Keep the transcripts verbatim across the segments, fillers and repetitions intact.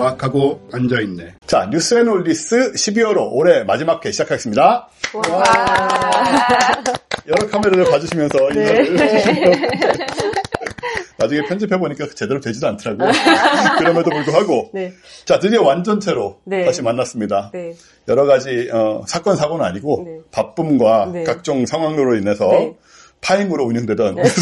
꽉 하고 앉아있네. 자, 뉴스앤올디스 십이월호 올해 마지막 회 시작하겠습니다. 와. 여러 카메라를 봐주시면서 인사를 네. 해주시고요. 나중에 편집해보니까 제대로 되지도 않더라고요. 그럼에도 불구하고. 네. 자, 드디어 완전체로 네. 다시 만났습니다. 네. 여러 가지, 어, 사건, 사고는 아니고, 네. 바쁨과 네. 각종 상황으로 인해서 네. 파행으로 운영되던. 네.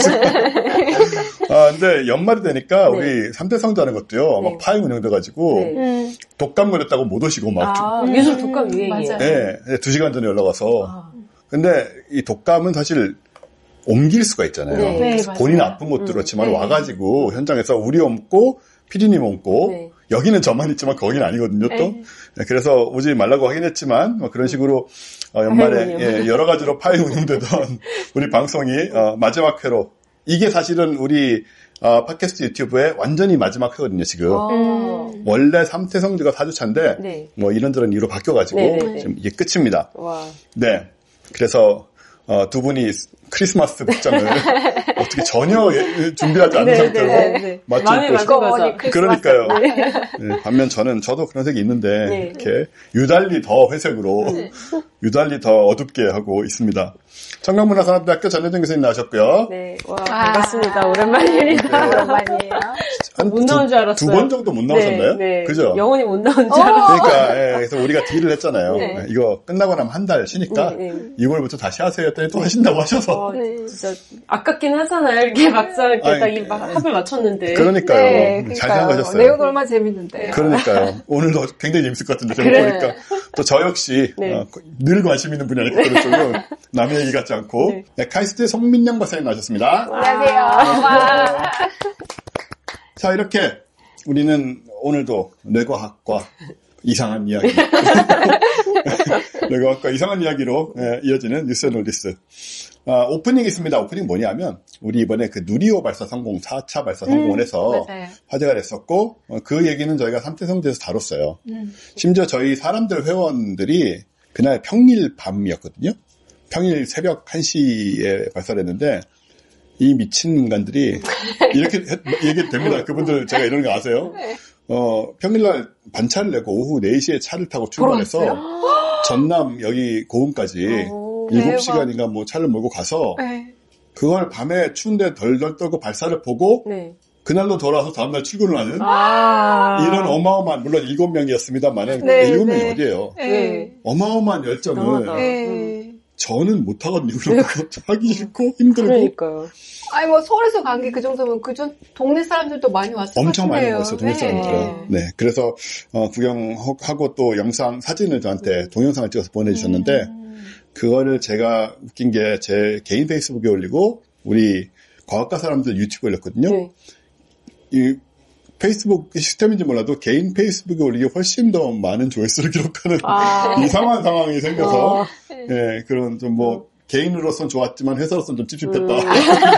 아, 근데 연말이 되니까 네. 우리 삼 대 성자는 것도요, 네. 막 파행 운영돼가지고, 네. 독감 걸렸다고 못 오시고 막. 아, 요즘 독감 유행이에요. 네. 두 시간 전에 연락 와서. 아. 근데 이 독감은 사실, 옮길 수가 있잖아요. 네, 그래서 네, 본인 아픈 것도 음, 그렇지만 네. 와가지고 현장에서 우리 옮고 피디님 옮고 네. 여기는 저만 있지만 거기는 아니거든요 또. 네. 네, 그래서 오지 말라고 하긴 했지만 뭐 그런 식으로 어, 연말에 예, 여러 가지로 파행 운영되던 우리 방송이 어, 마지막 회로 이게 사실은 우리 어, 팟캐스트 유튜브의 완전히 마지막 회거든요 지금. 음. 원래 삼 태 성주가 사 주차인데 네. 뭐 이런저런 이유로 바뀌어가지고 네네네. 지금 이게 끝입니다. 와. 네. 그래서 어, 두 분이 크리스마스 복장을 어떻게 전혀 준비하지 않은 네, 상태로 네, 네. 맞춰 입고 그러니까요. 네. 네, 반면 저는 저도 그런 색이 있는데 네. 이렇게 유달리 더 회색으로 네. 유달리 더 어둡게 하고 있습니다. 청강문화산업대학교 전혜정 교수님 나오셨고요. 네, 와, 반갑습니다. 오랜만입니다. 네. 오랜만이에요. 못 나온 줄 알았어요. 두 번 정도 못 나오셨나요? 네, 네. 그죠? 영원히 못 나온 줄 알았어요. 그러니까 예, 그래서 우리가 딜을 했잖아요. 네. 이거 끝나고 나면 한 달 쉬니까 네, 네. 이월부터 다시 하세요 했더니 또 하신다고 하셔서. 어, 네. 진짜 아깝긴 하잖아요. 이렇게 막상 이렇게 아니, 딱 이 합을 맞췄는데. 그러니까요. 네, 잘 생각하셨어요. 내용도 얼마나 재밌는데. 그러니까요. 오늘도 굉장히 재밌을 것 같은데 제가 그래. 보니까 또 저 역시 네. 어, 늘 관심 있는 분야니까 그런 쪽은 남의 얘기 같지 않고 네. 네, 카이스트의 송민영 박사님 나오셨습니다. 안녕하세요. 자, 이렇게 우리는 오늘도 뇌과학과 이상한 이야기 뇌과학과 이상한 이야기로 예, 이어지는 뉴스앤올디스. 아, 오프닝이 있습니다. 오프닝 뭐냐면 우리 이번에 그 누리호 발사 성공 사 차 발사 성공을 해서 음, 화제가 됐었고 어, 그 얘기는 저희가 삼 태 성지에서 다뤘어요. 음. 심지어 저희 사람들 회원들이 그날 평일 밤이었거든요. 평일 새벽 한 시에 발사를 했는데 이 미친 인간들이 이렇게 얘기 됩니다. 그분들 제가 이런 거 아세요? 어, 평일날 반차를 내고 오후 네 시에 차를 타고 출발해서 전남 여기 고흥까지 오, 일곱 시간인가 뭐 차를 몰고 가서 네. 그걸 밤에 추운데 덜덜 떨고 발사를 보고 네. 그날로 돌아와서 다음날 출근을 하는 아~ 이런 어마어마한 물론 일곱 명이었습니다만은 네, 일곱 명이 네. 어디예요? 네. 어마어마한 열정을 네. 저는 못하거든요. 그런 거 하기 싫고 힘들고. 그러니까요. 아니 뭐 서울에서 간 게 그 정도면 그전 동네 사람들도 많이 왔을 것 같아요. 엄청 많이 왔어요. 동네 네. 사람들은. 네. 그래서 어, 구경하고 또 영상 사진을 저한테 동영상을 찍어서 보내주셨는데 음. 그거를 제가 웃긴 게 제 개인 페이스북에 올리고 우리 과학과 사람들 유튜브에 올렸거든요. 네. 이 페이스북 시스템인지 몰라도 개인 페이스북에 올리기 훨씬 더 많은 조회수를 기록하는 아. 이상한 상황이 생겨서 어. 예, 그런 좀 뭐 개인으로서는 좋았지만 회사로서는 좀 찝찝했다. 음.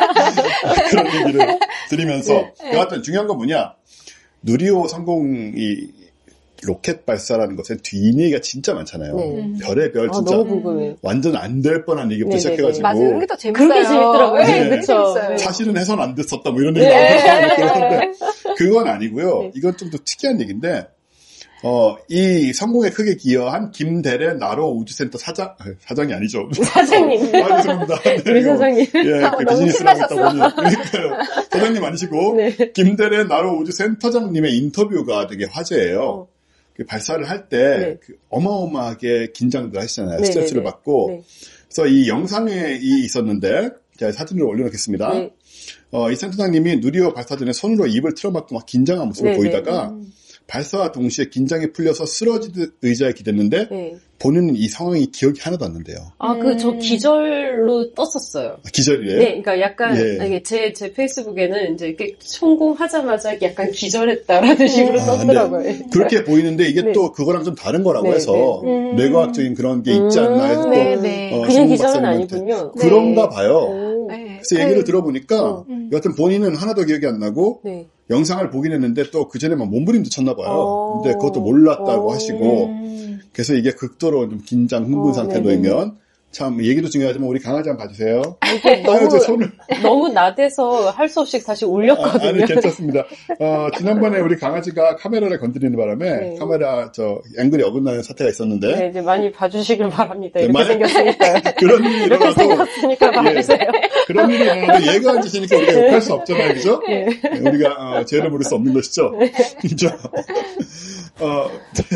그런 얘기를 드리면서 네. 여하튼 중요한 건 뭐냐 누리호 성공이 로켓 발사라는 것은 뒷얘기가 진짜 많잖아요. 네. 별의 별 진짜 아, 완전 안 될 뻔한 얘기부터 네네네. 시작해가지고 맞아요. 그게 더 재밌어요. 그게 재밌더라고요. 네, 네, 그렇죠. 사실은 해선 안 됐었다 뭐 이런 얘기 나오는데 네. 그건 아니고요. 네. 이건 좀 더 특이한 얘기인데 어, 이 성공에 크게 기여한 김대래 나로 우주센터 사장 사장이 아니죠. 사장님. 아, 죄송합니다. 네, 우리 사장님. 예, 아, 그 비즈니스를 하고 있다 보니 그러니까요. 사장님 아니시고 네. 김대래 나로 우주센터장님의 인터뷰가 되게 화제예요. 어. 그 발사를 할 때 네. 그 어마어마하게 긴장들 하시잖아요. 네, 스트레스를 네, 받고. 네. 그래서 이 영상에 이 있었는데 제가 사진을 올려놓겠습니다. 네. 어, 이 센터장님이 누리호 발사 전에 손으로 입을 틀어막고 막 긴장한 모습을 네, 보이다가 네. 발사와 동시에 긴장이 풀려서 쓰러지듯 의자에 기댔는데 네. 본인은 이 상황이 기억이 하나도 안 난대요. 아, 그 저 기절로 떴었어요. 아, 기절이에요? 네, 그러니까 약간 예. 제 제 페이스북에는 이제 이렇게 성공하자마자 약간 기절했다라는 식으로 아, 떴더라고요. 그렇게 보이는데 이게 네. 또 그거랑 좀 다른 거라고 네, 해서 네. 음. 뇌과학적인 그런 게 있지 않나 해서 네, 또 네. 어, 그냥 기절은 아니군요. 그런가 봐요. 네. 그래서 얘기를 들어보니까 음. 여하튼 본인은 하나도 기억이 안 나고 네. 영상을 보긴 했는데 또 그 전에 막 몸부림도 쳤나 봐요. 오. 근데 그것도 몰랐다고 오. 하시고 음. 그래서 이게 극도로 좀 긴장 흥분 어, 상태에 놓이면 참 얘기도 중요하지만 우리 강아지 한번 봐주세요. 이게 너무 제 손을 너무 나대서 할 수 없이 다시 올렸거든요. 아, 아니 괜찮습니다. 어, 지난번에 우리 강아지가 카메라를 건드리는 바람에 네. 카메라 저 앵글이 어긋나는 사태가 있었는데 네, 이제 많이 봐주시길 바랍니다. 이렇게 만약, 생겼으니까요. 그런 일이 이렇게 일어나서 생겼으니까 봐주세요. 예, 그런 일이 일어나서 얘가 앉으시니까 우리가 욕할 수 없잖아요, 그죠? 네. 네, 우리가 어, 죄를 물을 수 없는 것이죠. 그죠? 어,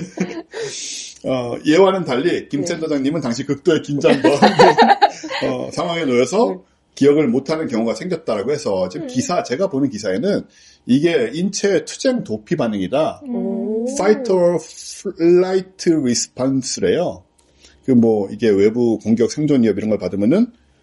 어, 예와는 달리 김 센터장님은 당시 극도의 긴장과 어, 상황에 놓여서 네. 기억을 못하는 경우가 생겼다라고 해서 지금 기사 제가 보는 기사에는 이게 인체 투쟁 도피 반응이다. 음. Fight or Flight Response래요. 그 뭐 이게 외부 공격 생존 위협 이런 걸 받으면은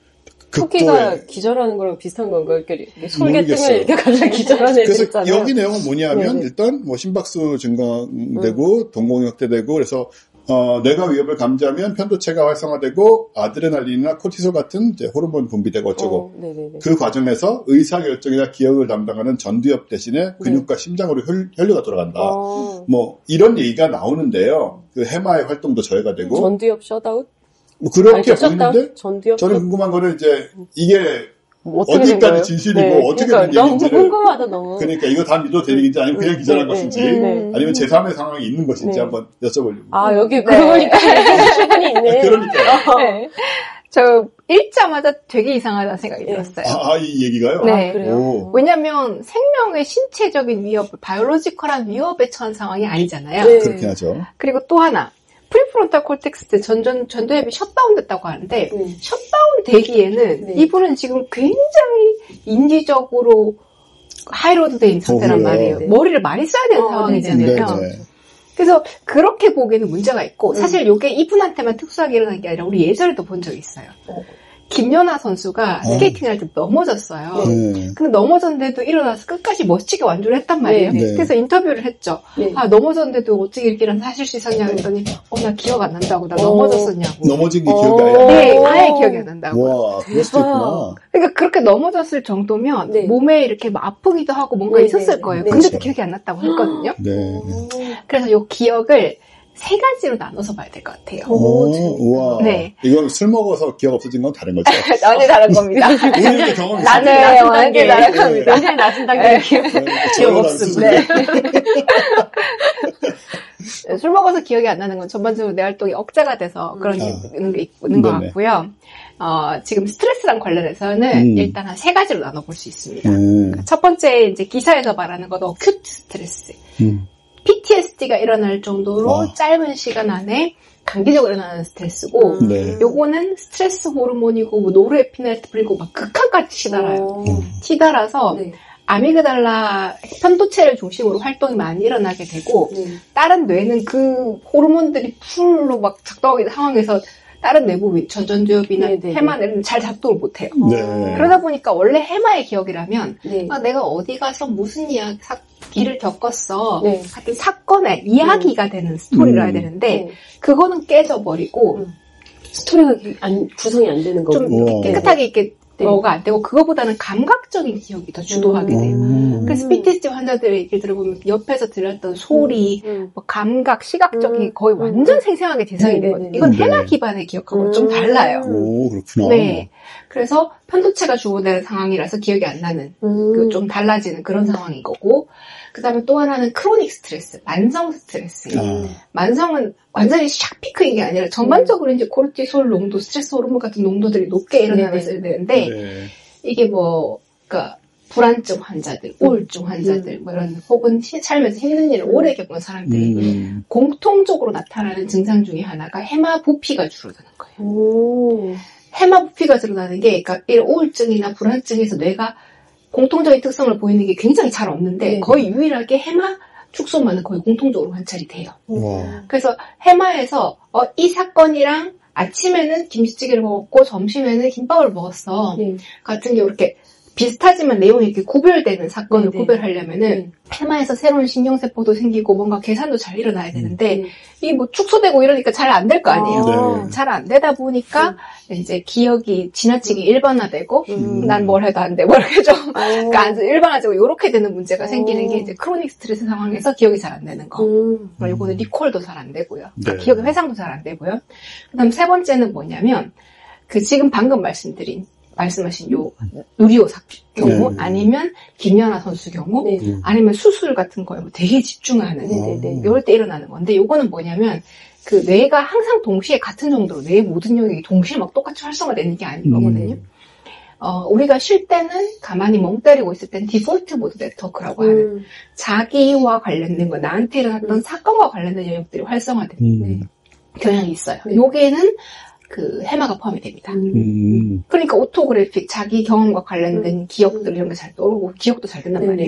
토끼가 기절하는 거랑 비슷한 건가요? 이렇게 솔개뜨면 이렇게 가장 기절하는 애들 그래서 있잖아요. 여기 내용은 뭐냐면 네네. 일단 뭐 심박수 증가되고 음. 동공역대되고 그래서 어, 뇌가 위협을 감지하면 편도체가 활성화되고 아드레날린이나 코티솔 같은 이제 호르몬 분비되고 어쩌고 어, 그 과정에서 의사결정이나 기억을 담당하는 전두엽 대신에 근육과 네. 심장으로 혈, 혈류가 돌아간다. 어. 뭐 이런 얘기가 나오는데요. 그 해마의 활동도 저해가 되고 전두엽 셧아웃? 뭐 그렇게 보이는데 전두엽 저는 궁금한 거는 이제 이게 뭐 어디까지 진실이고 네, 어떻게 그러니까 된 얘기인지 너무 궁금하다 너무. 그러니까 이거 다 믿어도 되는 얘기인지 아니면 그냥 기절한 네, 것인지 네, 네. 아니면 제삼의 상황이 있는 것인지 네. 한번 여쭤보려고. 아 여기 그러니까 충분히 있네. 아, 그러니까요. 네. 저 읽자마자 되게 이상하다는 생각이 들었어요. 아, 이 얘기가요? 네. 아, 그래요? 왜냐면 생명의 신체적인 위협, 바이올로지컬한 위협에 처한 상황이 아니잖아요. 네. 그렇긴 하죠. 그리고 또 하나. 프리프론탈 콜텍스 전전, 전두엽이 셧다운 됐다고 하는데, 음. 셧다운 되기에는 네. 이분은 지금 굉장히 인지적으로 하이로드 된 상태란 어, 말이에요. 네. 머리를 많이 써야 되는 어, 상황이잖아요. 네, 네. 그래서 그렇게 보기에는 문제가 있고, 음. 사실 이게 이분한테만 특수하게 일어난 게 아니라 우리 예전에도 본 적이 있어요. 어. 김연아 선수가 어. 스케이팅 할 때 넘어졌어요. 네. 근데 넘어졌는데도 일어나서 끝까지 멋지게 완주를 했단 말이에요. 네. 그래서 인터뷰를 했죠. 네. 아, 넘어졌는데도 어떻게 이렇게 하실 수 있었냐 그랬더니, 어, 나 기억 안 난다고. 나 어. 넘어졌었냐고. 넘어진 게 어. 기억이 아예 네, 아예 기억이 안 난다고. 와, 그럴 수도 있구나. 그러니까 그렇게 넘어졌을 정도면 네. 몸에 이렇게 막 아프기도 하고 뭔가 네, 있었을 네, 거예요. 네. 근데도 그렇죠. 기억이 안 났다고 했거든요. 네. 그래서 이 기억을 세 가지로 나눠서 봐야 될 것 같아요. 오, 우와. 네. 이건 술 먹어서 기억 없어진 건 다른 거죠? 완전히 다른 겁니다. 우리도 경험이 나는 있습니다. 완전히 다른 겁니다. 굉장히 낮은 단계 기억 없습니다. 네. 술 먹어서 기억이 안 나는 건 전반적으로 내 활동이 억제가 돼서 그런 게 아. 있는, 게 있는 것 네네. 같고요. 어, 지금 스트레스랑 관련해서는 음. 일단 한 세 가지로 나눠볼 수 있습니다. 음. 첫 번째 이제 기사에서 말하는 건 어큐트 스트레스. 음. 피티에스디가 일어날 정도로 아. 짧은 시간 안에 단기적으로 일어나는 스트레스고 네. 요거는 스트레스 호르몬이고 뭐 노르에피네프린이고 막 극한까지 치달아요. 음. 치달아서 네. 아미그달라 편도체를 중심으로 활동이 많이 일어나게 되고 네. 다른 뇌는 그 호르몬들이 풀로 막 작동하는 상황에서 다른 내부 전전두엽이나 네, 네, 해마는 잘 작동을 못해요. 네. 그러다 보니까 원래 해마의 기억이라면 네. 아, 내가 어디 가서 무슨 이야기, 사, 일을 겪었어. 네. 같은 사건의 이야기가 되는 스토리를 음. 해야 되는데 네. 그거는 깨져버리고 음. 스토리가 안, 구성이 안 되는 거고. 좀 우와. 깨끗하게 이렇게 네. 뭐가 안 되고 그거보다는 감각적인 기억이 더 주도하게 돼요. 음. 그래서 피티에스디 환자들의 얘기를 들어보면 옆에서 들렸던 소리, 음. 뭐 감각, 시각적인 음. 거의 완전 음. 생생하게 재생이 네, 되거든요. 네, 네. 이건 네. 해나 기반의 기억하고 음. 좀 달라요. 오, 그렇구나. 네. 그래서 편도체가 주고되는 상황이라서 기억이 안 나는 음. 그 좀 달라지는 그런 상황인 거고 그 다음에 또 하나는 크로닉 스트레스, 만성 스트레스. 아. 만성은 완전히 샥 피크인 게 아니라 전반적으로 이제 코르티솔 농도, 스트레스 호르몬 같은 농도들이 높게 일어나고 있어야 되는데 네. 이게 뭐 그러니까 불안증 환자들, 우울증 환자들, 뭐 이런 혹은 시, 삶에서 힘든 일을 오래 겪은 사람들이 음. 공통적으로 나타나는 증상 중에 하나가 해마 부피가 줄어드는 거예요. 오. 해마 부피가 드러나는 게, 그러니까 이런 우울증이나 불안증에서 뇌가 공통적인 특성을 보이는 게 굉장히 잘 없는데 네. 거의 유일하게 해마 축소만은 거의 공통적으로 관찰이 돼요. 와. 그래서 해마에서 어, 이 사건이랑 아침에는 김치찌개를 먹었고 점심에는 김밥을 먹었어. 네. 같은 경우 이렇게 비슷하지만 내용이 이렇게 구별되는 사건을 네, 네. 구별하려면은 네. 해마에서 새로운 신경세포도 생기고 뭔가 계산도 잘 일어나야 되는데 네. 이게 뭐 축소되고 이러니까 잘 안 될 거 아니에요. 아. 네. 잘 안 되다 보니까 이제 기억이 지나치게 일반화되고 음. 난 뭘 해도 안 돼. 뭐 이렇게 좀 오. 그러니까 일반화되고 이렇게 되는 문제가 오. 생기는 게 이제 크로닉 스트레스 상황에서 기억이 잘 안 되는 거. 음. 그리고 이거는 리콜도 잘 안 되고요. 네. 기억의 회상도 잘 안 되고요. 그다음 세 번째는 뭐냐면 그 지금 방금 말씀드린 말씀하신 요 누리호 사 경우 네. 아니면 김연아 선수 경우 네. 아니면 수술 같은 거에 되게 집중하는 네. 네. 이럴 때 일어나는 건데 요거는 뭐냐면 그 뇌가 항상 동시에 같은 정도로 뇌의 모든 영역이 동시에 막 똑같이 활성화되는 게 아닌 거거든요. 음. 어, 우리가 쉴 때는 가만히 멍 때리고 있을 때는 디폴트 모드 네트워크라고 음. 하는 자기와 관련된 거, 나한테 일어났던 음. 사건과 관련된 영역들이 활성화되는 음. 경향이 있어요. 네. 여기에는 그 해마가 포함이 됩니다. 음. 그러니까 오토그래픽, 자기 경험과 관련된 음. 기억들 이런 게 잘 떠오르고 기억도 잘 된단 네. 말이에요.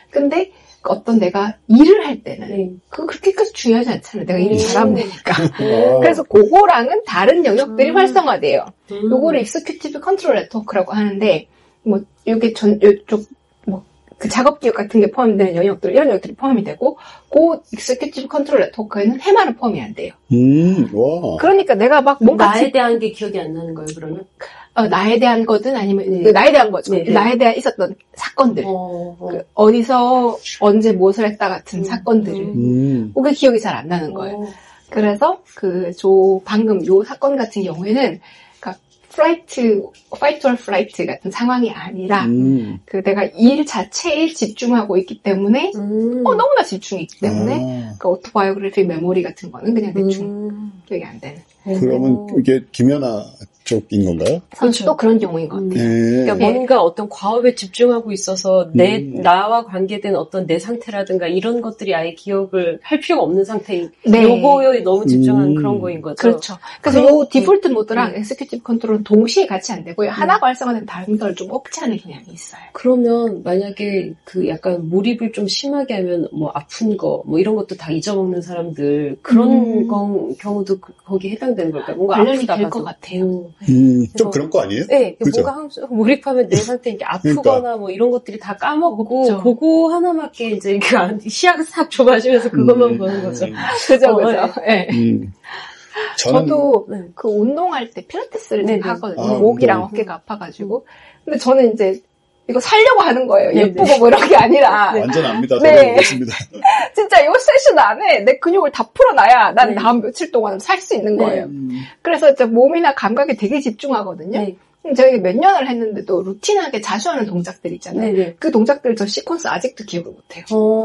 근데 어떤 내가 일을 할 때는 네. 그거 그렇게까지 중요하지 않잖아요. 내가 일을 잘하면 되니까. 아. 그래서 그거랑은 다른 영역들이 음. 활성화돼요. 음. 요거를 익스큐티브 컨트롤 네트워크라고 하는데 뭐 요게 전 요쪽 뭐 그 작업 기억 같은 게 포함되는 영역들 이런 영역들이 포함이 되고 그 익스큐티브 컨트롤 네트워크에는 해마는 포함이 안 돼요. 음, 와. 그러니까 내가 막 뭔가 나에 지... 대한 게 기억이 안 나는 거예요. 그러면 어, 나에 대한 거든 아니면 네. 그 나에 대한 거죠. 네, 네. 나에 대한 있었던 사건들, 어, 어. 그 어디서 언제 무엇을 했다 같은 음, 사건들을 음. 그게 기억이 잘 안 나는 거예요. 어. 그래서 그 저 방금 요 사건 같은 경우에는 그러니까 플라이트, 파이트 or 플라이트 같은 상황이 아니라 음. 그 내가 일 자체에 집중하고 있기 때문에 음. 어 너무나 집중이 있기 때문에 아. 그 오토바이오그래픽 메모리 같은 거는 그냥 대충 음. 기억이 안 되는. 그러면 이게 김연아 쪽인 건가요? 그렇죠. 또 그런 경우인 것 같아요. 네. 그러니까 뭔가 어떤 과업에 집중하고 있어서 내 음. 나와 관계된 어떤 내 상태라든가 이런 것들이 아예 기억을 할 필요가 없는 상태인 네. 요거에 너무 집중하는 음. 그런 거인 거죠. 그렇죠. 그래서 요 디폴트 모드랑 엑스큐티브 컨트롤은 동시에 같이 안 되고요. 하나가 활성화된 다른 걸 좀 억제하는 경향이 있어요. 그러면 만약에 그 약간 몰입을 좀 심하게 하면 뭐 아픈 거 뭐 이런 것도 다 잊어먹는 사람들 그런 음. 건, 경우도 그, 거기에 해당되는 걸까요? 뭔가 관련이 될 것 같아요. 음, 좀 그런 거 아니에요? 네, 뭔가 항상 몰입하면 내 상태 이렇게 아프거나 그러니까. 뭐 이런 것들이 다 까먹고 그렇죠. 그거 하나밖에 이제 그 시야가 싹 좁아지면서 그것만 음, 보는 거죠. 음. 그죠, 그죠. 네. 음. 저는, 저도 네. 그 운동할 때 필라테스를 네, 하거든요. 아, 목이랑 운동. 어깨가 아파가지고. 근데 저는 이제 이거 살려고 하는 거예요. 네, 예쁘고 네. 뭐 이런 게 아니라. 완전 압니다. 네. 맞습니다. 진짜 이 세션 안에 내 근육을 다 풀어놔야 난 네. 다음 며칠 동안 살 수 있는 거예요. 네. 그래서 이제 몸이나 감각에 되게 집중하거든요. 네. 저희가 몇 년을 했는데도 루틴하게 자주 하는 동작들 있잖아요. 네네. 그 동작들 저 시퀀스 아직도 기억을 못해요.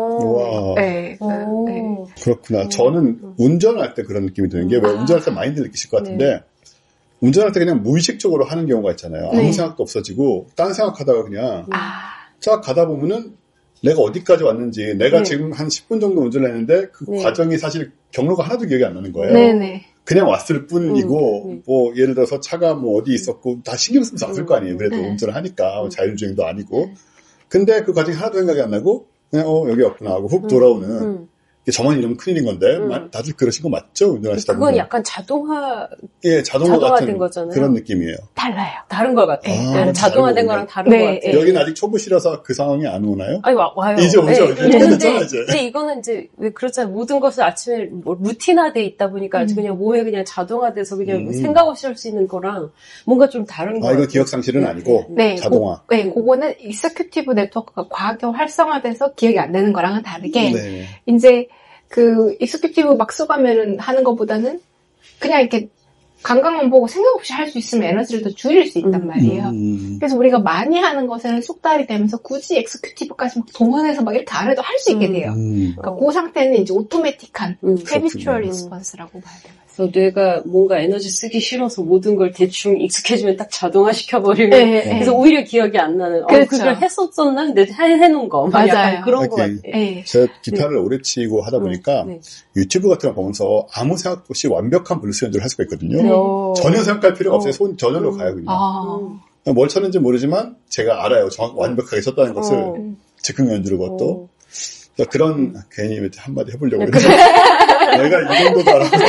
와. 네. 네. 그렇구나. 저는 운전할 때 그런 느낌이 드는 게 왜 아. 운전할 때 많이들 느끼실 것 같은데 네. 운전할 때 그냥 무의식적으로 하는 경우가 있잖아요. 아무 네. 생각도 없어지고 딴 생각하다가 그냥 아. 쫙 가다 보면은 내가 어디까지 왔는지 내가 네. 지금 한 십 분 정도 운전을 했는데 그 네. 과정이 사실 경로가 하나도 기억이 안 나는 거예요. 네네. 그냥 왔을 뿐이고 음, 네. 뭐 예를 들어서 차가 뭐 어디 있었고 다 신경 쓰면서 왔을 거 아니에요. 그래도 네. 운전을 하니까 자율주행도 아니고. 근데 그 과정이 하나도 생각이 안 나고 그냥 어 여기 왔구나 하고 훅 돌아오는 음. 저만 이러면 큰일인 건데 음. 다들 그러신 거 맞죠? 운전하시다 보면. 그건 약간 자동화 예, 자동화 같은 거잖아요. 그런 느낌이에요. 달라요. 다른 것 같아요. 아, 네, 자동화된 거랑 다른 네, 것 같아요. 네. 여기는 아직 초보시라서 그 상황이 안 오나요? 아니 와, 와요. 이제 오죠. 네. 이제 근데, 이제. 근데 이거는 이제 왜 그렇잖아요. 모든 것을 아침에 뭐 루틴화돼 있다 보니까 음. 그냥 몸에 그냥 자동화돼서 그냥 음. 생각 없이 할 수 있는 거랑 뭔가 좀 다른 거. 아 이건 기억 상실은 네. 아니고 네. 자동화. 고, 네, 그거는 익스큐티브 네트워크가 과하게 활성화돼서 기억이 안 나는 거랑은 다르게 네. 이제 그 익스큐티브 막 써가면은 하는 것보다는 그냥 이렇게 감각만 보고 생각 없이 할 수 있으면 에너지를 더 줄일 수 있단 말이에요. 음. 그래서 우리가 많이 하는 것에는 숙달이 되면서 굳이 엑스큐티브까지 막 동원해서 막 이렇게 안 해도 할 수 있게 돼요. 음. 그러니까 그 상태는 이제 오토매틱한 음. 헤비추얼 리스폰스라고 봐야 돼요. 그래서 뇌가 뭔가 에너지 쓰기 싫어서 모든 걸 대충 익숙해지면 딱 정화 시켜버리면 네, 그래서 네. 오히려 기억이 안 나는. 그렇죠. 어, 그걸 했었었나? 근데 해놓은 거. 맞아요. 약간 그런 거 같아요. 네. 제가 기타를 네. 오래 치고 하다 보니까 네. 유튜브 같은 거 보면서 아무 생각 없이 완벽한 블루스 연주를 할 수가 있거든요. 네. 전혀 생각할 필요가 없어요. 손 저절로 음. 가요 그냥. 아. 뭘 쳤는지 모르지만 제가 알아요. 정, 완벽하게 쳤다는 것을 어. 즉흥 연주를 것도. 어. 그런 괜히 한마디 해보려고 그랬는데 내가 이 정도도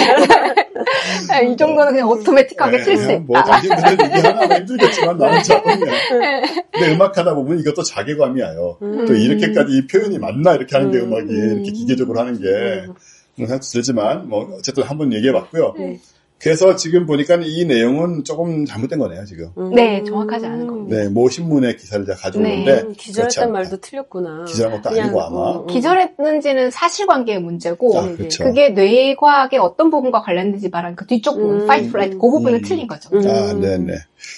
알아. 이 정도는 그냥 오토매틱하게 칠 수 있다. 뭐 당신들은 이게 하나가 힘들겠지만 나는 자동이야. 근데 음악 하다 보면 이것도 자괴감이 와요. 음. 또 이렇게까지 이 표현이 맞나 이렇게 하는 게 음악이 이렇게 기계적으로 하는 게 그런 생각도 들지만 뭐 어쨌든 한번 얘기해봤고요. 네. 그래서 지금 보니까 이 내용은 조금 잘못된 거네요, 지금. 음. 네, 정확하지 않은 겁니다. 네, 모 신문의 기사를 제가 가져오는데. 네. 기절했단 말도 틀렸구나. 기절한 것도 아니고 아마. 음. 기절했는지는 사실관계의 문제고, 아, 그렇죠. 그게 뇌과학의 어떤 부분과 관련된지 말한 그 뒤쪽 부분, 음. fight, flight, 그 부분은 음. 틀린 거죠. 음. 아, 네네.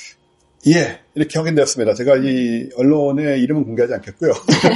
예, 이렇게 확인되었습니다. 제가 이 언론의 이름은 공개하지 않겠고요.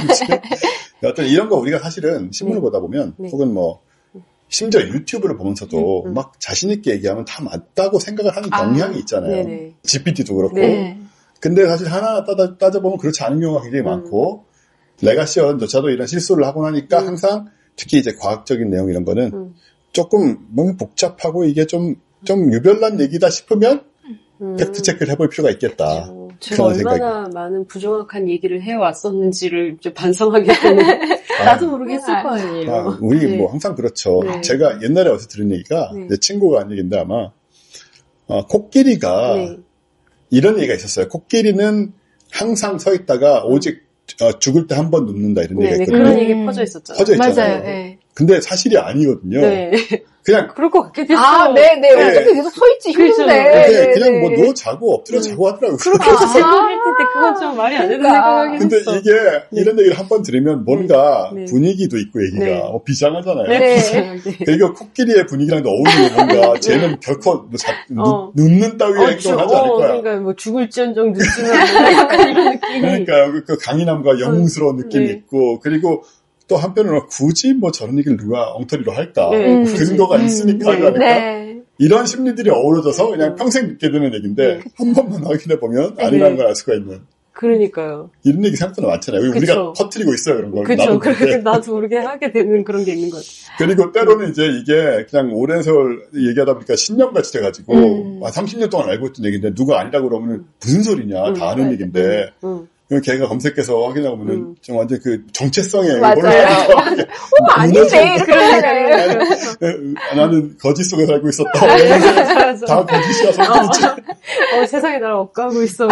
어떤 이런 거 우리가 사실은 신문을 네. 보다 보면, 네. 혹은 뭐, 심지어 유튜브를 보면서도 음, 음. 막 자신있게 얘기하면 다 맞다고 생각을 하는 경향이 아, 있잖아요. 네네. 지피티도 그렇고. 네. 근데 사실 하나 따져, 따져보면 그렇지 않은 경우가 굉장히 음. 많고, 레가시언조차도 이런 실수를 하고 나니까 음. 항상 특히 이제 과학적인 내용 이런 거는 음. 조금 뭔가 복잡하고 이게 좀, 좀 유별난 얘기다 싶으면 음. 팩트체크를 해볼 필요가 있겠다. 어, 제가 그런 얼마나 많은 부정확한 얘기를 해왔었는지를 이제 반성하게 되는 나도 모르게 했을 거 아니에요. 아, 우리 네. 뭐 항상 그렇죠. 네. 제가 옛날에 어디서 들은 얘기가 네. 내 친구가 한 얘기인데 아마 어, 코끼리가 네. 이런 얘기가 있었어요. 코끼리는 항상 서 있다가 오직 어, 죽을 때 한 번 눕는다 이런 네, 얘기가 네, 있거든요. 그런 음. 얘기 퍼져 있었잖아요. 퍼져 있잖아요. 맞아요, 네. 근데 사실이 아니거든요. 네. 그냥 그럴 것 같긴 했어요. 아, 네, 네. 네. 어차피 계속 서 있지, 그렇죠. 힘든데. 네, 근데 네, 그냥 네. 뭐 누워 자고 엎드려 자고 하더라고요. 그렇게 아. 생각할 텐데 그건 좀 말이 안 된다는 그러니까. 생각하긴 근데 했어. 이게 이런 얘기를 한 번 들으면 뭔가 네. 분위기도 있고 얘기가 네. 어, 비장하잖아요. 네. 네. 네. 그리고 코끼리의 분위기랑도 어울리는 뭔가 쟤는 결코 뭐 자, 어. 눕, 눕는 따위의 행동을 하지 않을 어, 거야. 그러니까 뭐 죽을지언정 눕지는 않는다 약간 이런 느낌이. 그러니까 그, 그 강인함과 영웅스러운 느낌이 네. 있고 그리고 또 한편으로는 굳이 뭐 저런 얘기를 누가 엉터리로 할까? 네, 뭐 굳이. 근거가 있으니까 하지 네. 않을까? 네. 이런 심리들이 어우러져서 그냥 음. 평생 믿게 되는 얘기인데 네. 한 번만 확인해 보면 네. 아니라는 걸 알 수가 있는 그러니까요. 이런 얘기 생각보다 많잖아요. 우리가 그쵸. 퍼뜨리고 있어요 그런 걸. 그렇죠. 나도 그렇게 모르게. 나도 모르게 하게 되는 그런 게 있는 것 같아요. 그리고 때로는 이제 이게 그냥 오랜 세월 얘기하다 보니까 신념같이 돼가지고 음. 아, 삼십 년 동안 알고 있던 얘기인데 누가 아니라고 그러면 무슨 소리냐 음, 다 아는 맞아. 얘기인데 응. 그럼 걔가 검색해서 확인하고 보면 음. 좀 완전 그 정체성에 맞아요. 어, 아닌데, 그러잖아요. 나는 거짓 속에 살고 있었다. 맞아. 다 거짓이야 성격이지. 어, 세상에 나를 엇가고 있어.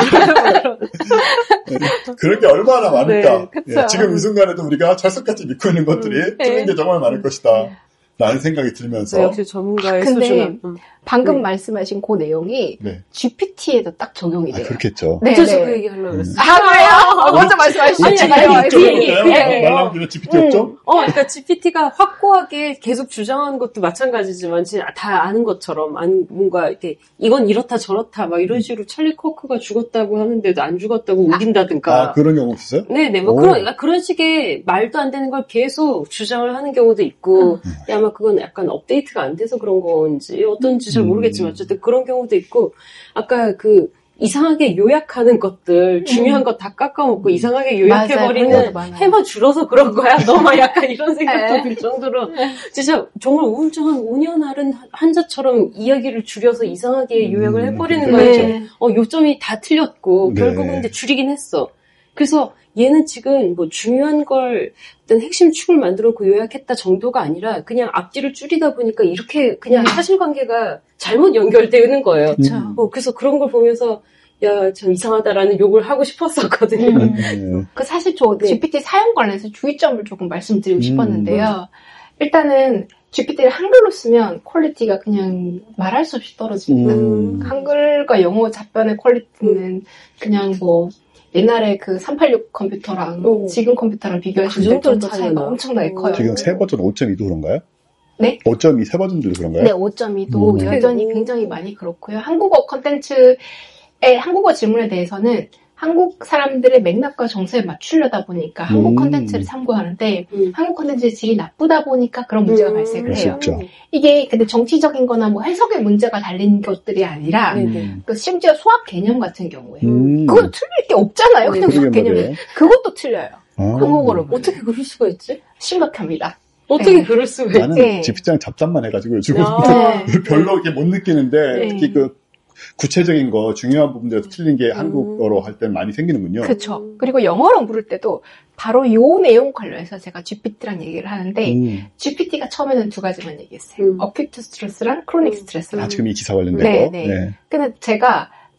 그런 게 얼마나 많을까. 네, 그쵸. 예, 지금 이 순간에도 우리가 철석같이 믿고 있는 것들이 네. 틀린 게 정말 많을 것이다. 라는 생각이 들면서. 네, 역시 전문가의 근데 수준은. 응. 방금 네. 말씀하신 그 내용이 네. 지피티에도 딱 적용이 아, 돼요. 그렇겠죠. 네, 어쩌서 네. 그 얘기 하려고 그랬어. 아, 그래요? 어, 먼저 말씀하시죠. 아니, 아니, 아니, 그 얘기, 그 얘기. 말랑 길에 지피티 였죠? 어, 그러니까 지피티가 확고하게 계속 주장한 것도 마찬가지지만, 진짜 다 아는 것처럼, 안, 뭔가, 이렇게, 이건 이렇다 저렇다, 막 이런 식으로 찰리 코크가 죽었다고 하는데도 안 죽었다고 우긴다든가. 아, 그런 경우 없었어요? 네네, 뭐 오. 그런, 그러니까 그런 식의 말도 안 되는 걸 계속 주장을 하는 경우도 있고, 근데 아마 그건 약간 업데이트가 안 돼서 그런 건지, 어떤지 잘 모르겠지만, 어쨌든 그런 경우도 있고, 아까 그, 이상하게 요약하는 것들, 중요한 거 다 깎아먹고 이상하게 요약해버리는 맞아요. 맞아요. 해만 줄어서 그런 거야? 너무 약간 이런 생각도 네. 들 정도로 진짜 정말 우울증한 오 년 앓은 환자처럼 이야기를 줄여서 이상하게 요약을 음, 해버리는 그렇죠. 거예요. 네. 어, 요점이 다 틀렸고 네. 결국은 근데 줄이긴 했어. 그래서 얘는 지금 뭐 중요한 걸 어떤 핵심 축을 만들어놓고 요약했다 정도가 아니라 그냥 앞뒤를 줄이다 보니까 이렇게 그냥 네. 사실관계가 잘못 연결되는 거예요. 음. 어, 그래서 그런 걸 보면서 야, 참 이상하다라는 욕을 하고 싶었었거든요. 음. 네. 그 사실 저 네. 지피티 사용 관련해서 주의점을 조금 말씀드리고 음. 싶었는데요. 일단은 지피티를 한글로 쓰면 퀄리티가 그냥 말할 수 없이 떨어집니다. 음. 한글과 영어 답변의 퀄리티는 그냥 뭐 옛날에 그 삼팔육 컴퓨터랑 오. 지금 컴퓨터랑 비교하시면 그 될 정도로 정도 차이가 차이나? 엄청나게 커요. 지금 새 버전 오 점 이도 그런가요? 네? 오 점 이 새 버전들도 그런가요? 네, 오 점 이도 음. 여전히 굉장히 많이 그렇고요. 한국어 컨텐츠의 한국어 질문에 대해서는 한국 사람들의 맥락과 정서에 맞추려다 보니까 한국 음. 컨텐츠를 참고하는데 음. 한국 컨텐츠의 질이 나쁘다 보니까 그런 문제가 음. 발생을 그럴 수 해요. 있죠. 이게 근데 정치적인 거나 뭐 해석의 문제가 달린 것들이 아니라 네네. 그 심지어 수학 개념 같은 경우에 음. 그건 틀릴 게 없잖아요. 그냥 네, 수학 그러게 개념이. 말이에요. 그것도 틀려요. 아. 한국어로 보면. 어떻게 그럴 수가 있지? 심각합니다. 어떻게 네. 그럴 수가 있지? 나는 네. 지피티랑 잡담만 해가지고 요즘 아, 네. 별로 이렇게 못 느끼는데 네. 특히 그 구체적인 거 중요한 부분들에서 틀린 게 음. 한국어로 할 때 많이 생기는군요. 그렇죠. 그리고 영어로 물을 때도 바로 요 내용 관련해서 제가 지피티랑 얘기를 하는데 음. 지피티가 처음에는 두 가지만 얘기했어요. 음. 어큐트 스트레스랑 크로닉 스트레스랑. 아, 지금 이 기사 관련된 네, 거. 네. 근데 제가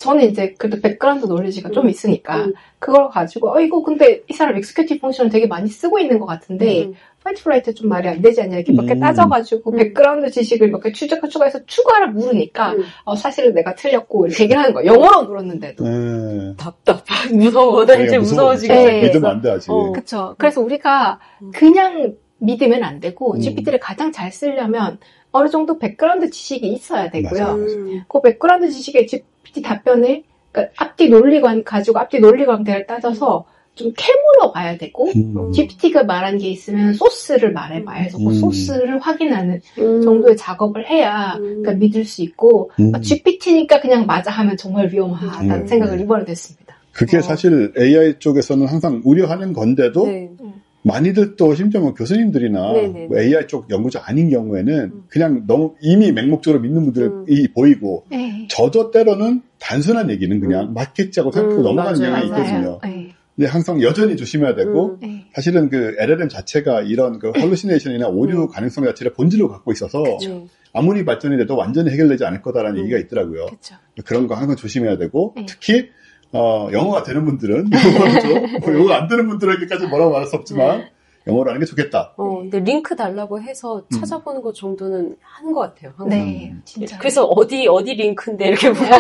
저는 이제 그래도 백그라운드 놀리지가 음. 좀 있으니까 음. 그걸 가지고 어 이거 근데 이 사람 엑스큐티브 펑션을 되게 많이 쓰고 있는 것 같은데 음. 화이트 라이트 좀 말이 안 되지 않냐 이렇게 몇 개 음. 따져가지고 음. 백그라운드 지식을 몇 개 추적 추가해서 추가를 물으니까 음. 어, 사실은 내가 틀렸고 이렇게 얘기를 하는 거야. 영어로 물었는데도. 네. 답답. 무서워. 나 이제 무서워지고. 네. 믿으면 안 돼, 아직. 어. 그쵸. 그래서 우리가 음. 그냥 믿으면 안 되고 음. 지피티를 가장 잘 쓰려면 어느 정도 백그라운드 지식이 있어야 되고요. 맞아요. 음. 그 백그라운드 지식의 지피티 답변을 그러니까 앞뒤 논리관 가지고 앞뒤 논리관계를 따져서 좀 캐물어 봐야 되고 음. 지피티가 말한 게 있으면 소스를 말해봐야 해서 그 음. 소스를 확인하는 음. 정도의 작업을 해야 음. 그러니까 믿을 수 있고 음. 아, 지피티니까 그냥 맞아 하면 정말 위험하다는 음. 생각을 이번에 됐습니다. 그게 어. 사실 에이아이 쪽에서는 항상 우려하는 건데도 네. 많이들 또 심지어 뭐 교수님들이나 네네. 뭐 에이아이 쪽 연구자 아닌 경우에는 음. 그냥 너무 이미 맹목적으로 믿는 분들이 보이고 네. 저도 때로는 단순한 얘기는 그냥 음. 맞겠지 하고 생각하고 음, 넘어가는 맞아요. 경향이 맞아요. 있거든요. 네. 근데 항상 여전히 조심해야 되고 음. 네. 사실은 그 엘엘엠 자체가 이런 그 헐루시네이션이나 오류 음. 가능성 자체를 본질로 갖고 있어서 네. 아무리 발전이 돼도 완전히 해결되지 않을 거다라는 음. 얘기가 있더라고요. 그렇죠. 그런 거 항상 조심해야 되고 네. 특히 어, 영어가 되는 분들은 영어죠. 뭐 영어가 안 되는 분들에게까지 뭐라고 말할 수 없지만 네. 영어로 하는 게 좋겠다. 어, 근데 링크 달라고 해서 찾아보는 것 정도는 하는 것 같아요. 항상. 네, 진짜. 그래서 어디 어디 링크인데 이렇게 물어봐.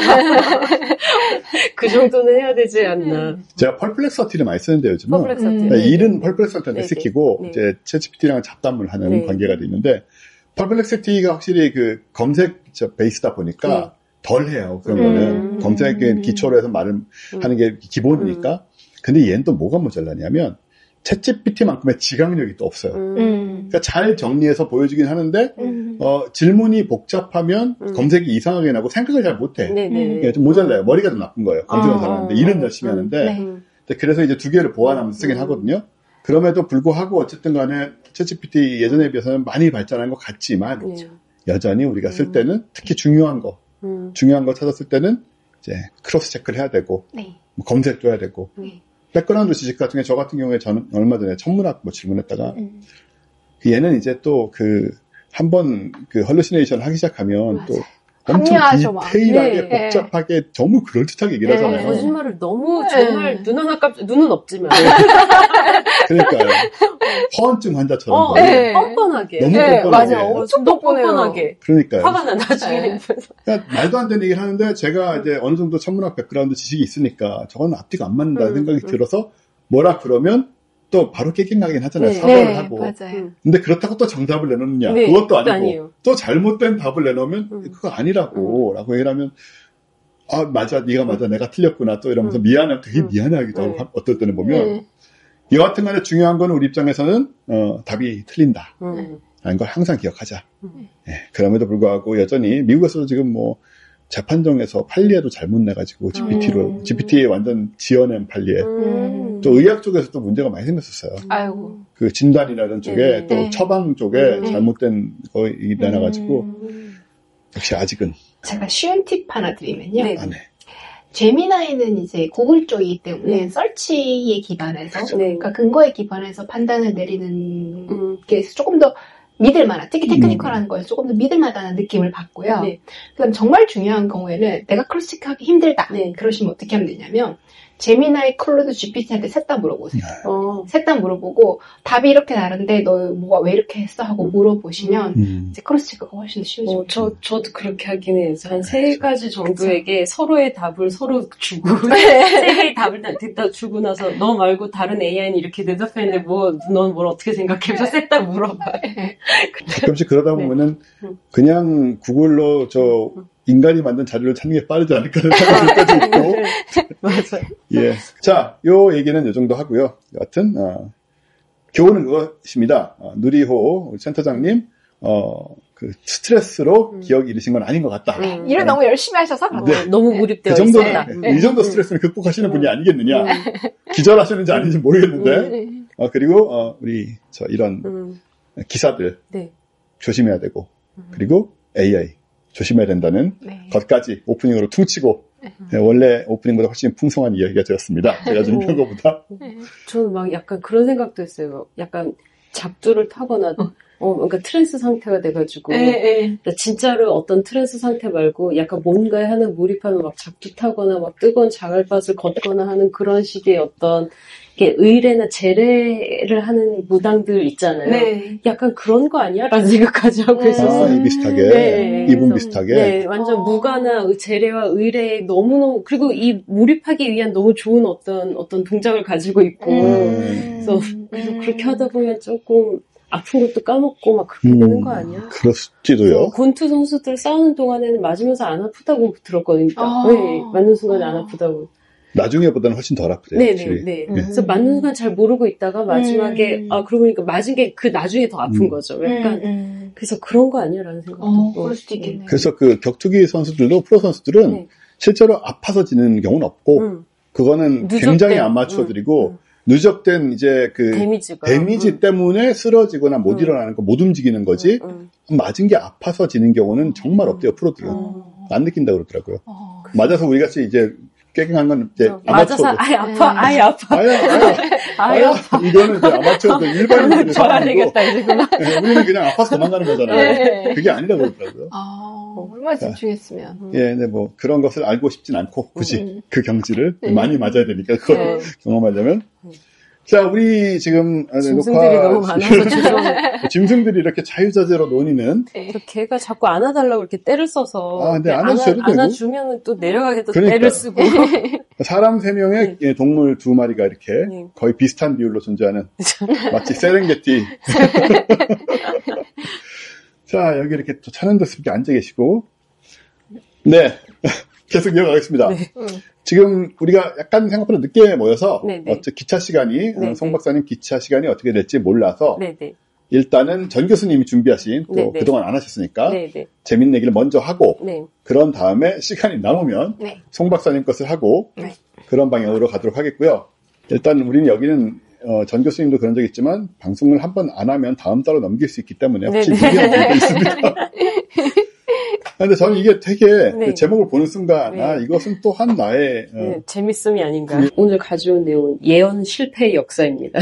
그 정도는 해야 되지 않나. 제가 펄플렉서티를 많이 쓰는데 요즘은 퍼블렉 사태. 음. 네, 일은 펄플렉서티한테 네, 시키고 네. 이제 챗지피티랑 잡담을 하는 네. 관계가 돼 있는데 펄플렉서티가 확실히 그 검색 저 베이스다 보니까 네. 덜 해요. 그런 음. 거는 검색에 기초로 해서 말을 음. 하는 게 기본이니까. 근데 얘는 또 뭐가 모자라냐면 챗지피티만큼의 지각력이 또 없어요. 음. 음. 그러니까 잘 정리해서 보여주긴 하는데 음. 어, 질문이 복잡하면 음. 검색이 이상하게 나고 생각을 잘 못해. 네네. 예, 좀 모자라요. 머리가 좀 나쁜 거예요. 검색은 아, 잘하는데 어, 일은 열심히 음. 하는데 네. 음. 근데 그래서 이제 두 개를 보완하면서 쓰긴 음. 하거든요. 그럼에도 불구하고 어쨌든 간에 챗지피티 예전에 비해서는 많이 발전한 것 같지만 네. 여전히 우리가 쓸 음. 때는 특히 중요한 거, 음. 중요한 거 찾았을 때는 이제 크로스 체크를 해야 되고 네. 뭐 검색도 해야 되고 네. 백그라운드 지식 같은 게 저 같은 경우에 저는 얼마 전에 천문학 뭐 질문했다가 음. 얘는 이제 또 그 한번 그 헐루시네이션 하기 시작하면 맞아요. 또 엄청 합리화하죠, 막. 디테일하게 네. 복잡하게 너무 그럴듯하게 얘기를 네. 하잖아요. 거짓말을 너무 네. 정말 눈 하나 깜짝 눈은 없지만 그러니까요. 허언증 환자처럼. 어, 네. 뻔뻔하게 너무 네, 뻔뻔하게. 맞아요. 엄청 너무 뻔뻔해요. 뻔뻔하게 그러니까요. 화가 나 나중에. 네. 그러니까 말도 안 되는 얘기를 하는데 제가 이제 어느 정도 천문학 백그라운드 지식이 있으니까 저건 앞뒤가 안 맞는다는 음, 생각이 음. 들어서 뭐라 그러면 또 바로 깨갱하긴 하잖아요. 네. 사과를 네, 하고. 맞아요. 음. 근데 그렇다고 또 정답을 내놓느냐. 네, 그것도 그것도 아니고 아니에요. 또 잘못된 답을 내놓으면 음. 그거 아니라고 라고 얘기를 하면 아 맞아 네가 맞아 내가 틀렸구나 또 이러면서 음. 미안해 되게 음. 미안해하기도 하고 네. 어떨 때는 보면 네. 여하튼 간에 중요한 건 우리 입장에서는 어, 답이 틀린다 음. 라는 걸 항상 기억하자. 음. 예, 그럼에도 불구하고 여전히 미국에서도 지금 뭐 재판정에서 판례도 잘못 내가지고 지피티로 음. 지피티에 완전 지어낸 판례. 음. 또 의학 쪽에서도 문제가 많이 생겼었어요. 아이고. 그 진단이라는 쪽에 네. 또 네. 처방 쪽에 음. 잘못된 거이 내놔가지고 음. 역시 아직은 제가 쉬운 팁 하나 드리면요. 네. 안 해. 제미나이는 이제 구글 쪽이기 때문에 네. 서치에 기반해서, 네. 그러니까 근거에 기반해서 판단을 내리는 음. 게 조금 더 믿을 만한, 특히 음. 테크니컬한 거에서 조금 더 믿을 만한 느낌을 받고요. 네. 그다음 정말 중요한 경우에는 내가 크로스체크하기 힘들다. 네. 그러시면 어떻게 하면 되냐면 제미나이, 클로드, 지피티한테 셋 다 물어보세요. 어. 셋 다 물어보고 답이 이렇게 다른데 너 뭐가 왜 이렇게 했어 하고 물어보시면 음. 이제 크로스체크가 훨씬 쉬워져요. 어, 저, 저도 그렇게 하긴 해요. 한 세 가지 정도에게 서로의 답을 서로 주고, 세 개의 답을 다 듣다 주고 나서, 너 말고 다른 에이아이는 이렇게 대답했는데, 뭐, 넌 뭘 어떻게 생각해? 그래서 셋 다 물어봐요. 가끔씩 그러다 네. 보면은 음. 그냥 구글로 저 인간이 만든 자료를 찾는 게 빠르지 않을까라는 생각이 들 때도 있고. 맞아요. 예. 자, 요 얘기는 요 정도 하고요. 여하튼, 어, 교훈은 그것입니다. 어, 누리호 우리 센터장님, 어, 그 스트레스로 음. 기억 잃으신 건 아닌 것 같다. 음. 일을 너무 열심히 하셔서 어, 네. 너무 몰입되어 그 정도는, 있었다. 네. 이 정도 스트레스는 극복하시는 분이 아니겠느냐. 기절하시는지 아닌지 모르겠는데, 음. 어, 그리고, 어, 우리, 저, 이런 음. 기사들 네. 조심해야 되고, 그리고 에이아이 조심해야 된다는 네. 것까지 오프닝으로 퉁치고, 네, 원래 오프닝보다 훨씬 풍성한 이야기가 되었습니다. 제가 준비한 것보다. 저는 막 약간 그런 생각도 했어요. 약간 작두를 타거나 어, 그러니까 트랜스 상태가 돼가지고. 네, 네. 진짜로 어떤 트랜스 상태 말고 약간 뭔가에 하는 몰입하면 막 작두타거나 막 뜨거운 자갈밭을 걷거나 하는 그런 식의 어떤 이렇게 의례나 제례를 하는 무당들 있잖아요. 네. 약간 그런 거 아니야? 라는 생각까지 하고 있었어요. 아, 이 비슷하게. 네. 이분 비슷하게. 네, 완전 어. 무가나 제례와 의례에 너무너무, 그리고 이 몰입하기 위한 너무 좋은 어떤, 어떤 동작을 가지고 있고. 음. 그래서, 그래서 그렇게 하다 보면 조금 아픈 것도 까먹고 막 그렇게 음. 되는 거 아니야? 그렇지도요. 권투 선수들 싸우는 동안에는 맞으면서 안 아프다고 들었거든요. 아. 네, 맞는 순간에 안 아프다고. 나중에보다는 훨씬 덜 아프대요. 네네, 네. 음. 그래서 맞는 순간 잘 모르고 있다가 마지막에, 음. 아, 그러고 보니까 맞은 게 그 나중에 더 아픈 음. 거죠. 약간, 음. 그래서 그런 거 아니야라는 생각도. 어, 그럴 수도 있겠네요. 그래서 그 격투기 선수들도, 프로 선수들은 네. 실제로 아파서 지는 경우는 없고, 음. 그거는 누적된, 굉장히 아마추어들이고, 음. 누적된 이제 그, 데미지가. 데미지 음. 때문에 쓰러지거나 못 음. 일어나는 거, 못 움직이는 거지, 음. 맞은 게 아파서 지는 경우는 정말 없대요, 프로들은. 음. 안 느낀다고 그러더라고요. 어, 맞아서 우리 같이 이제, 깨갱한 건 이제 어, 아마추어들. 맞아서 아예 아파, 아예 아파. 아예, 아예, 아예 아파. 이거는 이제 아마추어들 일반인들의 좋아야 되겠다, 이제 그만. 네, 우리는 그냥 아파서 도망가는 거잖아요. 네. 그게 아니라고 그러더라고요. 아, 얼마나 집중했으면. 음. 예, 근데 뭐 그런 것을 알고 싶진 않고 굳이 음. 그 경지를 네. 많이 맞아야 되니까 그걸 네. 경험하려면. 자, 우리 지금 짐승들이 녹화... 너무 많아서 죄송해요. 짐승들이 이렇게 자유자재로 논의는. 네. 걔가 자꾸 안아달라고 이렇게 때를 써서. 아, 근데 안아주셔도 되고. 안아주면 또 내려가게 또 그러니까. 때를 쓰고. 사람 세 명에 네. 동물 두 마리가 이렇게 네. 거의 비슷한 비율로 존재하는 마치 세렝게티. 자, 여기 이렇게 또 천연덕스럽게 앉아 계시고. 네. 계속 이어가겠습니다. 네. 지금 우리가 약간 생각보다 늦게 모여서 어째 기차 시간이 네네. 송 박사님 기차 시간이 어떻게 될지 몰라서 네네. 일단은 전 교수님이 준비하신 또 네네. 그동안 안 하셨으니까 네네. 재밌는 얘기를 먼저 하고 네. 그런 다음에 시간이 남으면 네. 송 박사님 것을 하고 네. 그런 방향으로 가도록 하겠고요. 일단 우리는 여기는 어, 전 교수님도 그런 적 있지만 방송을 한 번 안 하면 다음 달로 넘길 수 있기 때문에 혹시 무리한 분도 있습니다. 근데 저는 이게 되게 네. 제목을 보는 순간 네. 아 이것은 또 한 나의 어, 네, 재밌음이 아닌가. 그, 오늘 가져온 내용은 예언 실패의 역사입니다.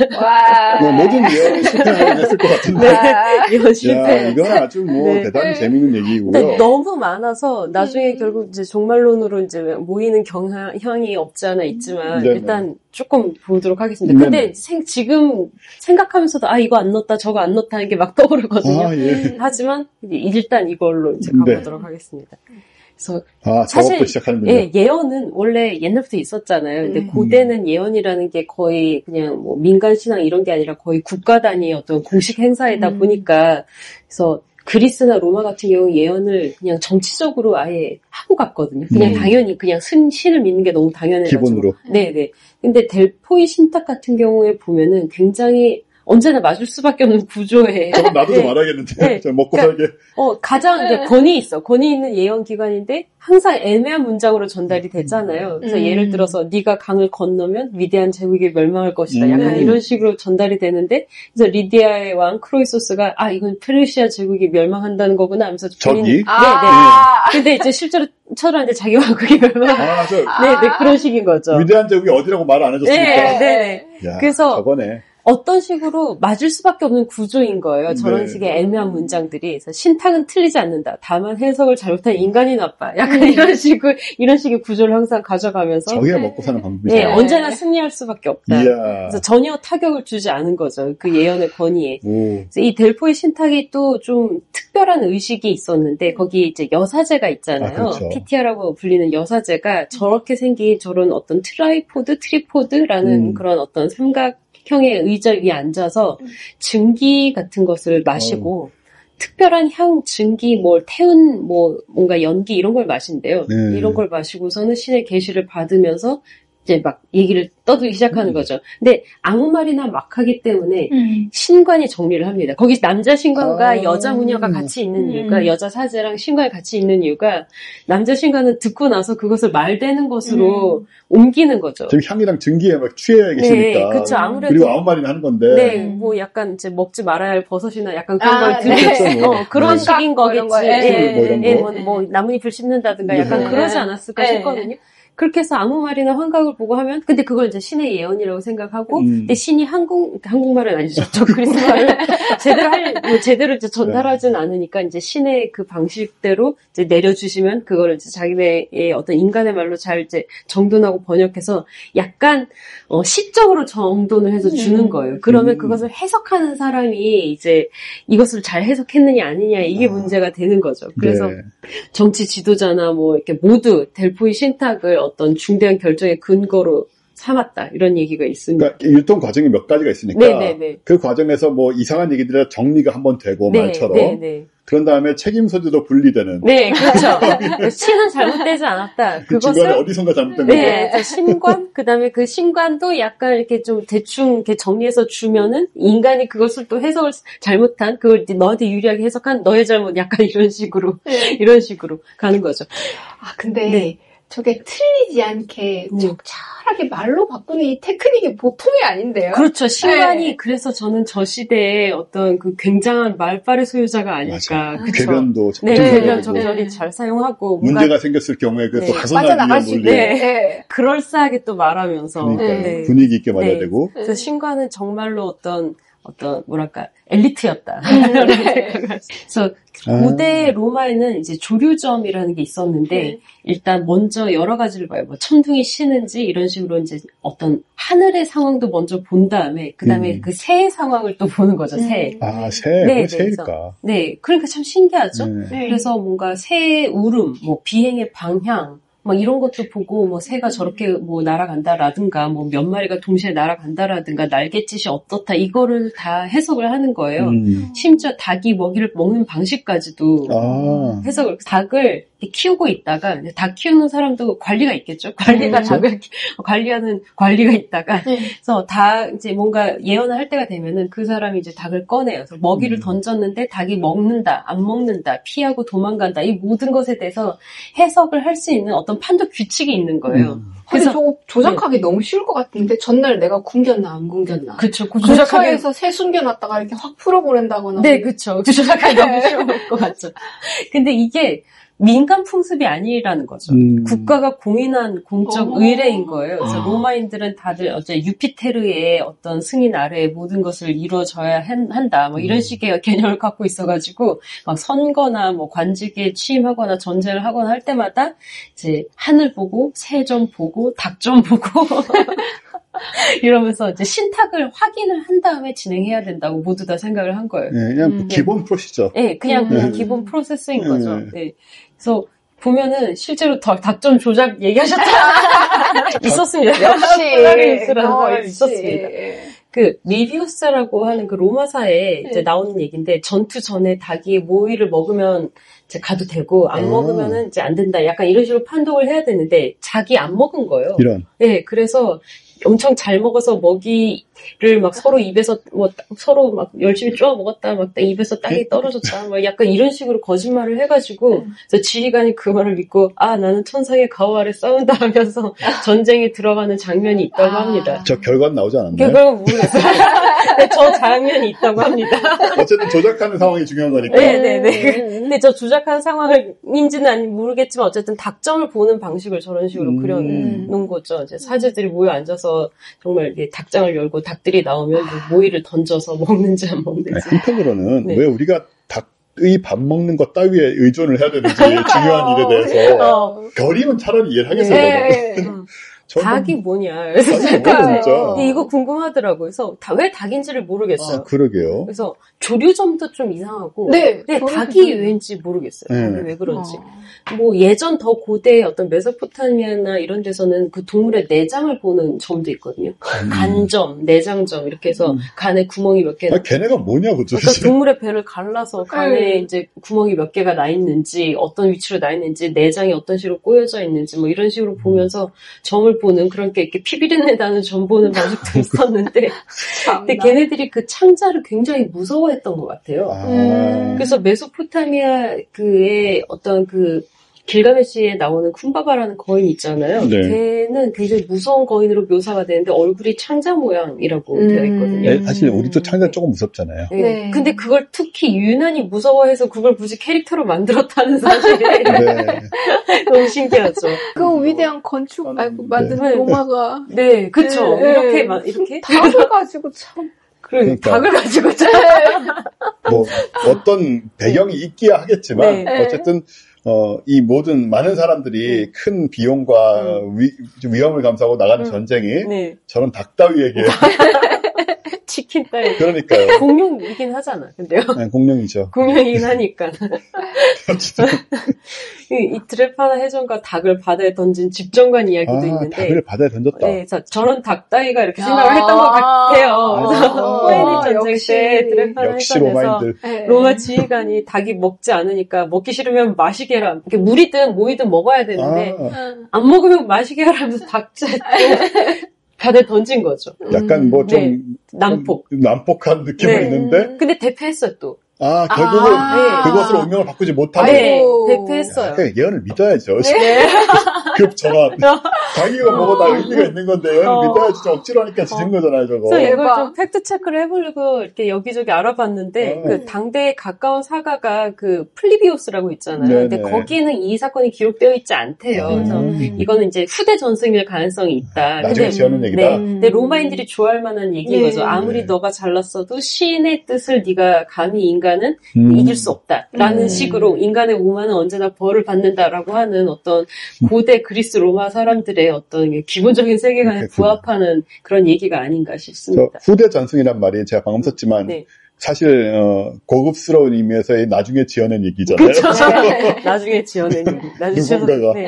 와. 뭐 모든 예언이 실패하긴 했을 것 같은데. 네, 예언 실패. 야, 이건 아주 뭐 네. 대단히 재밌는 얘기고요. 근데 너무 많아서 나중에 음. 결국 이제 종말론으로 이제 모이는 경향이 없지 않아 있지만 네네. 일단 조금 보도록 하겠습니다. 네네. 근데 생, 지금 생각하면서도 아 이거 안 넣었다 저거 안 넣었다 하는 게 막 떠오르거든요. 아, 예. 하지만 일단 이걸로 이제 가보도록 네. 하겠습니다. 그래서 아, 사실 시작하는군요. 예, 예언은 원래 옛날부터 있었잖아요. 근데 음. 고대는 예언이라는 게 거의 그냥 뭐 민간 신앙 이런 게 아니라 거의 국가 단위의 어떤 공식 행사이다 음. 보니까 그래서 그리스나 로마 같은 경우 예언을 그냥 정치적으로 아예 하고 갔거든요. 그냥 음. 당연히 그냥 신, 신을 믿는 게 너무 당연해가지고. 기본으로. 네네. 근데 델포이 신탁 같은 경우에 보면은 굉장히 언제나 맞을 수밖에 없는 구조에. 저건 나도 네. 좀 알아야겠는데. 네. 먹고 그러니까, 살게. 어, 가장 이제 권위 있어. 권위 있는 예언 기관인데 항상 애매한 문장으로 전달이 되잖아요. 그래서 음. 예를 들어서 네가 강을 건너면 위대한 제국이 멸망할 것이다. 약간 음. 이런 식으로 전달이 되는데 그래서 리디아의 왕 크로이소스가 아 이건 페르시아 제국이 멸망한다는 거구나 하면서 저기? 본인, 아. 네네. 근데 이제 실제로 쳐들었는데 자기 왕국이 멸망. 아, 저, 네네 그런 식인 거죠. 위대한 제국이 어디라고 말을 안 해줬으니까. 네, 네. 야, 그래서 저거네. 어떤 식으로 맞을 수밖에 없는 구조인 거예요. 저런 네. 식의 애매한 문장들이. 그래서 신탁은 틀리지 않는다. 다만 해석을 잘못한 인간이 나빠. 약간 음. 이런 식의, 이런 식의 구조를 항상 가져가면서. 저희가 먹고 사는 방법이죠. 네, 언제나 승리할 수밖에 없다. 이야. 그래서 전혀 타격을 주지 않은 거죠. 그 예언의 권위에. 그래서 이 델포이 신탁이 또 좀 특별한 의식이 있었는데, 거기에 이제 여사제가 있잖아요. 아, 그렇죠. 피티아라고 불리는 여사제가 저렇게 생긴 저런 어떤 트라이포드, 트리포드라는 음. 그런 어떤 삼각 형의 의자 위에 앉아서 증기 같은 것을 마시고 어. 특별한 향, 증기, 뭐 태운, 뭐 뭔가 연기 이런 걸 마신대요. 네. 이런 걸 마시고서는 신의 계시를 받으면서 이제 막 얘기를 떠들기 시작하는 음. 거죠. 근데 아무 말이나 막 하기 때문에 음. 신관이 정리를 합니다. 거기 남자 신관과 아. 여자 무녀가 같이 있는 음. 이유가 여자 사제랑 신관이 같이 있는 이유가 남자 신관은 듣고 나서 그것을 말되는 것으로 음. 옮기는 거죠. 지금 향이랑 증기에 막 취해 계시니까. 네, 그렇죠. 아무래도 그리고 아무 말이나 하는 건데. 네, 뭐 약간 이제 먹지 말아야 할 버섯이나 약간 그런 아, 걸 들으면서 네. 어, 그런 식인 거겠지. 예, 뭐 이런 거. 예, 뭐, 뭐 나뭇잎을 씹는다든가 약간 네. 그러지 않았을까 네. 싶거든요. 그렇게 해서 아무 말이나 환각을 보고 하면, 근데 그걸 이제 신의 예언이라고 생각하고, 음. 근데 신이 한국, 한국말은 아니죠. 저 그리스말을 제대로 할, 뭐 제대로 이제 전달하진 않으니까, 이제 신의 그 방식대로 이제 내려주시면, 그거를 이제 자기네의 어떤 인간의 말로 잘 이제 정돈하고 번역해서, 약간, 어, 시적으로 정돈을 해서 주는 거예요. 그러면 음. 그것을 해석하는 사람이 이제 이것을 잘 해석했느냐 아니냐, 이게 아. 문제가 되는 거죠. 그래서 네. 정치 지도자나 뭐 이렇게 모두 델포이 신탁을 어떤 중대한 결정의 근거로 삼았다, 이런 얘기가 있습니다. 그러니까 유통 과정이 몇 가지가 있으니까 네네네. 그 과정에서 뭐 이상한 얘기들이 정리가 한번 되고 네, 말처럼 네네. 그런 다음에 책임 소재도 분리되는. 네, 그렇죠. 신은 잘못되지 않았다. 그 그것을 중간에 어디선가 잘못된 네, 거죠. 신관, 그다음에 그 신관도 약간 이렇게 좀 대충 이렇게 정리해서 주면은 인간이 그것을 또 해석을 잘못한, 그걸 너한테 유리하게 해석한 너의 잘못, 약간 이런 식으로 네. 이런 식으로 가는 거죠. 아, 근데 네. 저게 틀리지 않게 음. 적절하게 말로 바꾸는 이 테크닉이 보통이 아닌데요. 그렇죠. 신관이 네. 그래서 저는 저 시대에 어떤 그 굉장한 말빨의 소유자가 아닐까. 그렇죠. 궤변도 네, 궤변 적절히 네. 잘 사용하고 문제가 뭔가, 생겼을 경우에 그 또 네. 가서나기 위한 논리. 네. 네. 그럴싸하게 또 말하면서 그러니까 네. 분위기 있게 말해야 네. 되고. 그래서 신관은 정말로 어떤 어떤 뭐랄까 엘리트였다. 그래서 고대 로마에는 이제 조류점이라는 게 있었는데 네. 일단 먼저 여러 가지를 봐요. 뭐 천둥이 쉬는지 이런 식으로 이제 어떤 하늘의 상황도 먼저 본 다음에 그 다음에 음. 그 새의 상황을 또 보는 거죠. 새. 아, 새. 네, 왜 새일까? 네, 그러니까 참 신기하죠. 네. 그래서 뭔가 새의 울음, 뭐 비행의 방향. 막 이런 것도 보고 뭐 새가 저렇게 뭐 날아간다라든가 뭐 몇 마리가 동시에 날아간다라든가 날갯짓이 어떻다 이거를 다 해석을 하는 거예요. 음. 심지어 닭이 먹이를 먹는 방식까지도 아. 해석을 닭을 키우고 있다가 닭 키우는 사람도 관리가 있겠죠. 관리가 음. 닭을 관리하는 관리가 있다가 네. 그래서 닭 이제 뭔가 예언을 할 때가 되면은 그 사람이 이제 닭을 꺼내요. 그래서 먹이를 음. 던졌는데 닭이 먹는다, 안 먹는다, 피하고 도망간다 이 모든 것에 대해서 해석을 할 수 있는 어떤 판독 규칙이 있는 거예요. 음. 그래서 저거 조작하기 네. 너무 쉬울 것 같은데 전날 내가 굶겼나 안 굶겼나. 그렇죠. 조작하에서 새 숨겨놨다가 이렇게 확 풀어보낸다거나. 네, 그렇죠. 조작하기 너무 쉬울 것 같죠. 근데 이게 민간 풍습이 아니라는 거죠. 음. 국가가 공인한 공적 어머. 의례인 거예요. 그래서 아. 로마인들은 다들 어째 유피테르의 어떤 승인 아래에 모든 것을 이루어져야 한다. 뭐 이런 음. 식의 개념을 갖고 있어가지고 막 선거나 뭐 관직에 취임하거나 전쟁을 하거나 할 때마다 이제 하늘 보고 새 좀 보고 닭 좀 보고 이러면서 이제 신탁을 확인을 한 다음에 진행해야 된다고 모두 다 생각을 한 거예요. 네, 그냥 음, 기본 네. 프로시저. 네, 그냥, 그냥 음. 기본 프로세스인 네. 거죠. 네. 그래서 보면은 실제로 닭점 조작 얘기하셨다. 있었습니다. 역시. 어, 있었습니다. 그 리비우스라고 하는 그 로마사에 네. 이제 나오는 얘기인데 전투 전에 닭이 모이를 먹으면 이제 가도 되고 안 아. 먹으면은 이제 안 된다. 약간 이런 식으로 판독을 해야 되는데 자기 안 먹은 거예요. 이런. 네, 그래서 엄청 잘 먹어서 먹이를 막 서로 입에서 뭐 서로 막 열심히 쪼아 먹었다, 막 입에서 땅이 떨어졌다, 막 약간 이런 식으로 거짓말을 해가지고 그래서 지휘관이 그 말을 믿고 아 나는 천상의 가호 아래 싸운다 하면서 전쟁에 들어가는 장면이 있다고 아. 합니다. 저 결과는 나오지 않았나요? 결과는 모르겠어요. 근데 저 장면이 있다고 합니다. 어쨌든 조작하는 상황이 중요한 거니까. 네네네. 근데 저 조작한 상황인지는 아니 모르겠지만 어쨌든 닭점을 보는 방식을 저런 식으로 음. 그려놓은 거죠. 이제 사제들이 모여 앉아서 정말 닭장을 열고 닭들이 나오면 모이를 던져서 먹는지 안 먹는지. 아니, 한편으로는 네. 왜 우리가 닭의 밥 먹는 것 따위에 의존을 해야 되는지 중요한 일에 대해서 어. 별이면 차라리 이해를 하겠어요. 네. 닭이 뭐냐. 그래서 그래서 이거 궁금하더라고요. 그래서 다, 왜 닭인지를 모르겠어요. 아, 그러게요. 그래서 조류점도 좀 이상하고. 네. 네 닭이 왠지 모르겠어요. 네. 왜 그런지. 어. 뭐 예전 더 고대 어떤 메소포타미아나 이런 데서는 그 동물의 내장을 보는 점도 있거든요. 음. 간점, 내장점 이렇게 해서 음. 간에 구멍이 몇 개. 아, 걔네가 뭐냐고 도대체. 그러니까 동물의 배를 갈라서 간에 음. 이제 구멍이 몇 개가 나 있는지, 어떤 위치로 나 있는지, 내장이 어떤 식으로 꼬여져 있는지, 뭐 이런 식으로 보면서 점을 보는 그런 게 이렇게 피비린내 나는 점 보는 방식도 있었는데, 근데 걔네들이 그 창자를 굉장히 무서워했던 것 같아요. 아. 그래서 메소포타미아 그의 어떤 그 길가메시에 나오는 쿤바바라는 거인 있잖아요. 네. 걔는 굉장히 무서운 거인으로 묘사가 되는데 얼굴이 창자 모양이라고 음. 되어 있거든요. 네, 사실 우리도 창자 조금 무섭잖아요. 네. 네. 근데 그걸 특히 유난히 무서워해서 그걸 굳이 캐릭터로 만들었다는 사실이 네. 너무 신기하죠. 그 위대한 건축 말고 만든 네. 로마가 네, 그렇죠. 네. 이렇게 막 이렇게 닭을 가지고 참. 그러니까. 닭을 가지고 참. 뭐 어떤 배경이 있기야 하겠지만 네. 어쨌든. 어, 이 모든 많은 사람들이 음. 큰 비용과 음. 위, 위험을 감수하고 나가는 음. 전쟁이 네. 저런 닭 따위에게 치킨 따위 그러니까요. 공룡이긴 하잖아. 근데요. 네, 공룡이죠. 공룡이긴 하니까. 이, 이 드레파나 해전과 닭을 바다에 던진 집정관 이야기도 아, 있는데 닭을 바다에 던졌다. 네, 저, 저런 닭 따위가 이렇게 생각을 아~ 했던 것 같아요. 그래서 포에니 전쟁 역시, 때 드레파나 해전에서 로마 지휘관이 닭이 먹지 않으니까 먹기 싫으면 마시게 해라. 이렇게 물이든 뭐이든 먹어야 되는데 아. 안 먹으면 마시게 하라면서 닭째 바다에 던진 거죠. 약간 뭐 좀 네, 난폭. 난폭한 느낌은 네. 있는데. 근데 대패했어요 또. 아, 결국은 아, 그것으로 운명을 바꾸지 못하고. 네, 대패했어요. 야, 예언을 믿어야죠. 네. 급 전환. 자기가 먹어다 의미가 있는 건데 예언을 어. 믿어야지. 좀 억지로 하니까 지는 어. 거잖아요, 저거. 그래서 이걸 좀 팩트 체크를 해보려고 이렇게 여기저기 알아봤는데, 어. 그 당대에 가까운 사가가 그 플리비우스라고 있잖아요. 네네. 근데 거기는 이 사건이 기록되어 있지 않대요. 음. 그래서 이거는 이제 후대 전승일 가능성이 있다. 나중에 지어낸 얘기다. 네. 근데 로마인들이 좋아할 만한 얘기인 네. 거죠. 아무리 네. 너가 잘났어도 신의 뜻을 네가 감히 인간 인간은 음. 이길 수 없다라는 음. 식으로 인간의 오만은 언제나 벌을 받는다라고 하는 어떤 고대 그리스 로마 사람들의 어떤 기본적인 세계관에 부합하는 그런 얘기가 아닌가 싶습니다. 후대 전승이란 말이 제가 방금 썼지만 네. 사실 어, 고급스러운 의미에서의 나중에 지어낸 얘기잖아요. 네. 나중에 지어낸 얘기. 나중에 누군가가. 네.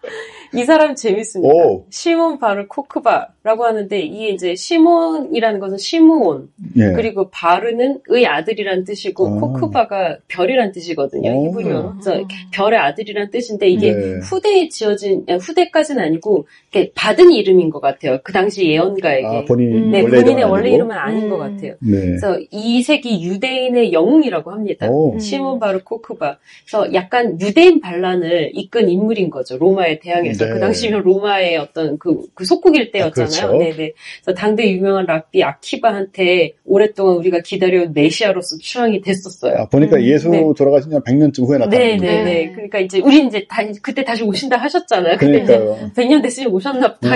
이 사람 재밌습니다. 오. 시몬 바르 코크바라고 하는데 이게 이제 시몬이라는 것은 시므온 예. 그리고 바르는 의 아들이란 뜻이고 아. 코크바가 별이란 뜻이거든요. 히브리어로. 그래서 별의 아들이란 뜻인데 이게 네. 후대에 지어진 후대까지는 아니고 이렇게 받은 이름인 것 같아요. 그 당시 예언가에게. 아, 본인, 음. 네, 원래 본인의 이름은 원래 아니고? 이름은 아닌 음. 것 같아요. 네. 그래서 이 세기 유대인의 영웅이라고 합니다. 오. 시몬 바르 코크바. 그래서 약간 유대인 반란을 이끈 인물인 거죠. 로마에 대항해서. 네. 그 당시면 로마의 어떤 그, 그 속국일 때였잖아요. 아, 그렇죠. 네네. 그래서 당대 유명한 랍비 아키바한테 오랫동안 우리가 기다려온 메시아로서 추앙이 됐었어요. 아, 보니까 음. 예수 네. 돌아가신 지 백 년쯤 후에 나타났는데. 네네네. 네. 그러니까 이제 우리 이제 다, 그때 다시 오신다 하셨잖아요. 그러니까요. 백 년 됐으니 오셨나 보다.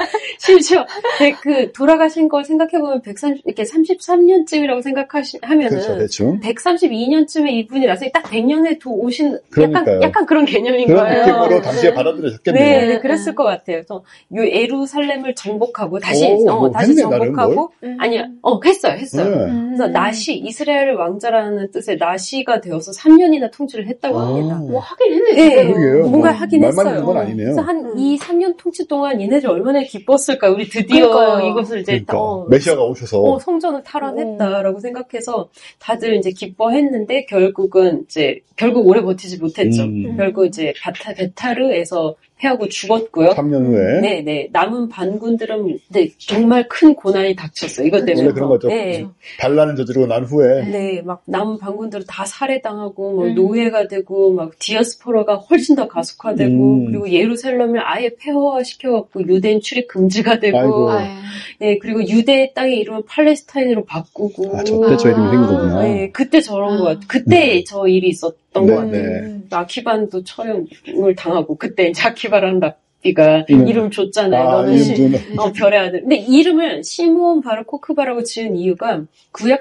심지어 그 돌아가신 걸 생각해보면 백삼십, 이렇게 삼십삼 년쯤이라고 생각하면은 그렇죠, 대충. 백삼십이 년쯤에 이분이 나서 딱 백 년에 도 오신 그러니까요. 약간 약간 그런 개념인 그런 거예요. 그런 느낌으로 당시에 받아들여졌겠네요. 네, 네, 그랬을 것 같아요. 그래서 요 에루살렘을 정복하고 다시 오, 어, 뭐 다시 했네, 정복하고 아니요, 어 했어요, 했어요. 네. 그래서 나시 이스라엘 왕자라는 뜻의 나시가 되어서 삼 년이나 통치를 했다고 합니다. 아. 뭐 하긴 했네. 네, 그러게요. 뭔가 하긴 말만 했어요. 있는 건 아니네요. 그래서 한 이 삼 년 통치 동안 얘네들 얼마나 기뻤을까. 우리 드디어 그러니까요. 이것을 이제 그러니까. 어, 메시아가 오셔서 어, 성전을 탈환했다라고 오. 생각해서 다들 이제 기뻐했는데 결국은 이제 결국 오래 버티지 못했죠. 음. 결국 이제 바타 베타르에서 패하고 죽었고요. 삼 년 후에. 네네. 남은 반군들은 네, 정말 큰 고난이 닥쳤어요. 이것 때문에. 원래 그런 거죠. 네. 반란을 저지르고 난 후에. 네, 막 남은 반군들은 다 살해당하고, 뭐 음. 노예가 되고, 막 디아스포라가 훨씬 더 가속화되고, 음. 그리고 예루살렘을 아예 폐허화시켜갖고 유대인 출입 금지가 되고, 아이고. 네, 그리고 유대의 땅의 이름을 팔레스타인으로 바꾸고. 아, 저때 저 이름이 생긴 거구나. 네, 그때 저런 아. 거 같아요. 그때 네. 저 일이 있었던 네, 것 같아요. 네. 아키반도 처형을 당하고, 그때 이제 아키바라는 랍비가 네. 이름 줬잖아요. 아, 너는 시, 어, 별의 아들. 근데 이름을 시므온 바르 코크바라고 지은 이유가 구약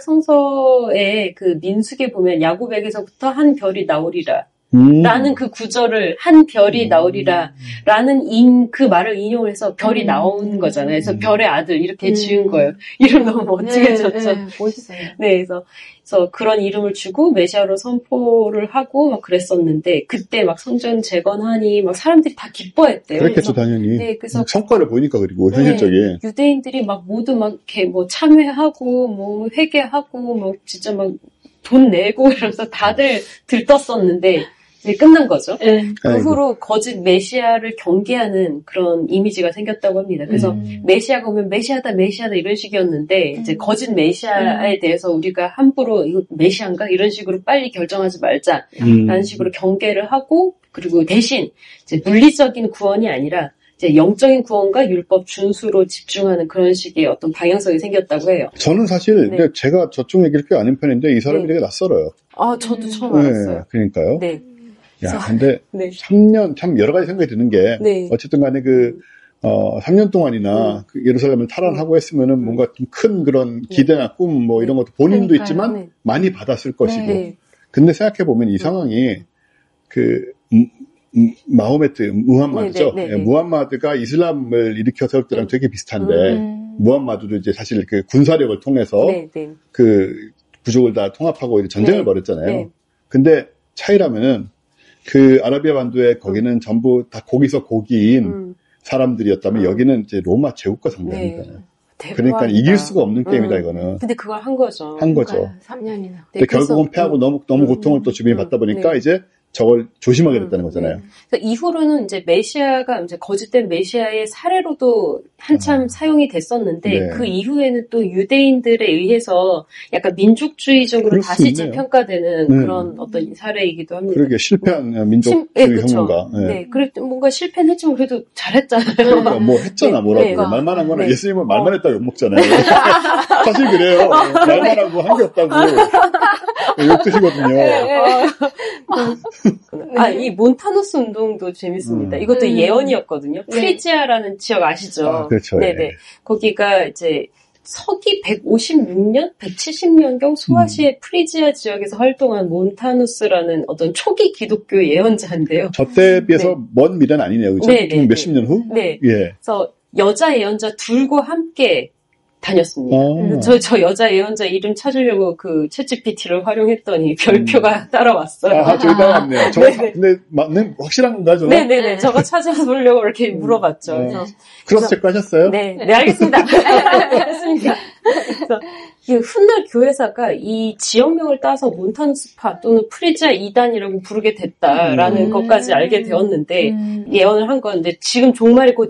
성서의 그 민수기에 보면 야곱에게서부터 한 별이 나오리라. 음. 라는 그 구절을 한 별이 나오리라 라는 인, 그 말을 인용을 해서 별이 음. 나오는 거잖아요. 그래서 음. 별의 아들 이렇게 음. 지은 거예요. 이름 너무 멋지게 졌죠. 네, 네, 멋있어요. 네, 그래서, 그래서 그런 이름을 주고 메시아로 선포를 하고 막 그랬었는데 그때 막 성전 재건하니 막 사람들이 다 기뻐했대요. 그렇겠죠, 그래서, 당연히. 네, 그래서 성과를 보니까 그리고 네, 현실적인 유대인들이 막 모두 막 이렇게 뭐 참회하고 뭐 회개하고 뭐 진짜 막 돈 내고 이러면서 다들 들떴었는데 네, 끝난 거죠. 네. 그 후로 거짓 메시아를 경계하는 그런 이미지가 생겼다고 합니다. 그래서 음. 메시아가 오면 메시아다 메시아다 이런 식이었는데 음. 이제 거짓 메시아에 음. 대해서 우리가 함부로 이거 메시아인가 이런 식으로 빨리 결정하지 말자라는 음. 식으로 경계를 하고 그리고 대신 이제 물리적인 구원이 아니라 이제 영적인 구원과 율법 준수로 집중하는 그런 식의 어떤 방향성이 생겼다고 해요. 저는 사실 네. 제가 저쪽 얘기를 꽤 아는 편인데 이 사람이 네. 되게 낯설어요. 아, 저도 처음 알았어요. 네, 그러니까요. 네. 야, 근데 네. 삼 년 참 여러 가지 생각이 드는 게 네. 어쨌든 간에 그 어, 삼 년 동안이나 음. 그 예루살렘을 탈환하고 했으면은 뭔가 좀 큰 그런 기대나 꿈 뭐 이런 것도 본인도 그러니까요. 있지만 네. 많이 받았을 것이고. 네. 근데 생각해 보면 이 상황이 그 음, 음, 마호메트, 무함마드죠. 네, 네, 네, 네. 무함마드가 이슬람을 일으켜 세울 때랑 되게 비슷한데, 음. 무함마드도 이제 사실 그 군사력을 통해서 네, 네. 그 부족을 다 통합하고 전쟁을 네. 벌였잖아요. 네. 근데 차이라면은 그 아라비아 반도에 거기는 음. 전부 다 거기서 고기인 음. 사람들이었다면 음. 여기는 이제 로마 제국과 상대합니다. 네. 그러니까 이길 수가 없는 게임이다, 음. 이거는. 근데 그걸 한 거죠. 한 거죠. 삼 년이나. 근데 네, 결국은 패하고 음. 너무, 너무 고통을 또 주변에 음. 받다 보니까 네. 이제 저걸 조심하게 됐다는 거잖아요. 네. 이후로는 이제 메시아가 이제 거짓된 메시아의 사례로도 한참 아. 사용이 됐었는데 네. 그 이후에는 또 유대인들에 의해서 약간 민족주의적으로 다시 재평가되는 네. 그런 어떤 사례이기도 합니다. 그러게 실패한 네. 민족주의 혁명가. 네, 네. 그래도 뭔가 실패는 했지만 그래도 잘했잖아요. 그러니까 뭐 했잖아 뭐라고. 네. 말만 한 거는 네. 예수님은 말만 했다고 욕먹잖아요. 사실 그래요. 말만 하고 한 게 없다고 욕드시거든요. 네. 아, 이 몬타누스 운동도 재밌습니다. 음. 이것도 음. 예언이었거든요. 네. 프리지아라는 지역 아시죠? 아, 그렇죠. 네네. 예. 거기가 이제 서기 백오십육 년, 백칠십 년경 소아시의 음. 프리지아 지역에서 활동한 몬타누스라는 어떤 초기 기독교 예언자인데요. 저 때에 비해서 네. 먼 미래는 아니네요. 그죠? 좀 몇십 년 후? 네. 예. 그래서 여자 예언자 둘과 함께 다녔습니다. 어. 저, 저 여자 예언자 이름 찾으려고 그 챗지피티를 활용했더니 별표가 음. 따라왔어요. 아, 저기 따라왔네요. 저거 근데 맞는 확실한 건가요, 저거? 네네네. 저거 찾아보려고 이렇게 음. 물어봤죠. 어. 그래서 크로스 체크 하셨어요? 네, 네, 알겠습니다. 알겠습니다. 그래서 이 훗날 교회사가 이 지역명을 따서 몬타누스파 또는 프리지아 이단이라고 부르게 됐다라는 음. 것까지 알게 되었는데 음. 예언을 한 건데 지금 종말이 곧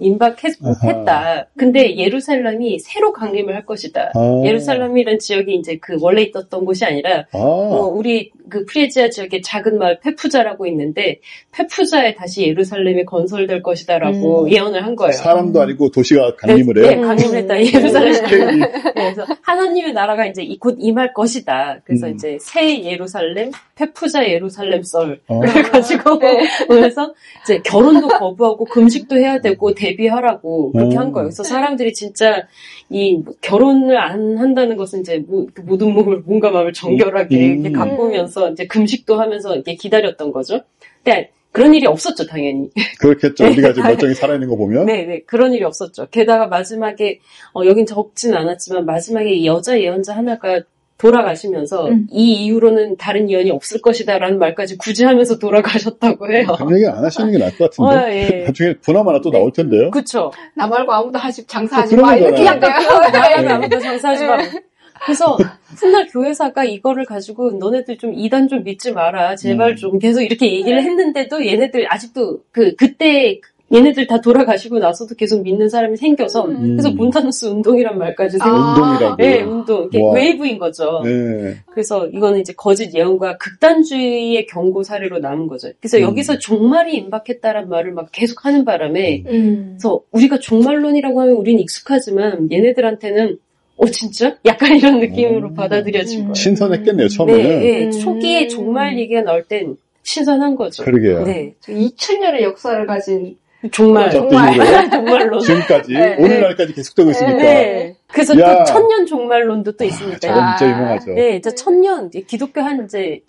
임박했다. 근데 예루살렘이 새로 강림을 할 것이다. 아. 예루살렘이라는 지역이 이제 그 원래 있었던 곳이 아니라 아. 어, 우리 그 프리지아 지역에 작은 마을 페푸자라고 있는데 페푸자에 다시 예루살렘이 건설될 것이다라고 음. 예언을 한 거예요. 사람도 아니고 도시가 강림을 네, 해요? 네, 강림을 했다. 예루살렘. 네, 그래서 하나님의 나라가 이제 곧 임할 것이다. 그래서 음. 이제 새 예루살렘, 페푸자 예루살렘 썰을 어. 가지고 네. 그래서 이제 결혼도 거부하고 금식도 해야 되고 대비하라고 그렇게 한 거예요. 그래서 사람들이 진짜 이 결혼을 안 한다는 것은 이제 모든 몸을 몸과 마음을 정결하게 음. 이렇게 가꾸면서 이제 금식도 하면서 이렇게 기다렸던 거죠. 근데 그런 일이 없었죠, 당연히. 그렇겠죠. 우리가 지금 멀쩡히 살아있는 거 보면. 네, 네. 그런 일이 없었죠. 게다가 마지막에, 어, 여긴 적진 않았지만 마지막에 이 여자 예언자 하나가 돌아가시면서 음. 이 이후로는 다른 예언이 없을 것이다라는 말까지 굳이 하면서 돌아가셨다고 해요. 그런 얘기 안 하시는 게 나을 것 같은데. 어, 예. 나중에 보나마나 또 네. 나올 텐데요. 그쵸. 나 말고 아무도 하지, 장사하지 마. 이렇게 약간. 나 말고 아무도 장사하지 마. 그래서 훗날 교회사가 이거를 가지고 너네들 좀 이단 좀 믿지 마라. 제발 좀 계속 이렇게 얘기를 했는데도 얘네들 아직도 그 그때 얘네들 다 돌아가시고 나서도 계속 믿는 사람이 생겨서 음. 그래서 몬타누스 운동이란 말까지 생겼어요. 아. 운동이라고. 네, 운동. 웨이브인 거죠. 네. 그래서 이거는 이제 거짓 예언과 극단주의의 경고 사례로 남은 거죠. 그래서 음. 여기서 종말이 임박했다란 말을 막 계속 하는 바람에 음. 그래서 우리가 종말론이라고 하면 우리는 익숙하지만 얘네들한테는 어, 진짜? 약간 이런 느낌으로 음. 받아들여진 거예요. 신선했겠네요, 처음에는. 네, 네. 음. 초기에 종말 얘기가 나올 땐 신선한 거죠. 그러게요. 네. 이천 년의 역사를 가진 종말. 종말. 종말론. 지금까지, 네. 오늘날까지 계속되고 있으니까. 네. 그래서 야. 또 천년 종말론도 또 있습니다. 저건 진짜 유명하죠. 네, 이제 천년, 기독교 한 이제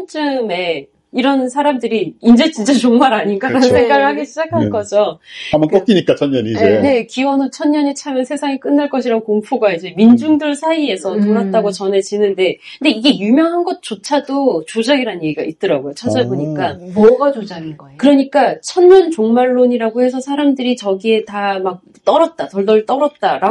천년쯤에 이런 사람들이 이제 진짜 종말 아닌가라는 그렇죠. 생각을 하기 시작한 네. 거죠. 한번 꺾이니까 천년이 이제. 네, 네, 기원 후 천년이 차면 세상이 끝날 것이라는 공포가 이제 민중들 사이에서 음. 돌았다고 전해지는데, 근데 이게 유명한 것조차도 조작이라는 얘기가 있더라고요. 찾아보니까. 아. 뭐가 조작인 거예요? 그러니까 천년 종말론이라고 해서 사람들이 저기에 다 막 떨었다, 덜덜 떨었다라고 음.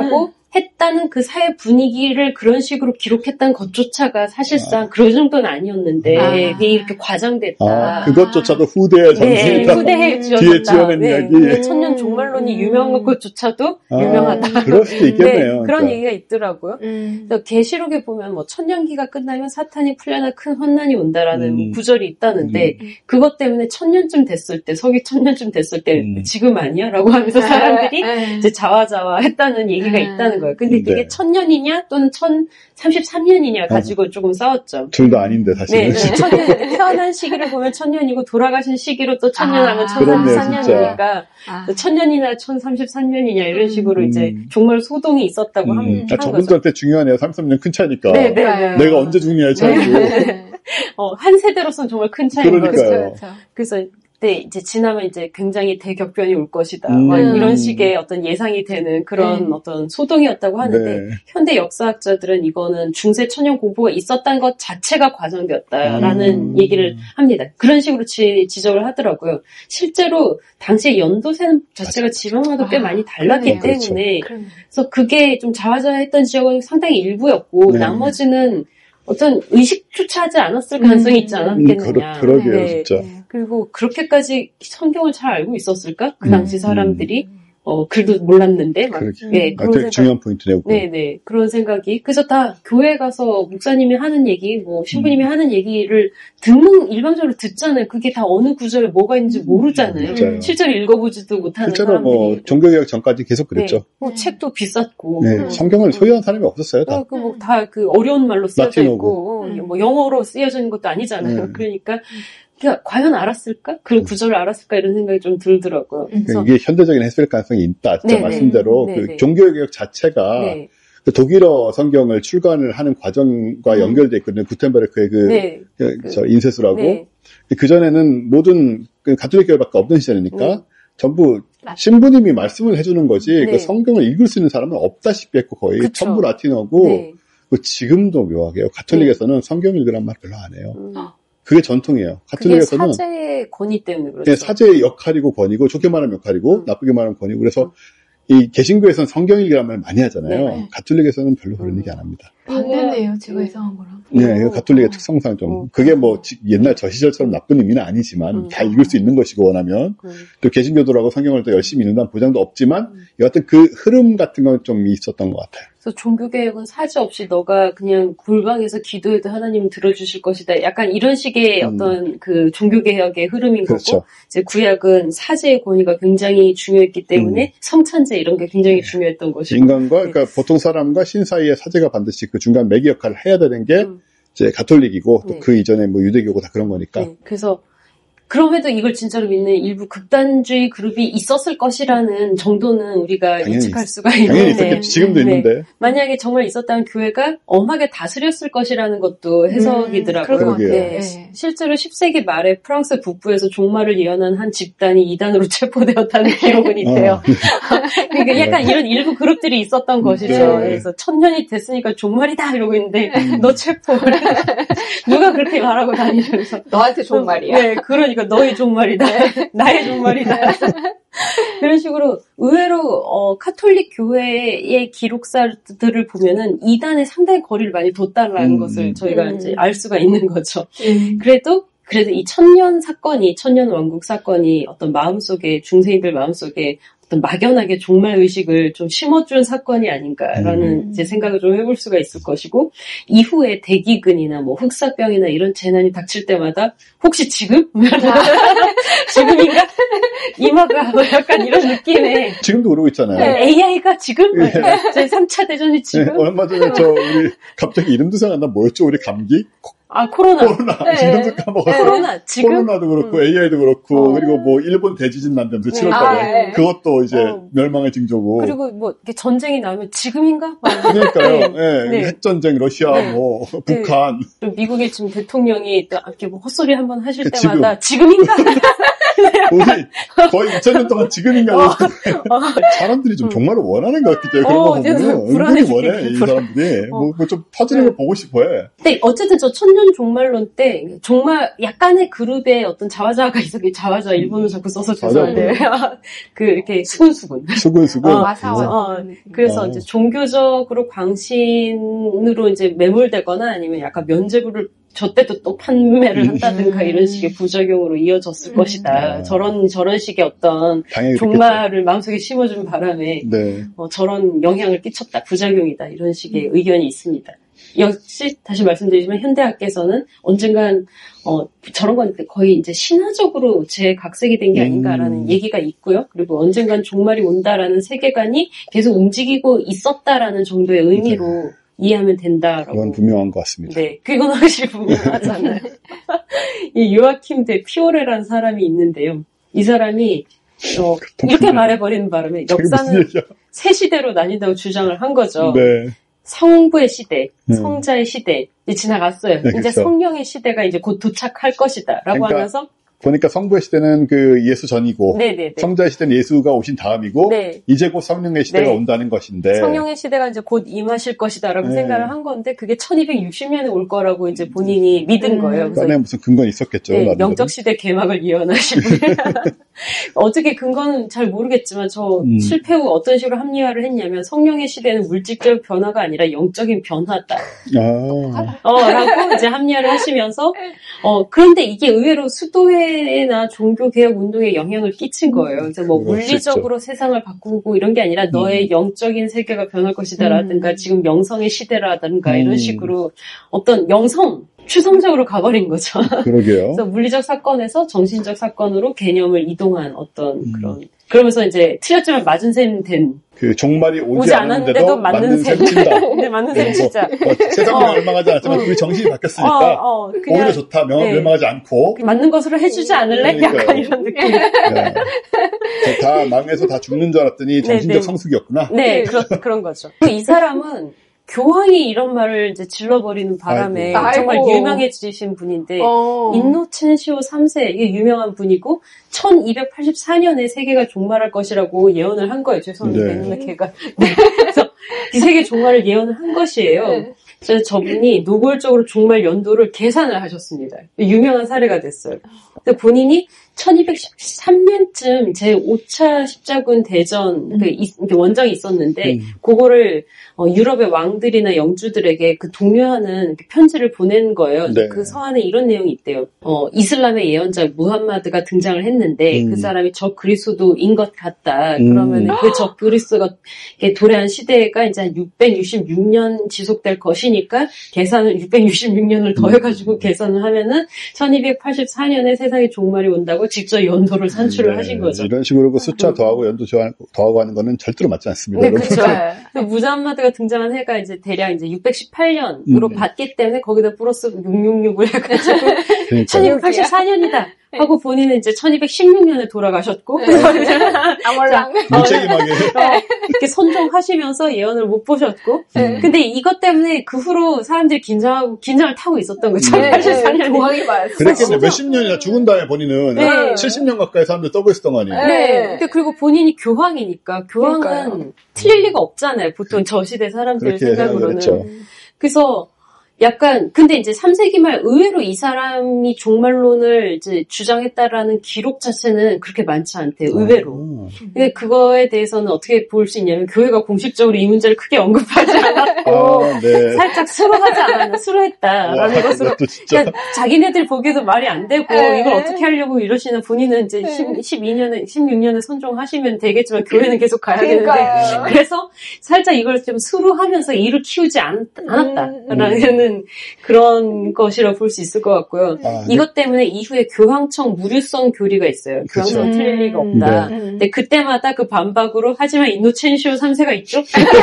했다는 그 사회 분위기를 그런 식으로 기록했다는 것조차가 사실상 아. 그런 정도는 아니었는데 아. 그게 이렇게 과장됐다. 아, 그것조차도 후대에 전승이다. 네, 후대에 뒤에 지어낸 네, 이야기. 네, 천년 종말론이 유명한 것조차도 아, 유명하다. 그럴 수도 있겠네요. 네, 그런 그러니까. 얘기가 있더라고요. 음. 계시록에 보면 뭐 천년기가 끝나면 사탄이 풀려나 큰 환난이 온다라는 음. 구절이 있다는데 음. 그것 때문에 천년쯤 됐을 때 서기 천년쯤 됐을 때 음. 지금 아니야라고 하면서 사람들이 음. 이제 자화자화했다는 얘기가 음. 있다는 거예요. 근데 그게 네. 천년이냐 또는 천삼십삼 년이냐 가지고 어. 조금 싸웠죠. 둘 다 아닌데 사실은. 네, 네. 천년, 태어난 시기를 보면 천년이고 돌아가신 시기로 또 천년 하면 아. 천삼십삼 년이니까 아. 천년이나 천삼십삼 년이냐 이런 식으로 음. 이제 정말 소동이 있었다고 음. 합니다. 아, 저분들한테 중요하네요. 삼십삼 년 큰 차이니까. 네, 네, 네. 내가 언제 죽느냐의 차이고. 네. 어, 한 세대로서는 정말 큰 차이인 그러니까요. 거죠. 그래서 네, 이제 지나면 이제 굉장히 대격변이 올 것이다. 음. 막 이런 식의 어떤 예상이 되는 그런 음. 어떤 소동이었다고 하는데 네. 현대 역사학자들은 이거는 중세 천년 공포가 있었다는 것 자체가 과장되었다라는 음. 얘기를 합니다. 그런 식으로 지, 지적을 하더라고요. 실제로 당시에 연도세 자체가 지방마다 꽤 아, 많이 달랐기 그러네요. 때문에 그렇죠. 그래서 그게 좀 자화자화했던 지역은 상당히 일부였고 네. 나머지는 어떤 의식조차 하지 않았을 가능성이 있지 않았겠느냐. 음, 그러, 그러게요, 네. 진짜. 그리고 그렇게까지 성경을 잘 알고 있었을까? 그 당시 사람들이. 음. 어, 글도 몰랐는데, 막. 네, 그런 아, 생각. 중요한 포인트네요. 네네. 그런 생각이. 그래서 다 교회 가서 목사님이 하는 얘기, 뭐, 신부님이 음. 하는 얘기를 듣는, 일방적으로 듣잖아요. 그게 다 어느 구절에 뭐가 있는지 모르잖아요. 음, 실제로 읽어보지도 못하는 실제로 사람들이. 뭐, 종교개혁 전까지 계속 그랬죠. 네. 뭐, 책도 비쌌고. 네, 뭐, 성경을 소유한 사람이 없었어요, 다. 그, 뭐, 다 그 어려운 말로 쓰여져 있고, 음. 뭐, 영어로 쓰여져 있는 것도 아니잖아요. 음. 그러니까. 그러니까 과연 알았을까? 그 구절을 알았을까? 이런 생각이 좀 들더라고요. 그래서 이게 현대적인 해석일 가능성이 있다. 진짜 네네. 말씀대로 네네. 그 종교개혁 자체가 네. 그 독일어 성경을 출간을 하는 과정과 음. 연결돼 있거든요. 구텐베르크의 그, 네. 그, 그 저 인쇄수라고. 네. 그 전에는 모든 그 가톨릭 교회밖에 없던 시절이니까 네. 전부 신부님이 말씀을 해주는 거지. 네. 그 성경을 읽을 수 있는 사람은 없다시피 했고 거의 그쵸. 전부 라틴어고. 네. 그 지금도 묘하게요. 가톨릭에서는 네. 성경 읽으란 말 별로 안 해요. 음. 그게 전통이에요. 가톨릭에서는. 그게 사제의 권위 때문에 그렇죠. 네, 사제의 역할이고 권위고, 좋게 말하면 역할이고, 음. 나쁘게 말하면 권위고, 그래서, 음. 이 개신교에서는 성경일기란 말 많이 하잖아요. 네. 가톨릭에서는 별로 그런 음. 얘기 안 합니다. 반대네요, 제가 이상한 거랑. 네, 오. 가톨릭의 특성상 좀, 오. 그게 뭐, 옛날 저 시절처럼 나쁜 의미는 아니지만, 음. 다 읽을 수 있는 것이고, 원하면. 음. 또 개신교도라고 성경을 또 열심히 읽는다는 보장도 없지만, 음. 여하튼 그 흐름 같은 건 좀 있었던 것 같아요. 그래서 종교개혁은 사지 없이 너가 그냥 골방에서 기도해도 하나님은 들어주실 것이다. 약간 이런 식의 음. 어떤 그 종교개혁의 흐름인 그렇죠. 거고, 이제 구약은 사제의 권위가 굉장히 중요했기 때문에 음. 성찬제 이런 게 굉장히 중요했던 것이고. 인간과, 네. 그러니까 보통 사람과 신 사이에 사제가 반드시 그 중간 매개 역할을 해야 되는 게 음. 이제 가톨릭이고, 또 그 네. 이전에 뭐 유대교고 다 그런 거니까. 네. 그래서 그럼에도 이걸 진짜로 믿는 일부 극단주의 그룹이 있었을 것이라는 정도는 우리가 예측할 있, 수가 있는데 당연히 있었겠지. 지금도 네. 있는데. 만약에 정말 있었다면 교회가 엄하게 다스렸을 것이라는 것도 해석이더라고요. 음, 네. 네. 실제로 십 세기 말에 프랑스 북부에서 종말을 예언한 한 집단이 이단으로 체포되었다는 기록은 있대요. 어. 그러니까 약간 네. 이런 일부 그룹들이 있었던 것이죠. 네. 그래서 천년이 됐으니까 종말이다 이러고 있는데 음. 너 체포. 누가 그렇게 말하고 다니면서. 너한테 종말이야. 네, 그러니까. 너의 종말이다. 나의 종말이다. 그런 식으로 의외로 어, 카톨릭 교회의 기록사들을 보면은 이단에 상당히 거리를 많이 뒀다라는 음. 것을 저희가 음. 이제 알 수가 있는 거죠. 음. 그래도 그래도 이 천년 사건이 천년 왕국 사건이 어떤 마음속에 중세인들 마음속에 어떤 막연하게 종말 의식을 좀 심어준 사건이 아닌가라는 음. 제 생각을 좀 해볼 수가 있을 것이고 이후에 대기근이나 뭐 흑사병이나 이런 재난이 닥칠 때마다 혹시 지금? 지금인가? 이마가 뭐 약간 이런 느낌에 지금도 그러고 있잖아요. 네, 에이아이가 지금? 네. 제 삼 차 대전이 지금? 네, 얼마 전에 저 우리 갑자기 이름도 생각나 뭐였죠? 우리 감기? 아, 코로나. 코로나. 네. 이름도 까먹었어요. 코로나, 지금? 코로나도 그렇고, 음. 에이아이도 그렇고, 어. 그리고 뭐, 일본 대지진 난다면서 칠월 달에. 아, 네. 그것도 이제 어. 멸망의 징조고. 그리고 뭐, 이렇게 전쟁이 나오면 지금인가? 그러니까요. 네. 네. 핵전쟁, 러시아, 네. 뭐, 북한. 네. 미국의 지금 대통령이 또 이렇게 뭐 헛소리 한번 하실 그 때마다 지금. 지금인가? 우리 거의 이천 년 동안 지금인가 어, 어. 사람들이 좀 종말을 원하는 것 같기 때문에 어, 그런 거 보면 은근히 원해 이 사람들이 어. 뭐 좀 터지는 걸 보고 싶어해. 근데 어쨌든 저 천년 종말론 때 정말 약간의 그룹의 어떤 자화자가 있었기 자화자 일본어 자꾸 써서 죄송한데 그 이렇게 수근수근 수근수근 어, 어, 그래서 어. 이제 종교적으로 광신으로 이제 매몰되거나 아니면 약간 면죄부를 저 때도 또 판매를 한다든가 음. 이런 식의 부작용으로 이어졌을 음. 것이다. 아. 저런 저런 식의 어떤 종말을 마음속에 심어준 바람에 네. 어, 저런 영향을 끼쳤다. 부작용이다. 이런 식의 음. 의견이 있습니다. 역시 다시 말씀드리지만 현대학계에서는 언젠간 어, 저런 건 거의 이제 신화적으로 재각색이 된 게 아닌가라는 음. 얘기가 있고요. 그리고 언젠간 종말이 온다라는 세계관이 계속 움직이고 있었다라는 정도의 의미로 네. 이해하면 된다라고. 그건 분명한 것 같습니다. 네, 그건 확실히 분명하잖아요. 이 요아킴 데 피오레라는 사람이 있는데요. 이 사람이 어, 이렇게 말해버리는 바람에 역사는 세 시대로 나뉜다고 주장을 한 거죠. 네. 성부의 시대, 성자의 시대 이제 지나갔어요. 네, 이제 그렇죠. 성령의 시대가 이제 곧 도착할 것이다라고 그러니까 하면서. 보니까 성부의 시대는 그 예수 전이고 네네네. 성자의 시대는 예수가 오신 다음이고 네. 이제 곧 성령의 시대가 네. 온다는 것인데 성령의 시대가 이제 곧 임하실 것이다라고 네. 생각을 한 건데 그게 천이백육십 년에 올 거라고 이제 본인이 믿은 음. 거예요. 그래서 안에 무슨 근거는 있었겠죠. 네, 영적 시대 개막을 예언하시고 어떻게 근거는 잘 모르겠지만 저 음. 실패 후 어떤 식으로 합리화를 했냐면 성령의 시대는 물질적 변화가 아니라 영적인 변화다. 아. 어, 라고 이제 합리화를 하시면서 어 그런데 이게 의외로 수도회 나 종교개혁 운동에 영향을 끼친 거예요. 그래서 뭐 물리적으로 세상을 바꾸고 이런 게 아니라 너의 음. 영적인 세계가 변할 것이다라든가 음. 지금 영성의 시대라든가 음. 이런 식으로 어떤 영성, 추상적으로 가버린 거죠. 그러게요. 그래서 물리적 사건에서 정신적 사건으로 개념을 이동한 어떤 음. 그런 그러면서 이제 틀렸지만 맞은 셈 된. 그 종말이 오지, 오지 않았는데도, 않았는데도 맞는 셈 친다. 네, 맞는 셈 진짜. 뭐, 뭐, 세상이 어. 멸망하지 않았지만 우리 정신이 바뀌었으니까 어, 어, 그냥, 오히려 좋다. 명, 네. 멸망하지 않고. 맞는 것으로 해주지 않을래? 그러니까요. 약간 이런 느낌. 네. 다 망해서 다 죽는 줄 알았더니 정신적 네, 네. 성숙이었구나. 네, 그런 그런 거죠. 이 사람은 교황이 이런 말을 이제 질러버리는 바람에 아이고. 정말 아이고. 유명해지신 분인데 어. 인노첸시오 삼 세 이게 유명한 분이고 천이백팔십사 년에 세계가 종말할 것이라고 예언을 한 거예요. 죄송합니다. 네. 걔가 네. 그래서 이 세계 종말을 예언을 한 것이에요. 네. 그래서 저분이 노골적으로 종말 연도를 계산을 하셨습니다. 유명한 사례가 됐어요. 근데 본인이 천이백십삼 년쯤 제오 차 십자군 대전 음. 그 원정이 있었는데 음. 그거를 어, 유럽의 왕들이나 영주들에게 그 독려하는 편지를 보낸 거예요. 네. 그 서한에 이런 내용이 있대요. 어, 이슬람의 예언자 무함마드가 등장을 했는데 음. 그 사람이 적 그리스도인 것 같다. 음. 그러면 그 적 그리스도가 도래한 시대가 이제 한 육백육십육 년 지속될 것이니까 계산을 육백육십육 년을 더해가지고 음. 계산을 하면은 천이백팔십사 년에 세상에 종말이 온다고 직접 연도를 산출을 네. 하신 거죠. 이런 식으로 그 숫자 더하고 연도 더하고 하는 거는 절대로 맞지 않습니다. 네, 그렇죠. 무함마드가 등장한 해가 이제 대략 이제 육백십팔 년으로 음. 봤기 때문에 거기다 플러스 육백육십육을 해가지고 천이백팔십사 년이다 하고 본인은 이제 천이백십육 년에 돌아가셨고 아몰랑 무책임하게 어, 이렇게 선종하시면서 예언을 못 보셨고 네. 근데 이것 때문에 그 후로 사람들이 긴장하고 긴장을 타고 있었던 거죠. 천이백팔십사 년에 조항이 많았어요. 그랬겠네. 몇십 년이나 죽은 다음에 본인은 네. 칠십 년 가까이 사람들 떠고 있었던 거 아니에요? 네. 근데 그리고 본인이 교황이니까 교황은 그러니까요. 틀릴 리가 없잖아요. 보통 저 시대 사람들 생각으로는. 그래서 약간 근데 이제 삼 세기 말 의외로 이 사람이 종말론을 이제 주장했다라는 기록 자체는 그렇게 많지 않대요. 의외로. 아. 근데 그거에 대해서는 어떻게 볼 수 있냐면 교회가 공식적으로 이 문제를 크게 언급하지 않았고 아, 네. 살짝 수로하지 않았나 수로했다라는 것으로. 그러니까 자기네들 보기에도 말이 안 되고 네. 이걸 어떻게 하려고 이러시는 본인은 이제 네. 십이 년에 십육 년에 선종하시면 되겠지만 교회는 계속 가야 그러니까요. 되는데 그래서 살짝 이걸 좀 수로하면서 일을 키우지 않, 않았다라는 음. 그런 것이라 볼 수 있을 것 같고요. 아, 네. 이것 때문에 이후에 교황청 무류성 교리가 있어요. 교황청 그쵸. 틀릴 리가 없다. 네. 근데 그때마다 그 반박으로 하지만 인노첸시오 삼 세가 있죠?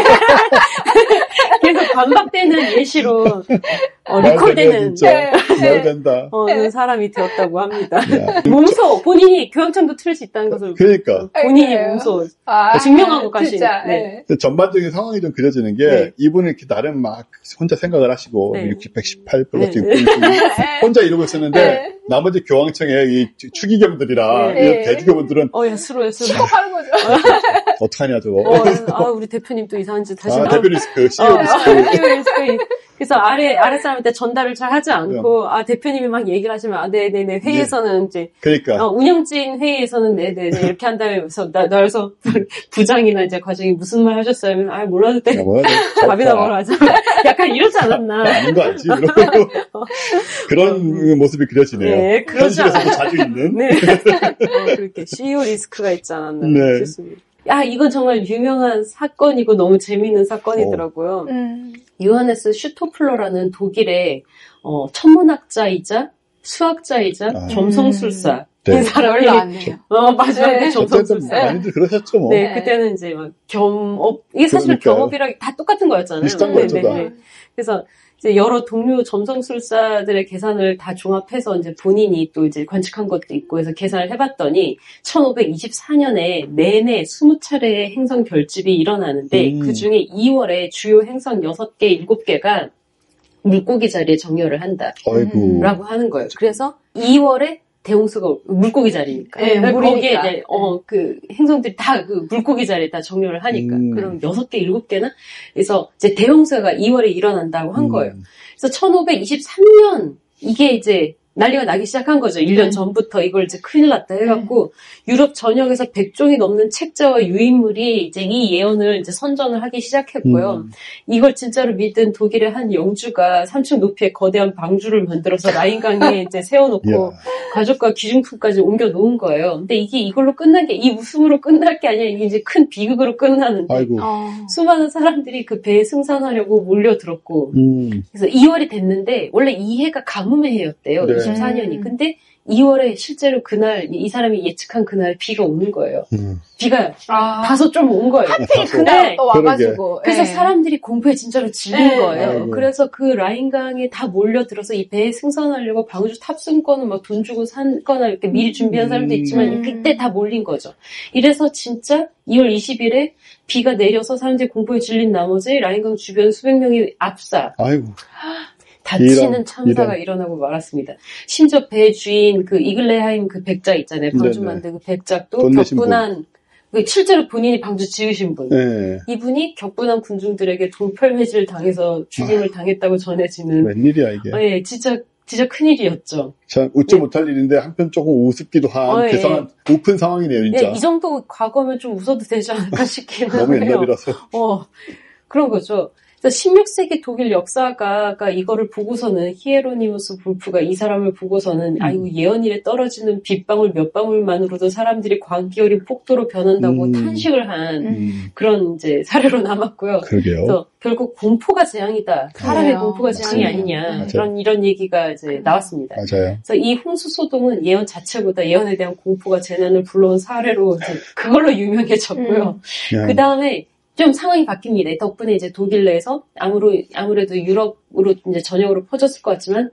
그래서 반박되는 예시로 어, 리콜되는 말된다. 어, 그 사람이 되었다고 합니다. 몸소 본인이 교황청도 틀릴 수 있다는 것을 그러니까 본인이 몸소 아, 증명하고 가신. 네. 전반적인 상황이 좀 그려지는 게 네. 이분은 이렇게 나름 막 혼자 생각을 하시고 네. 육십, 백십팔 플러스 네. 혼자 이러고 있었는데 네. 나머지 교황청의 이 추기경들이랑 네. 이 대주교분들은 어, 야, 수로야, 수로. 취급하는 거죠. 어떡하냐 저거. 어, 아, 우리 대표님 또 이상한 짓 하시나. 아, 대표 리스크, 씨이오 어, 리스크. 씨이오 리스크. 그래서 아래, 아래 사람한테 전달을 잘 하지 않고, 아, 대표님이 막 얘기를 하시면, 아, 네네네, 회의에서는 이제, 그러니까. 어, 운영진 회의에서는 네네네, 이렇게 한 다음에, 그래서, 나, 나여서 부장이나 이제 과장이 무슨 말 하셨어요? 하면, 아, 몰라도 돼. 야, 뭐야, 밥이나 먹으러 하자. 약간 이러지 않았나. 아닌 거 알지? 이러고. 그런 모습이 그려지네요. 네, 그러지 현실에서도 자주 있는. 네. 어, 그렇게 씨이오 리스크가 있지 않았나. 네. 싶습니다. 야, 이건 정말 유명한 사건이고 너무 재미있는 사건이더라고요. 음. 요하네스 슈토플러라는 독일의 어, 천문학자이자 수학자이자 아. 점성술사. 네. 이 사람이 아니에요. 어 맞아요. 네. 어쨌든 점성술사. 많이들 그러셨죠 뭐. 네, 네. 그때는 이제 막 겸업 이게 사실 그러니까요. 겸업이랑 다 똑같은 거였잖아요. 비슷한 네, 거죠, 네, 다. 네. 그래서 이제 여러 동료 점성술사들의 계산을 다 종합해서 이제 본인이 또 이제 관측한 것도 있고 해서 계산을 해봤더니 천오백이십사 년에 내내 이십 차례의 행성 결집이 일어나는데 음. 그 중에 이월에 주요 행성 여섯 개, 일곱 개가 물고기 자리에 정렬을 한다. 아이고. 라고 하는 거예요. 그래서 이월에 대홍수가 물고기 자리니까. 네, 거기에 물이니까. 이제 어 그 행성들이 다 그 물고기 자리에 다 정렬을 하니까. 음. 그럼 여섯 개, 일곱 개나 그래서 이제 대홍수가 이월에 일어난다고 한 거예요. 음. 그래서 천오백이십삼 년 이게 이제 난리가 나기 시작한 거죠. 일 년 음. 전부터 이걸 이제 큰일 났다 해갖고 유럽 전역에서 백 종이 넘는 책자와 유인물이 이제 이 예언을 이제 선전을 하기 시작했고요. 음. 이걸 진짜로 믿은 독일의 한 영주가 삼 층 높이의 거대한 방주를 만들어서 라인강에 이제 세워놓고 이야. 가족과 기중품까지 옮겨 놓은 거예요. 근데 이게 이걸로 끝난 게, 이 웃음으로 끝날 게 아니라 이게 이제 큰 비극으로 끝나는데 아이고. 어. 수많은 사람들이 그 배에 승선하려고 몰려들었고 음. 그래서 이월이 됐는데 원래 이 해가 가뭄의 해였대요. 네. 이십사 년이. 근데 이월에 실제로 그날 이 사람이 예측한 그날 비가 오는 거예요. 음. 비가 아. 다소 좀 온 거예요. 하필 다소. 그날 네. 또 와가지고. 그래서 네. 사람들이 공포에 진짜로 질린 네. 거예요. 아이고. 그래서 그 라인강에 다 몰려들어서 이 배에 승선하려고 방주 탑승권을 막 돈 주고 산거나 이렇게 미리 준비한 사람도 있지만 음. 그때 다 몰린 거죠. 이래서 진짜 이월 이십일에 비가 내려서 사람들이 공포에 질린 나머지 라인강 주변 수백 명이 압사. 아이고. 다치는 이런, 참사가 이런. 일어나고 말았습니다. 심지어 배 주인 그 이글레하임 그 백작 있잖아요. 방주 네네. 만든 그 백작도 돈 내신 격분한 그 실제로 본인이 방주 지으신 분. 네. 이분이 격분한 군중들에게 돌팔매질을 당해서 죽임을 당했다고 전해지는. 웬일이야 이게. 어, 예, 진짜 진짜 큰일이었죠. 참 웃지 예. 못할 일인데 한편 조금 우습기도 한 어, 예. 대상한 오픈 상황이네요 진짜. 예, 이 정도 과거면 좀 웃어도 되지 않을까 싶기는 해요. 너무 옛날이라서. 어, 그런 거죠. 그래서 십육 세기 독일 역사가가 이거를 보고서는 히에로니무스 볼프가 이 사람을 보고서는 음. 아이고 예언일에 떨어지는 빗방울 몇 방울만으로도 사람들이 광기 어린 폭도로 변한다고 음. 탄식을 한 음. 그런 이제 사례로 남았고요. 그러게요. 그래서 결국 공포가 재앙이다. 사람의 그래요. 공포가 재앙이 맞습니다. 아니냐. 맞아요. 그런 이런 얘기가 이제 나왔습니다. 맞아요. 그래서 이 홍수 소동은 예언 자체보다 예언에 대한 공포가 재난을 불러온 사례로 이제 그걸로 유명해졌고요. 그냥 그 다음에 좀 상황이 바뀝니다. 덕분에 이제 독일 내에서 아무로, 아무래도 유럽으로 이제 전역으로 퍼졌을 것 같지만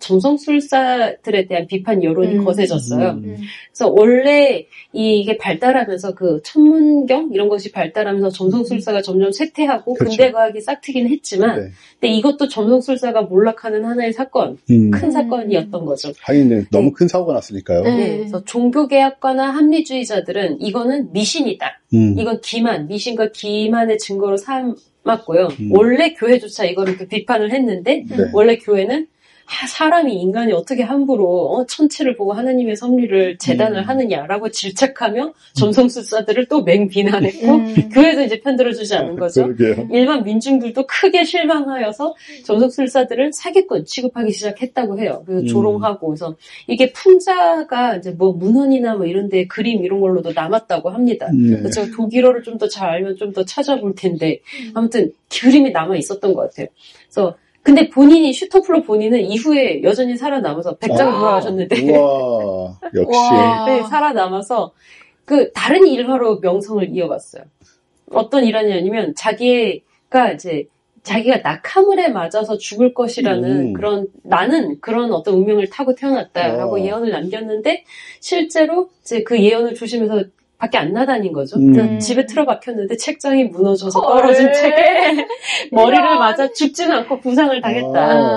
점성술사들에 대한 비판 여론이 음. 거세졌어요. 음. 그래서 원래 이게 발달하면서 그 천문경 이런 것이 발달하면서 점성술사가 점점 쇠퇴하고 그렇죠. 근대과학이 싹트긴 했지만 네. 근데 이것도 점성술사가 몰락하는 하나의 사건, 음. 큰 사건이었던 거죠. 하긴 네, 너무 네. 큰 사고가 났으니까요. 네. 네, 그래서 종교개혁가나 합리주의자들은 이거는 미신이다. 음. 이건 기만, 미신과 기만의 증거로 삼았고요. 음. 원래 교회조차 이거를 또 비판을 했는데 네. 원래 교회는 아, 사람이 인간이 어떻게 함부로 어, 천체를 보고 하나님의 섭리를 재단을 음. 하느냐라고 질책하며 점성술사들을 또 맹비난했고 음. 교회도 이제 편들어주지 않은 거죠. 그러게요. 일반 민중들도 크게 실망하여서 점성술사들을 사기꾼 취급하기 시작했다고 해요. 그래서 음. 조롱하고 그래서 이게 풍자가 이제 뭐 문헌이나 뭐 이런 데 그림 이런 걸로도 남았다고 합니다. 네. 그래서 제가 독일어를 좀 더 잘 알면 좀 더 찾아볼 텐데 아무튼 그림이 남아 있었던 것 같아요. 그래서 근데 본인이 슈토플러 본인은 이후에 여전히 살아남아서 백장 돌아가셨는데 우와, 역시. 와. 네, 살아남아서 그 다른 일화로 명성을 이어갔어요. 어떤 일화냐면 자기가 이제 자기가 낙하물에 맞아서 죽을 것이라는 음. 그런 나는 그런 어떤 운명을 타고 태어났다라고 와. 예언을 남겼는데 실제로 이제 그 예언을 조심해서 밖에 안 나다닌 거죠. 음. 그래서 집에 틀어박혔는데 책장이 무너져서 헐. 떨어진 책에 머리를 이런. 맞아 죽지는 않고 부상을 당했다. 아.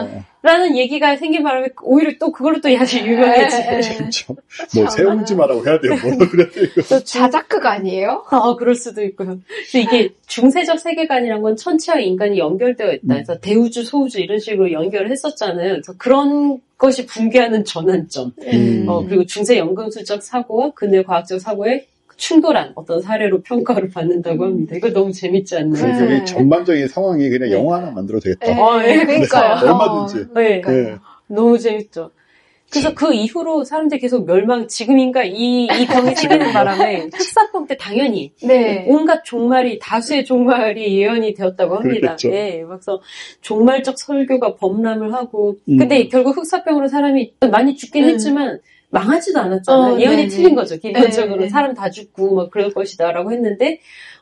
라는 얘기가 생긴 바람에 오히려 또 그걸로 또 사실 유명해지. 그렇죠. 뭐 세옹지마라고 해야 돼요. 뭐라 그래야 돼요. 자작극 아니에요? 어, 그럴 수도 있고요. 그래서 이게 중세적 세계관이란 건 천체와 인간이 연결되어 있다. 그래서 대우주, 소우주 이런 식으로 연결을 했었잖아요. 그래서 그런 것이 붕괴하는 전환점. 음. 어, 그리고 중세 연금술적 사고와 근대 과학적 사고의 충돌한 어떤 사례로 평가를 받는다고 합니다. 이거 너무 재밌지 않나요? 네. 여기 전반적인 상황이 그냥 네. 영화 하나 만들어도 되겠다. 네. 어, 네. 그러니까요. 네. 얼마든지. 네. 네. 너무 재밌죠. 그래서 그 이후로 사람들이 계속 멸망, 지금인가 이, 이 병이 생기는 바람에 흑사병 때 당연히 네. 온갖 종말이, 다수의 종말이 예언이 되었다고 합니다. 그렇겠죠. 네. 그래서 종말적 설교가 범람을 하고, 음. 근데 결국 흑사병으로 사람이 많이 죽긴 음. 했지만, 망하지도 않았잖아요. 어, 예언이 네네. 틀린 거죠. 기본적으로 네네. 사람 다 죽고 막 그럴 것이다라고 했는데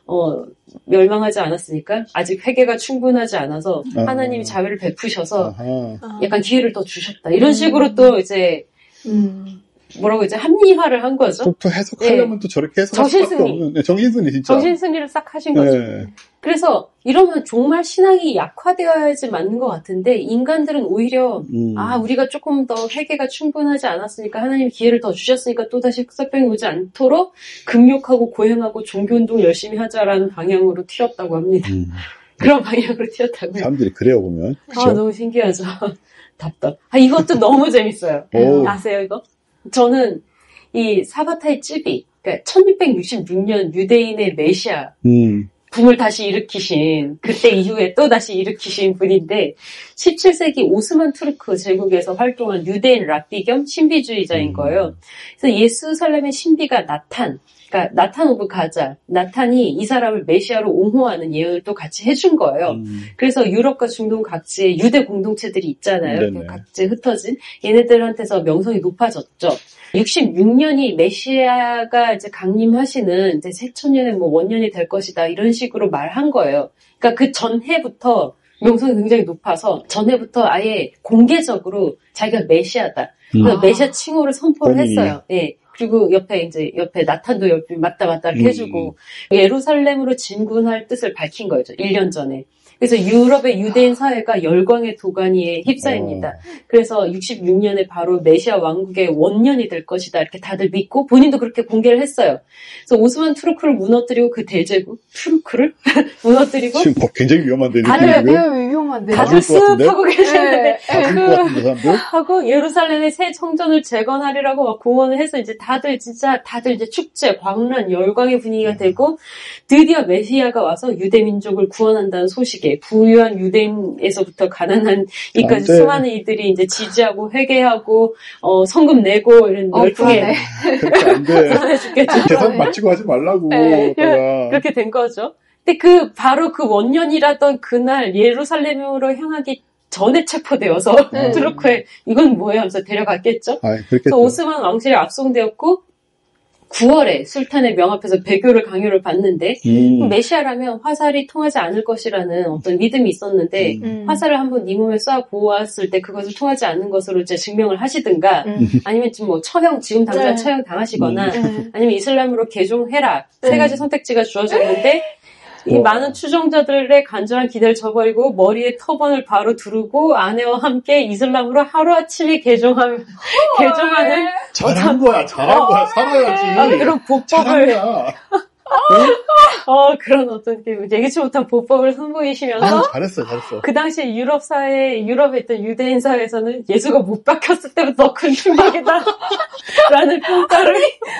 어 멸망하지 않았으니까 아직 회개가 충분하지 않아서 아. 하나님이 자비를 베푸셔서 아하. 약간 기회를 더 주셨다. 이런 식으로 또 이제 음. 뭐라고 이제 합리화를 한 거죠. 또, 또 해석하려면 네. 또 저렇게 해석할 수밖에 정신승리. 없는. 네, 정신승리 진짜. 정신승리를 싹 하신 거죠. 네. 그래서 이러면 정말 신앙이 약화되어야지 맞는 것 같은데 인간들은 오히려 음. 아 우리가 조금 더 회개가 충분하지 않았으니까 하나님이 기회를 더 주셨으니까 또다시 흑사병이 오지 않도록 금욕하고 고행하고 종교운동 열심히 하자라는 방향으로 튀었다고 합니다. 음. 그런 방향으로 튀었다고요. 사람들이 그래요 보면. 아 그렇죠? 너무 신기하죠. 답답. 아 이것도 너무 재밌어요. 오. 아세요 이거? 저는 이 사바타의 쯔비 그러니까 천육백육십육 년 유대인의 메시아 음. 붐을 다시 일으키신 그때 이후에 또 다시 일으키신 분인데 십칠 세기 오스만 투르크 제국에서 활동한 유대인 랍비 겸 신비주의자인 거예요. 그래서 예루살렘의 신비가 나탄, 그러니까 나탄 오브 가자, 나탄이 이 사람을 메시아로 옹호하는 예언을 또 같이 해준 거예요. 음. 그래서 유럽과 중동 각지에 유대 공동체들이 있잖아요. 네네. 각지에 흩어진 얘네들한테서 명성이 높아졌죠. 육십육 년이 메시아가 이제 강림하시는 이제 새천년의 뭐 원년이 될 것이다 이런 식으로 말한 거예요. 그러니까 그 전해부터 명성이 굉장히 높아서 전해부터 아예 공개적으로 자기가 메시아다. 그래서 음. 메시아 칭호를 선포를 본인이. 했어요. 예. 그리고 옆에 이제 옆에 나탄도 옆에 맞다 맞다 이렇게 음. 해주고 예루살렘으로 진군할 뜻을 밝힌 거죠. 일 년 전에. 그래서 유럽의 유대인 사회가 열광의 도가니에 휩싸입니다. 어. 그래서 육십육 년에 바로 메시아 왕국의 원년이 될 것이다. 이렇게 다들 믿고 본인도 그렇게 공개를 했어요. 그래서 오스만 투르크를 무너뜨리고 그 대제국 투르크를 무너뜨리고 지금 뭐 굉장히 위험한데 다들 느낌이고요. 매우 위험한데. 다 다들 죽을 것 같은데? 쓱 하고 계시는데 네. 다 죽을 것 같은데 사람들? 하고 예루살렘의 새 청전을 재건하리라고 막 공헌을 해서 이제 다들 진짜 다들 이제 축제, 광란, 열광의 분위기가 되고 드디어 메시아가 와서 유대 민족을 구원한다는 소식에 부유한 유대인에서부터 가난한 이까지 안 돼. 수많은 이들이 이제 지지하고 회개하고 어, 성금 내고 이런 어, 열풍에 불안해. 그렇게 안 돼. 불안해 죽겠죠. 계산 맞추고 하지 말라고. 네. 오빠가. 그렇게 된 거죠. 근데 그 바로 그 원년이라던 그날 예루살렘으로 향하기 전에 체포되어서 음. 투르크에 이건 뭐예요 하면서 데려갔겠죠. 아, 그래서 그렇겠죠. 오스만 왕실에 압송되었고 구월에 술탄의 명 앞에서 배교를 강요를 받는데 음. 메시아라면 화살이 통하지 않을 것이라는 어떤 믿음이 있었는데 음. 화살을 한번 네 몸에 쏴 보았을 때 그것을 통하지 않는 것으로 이제 증명을 하시든가 음. 아니면 지금 뭐 처형 지금 당장 네. 처형 당하시거나 음. 아니면 이슬람으로 개종해라 세 네. 가지 선택지가 주어졌는데 이 와. 많은 추종자들의 간절한 기대를 저버리고 머리에 터번을 바로 두르고 아내와 함께 이슬람으로 하루아침에 개종하면 개종하는 잘한 거야, 잘한 거야, 살아야지. 아, 그런 잘한 보법을 거야. 어 그런 어떤 그 예기치 못한 보법을 선보이시면서 아, 잘했어, 잘했어. 그 당시 유럽 사회 유럽에 있던 유대인 사회에서는 예수가 못 박혔을 때부터 더 큰 충격이다 라는 평가를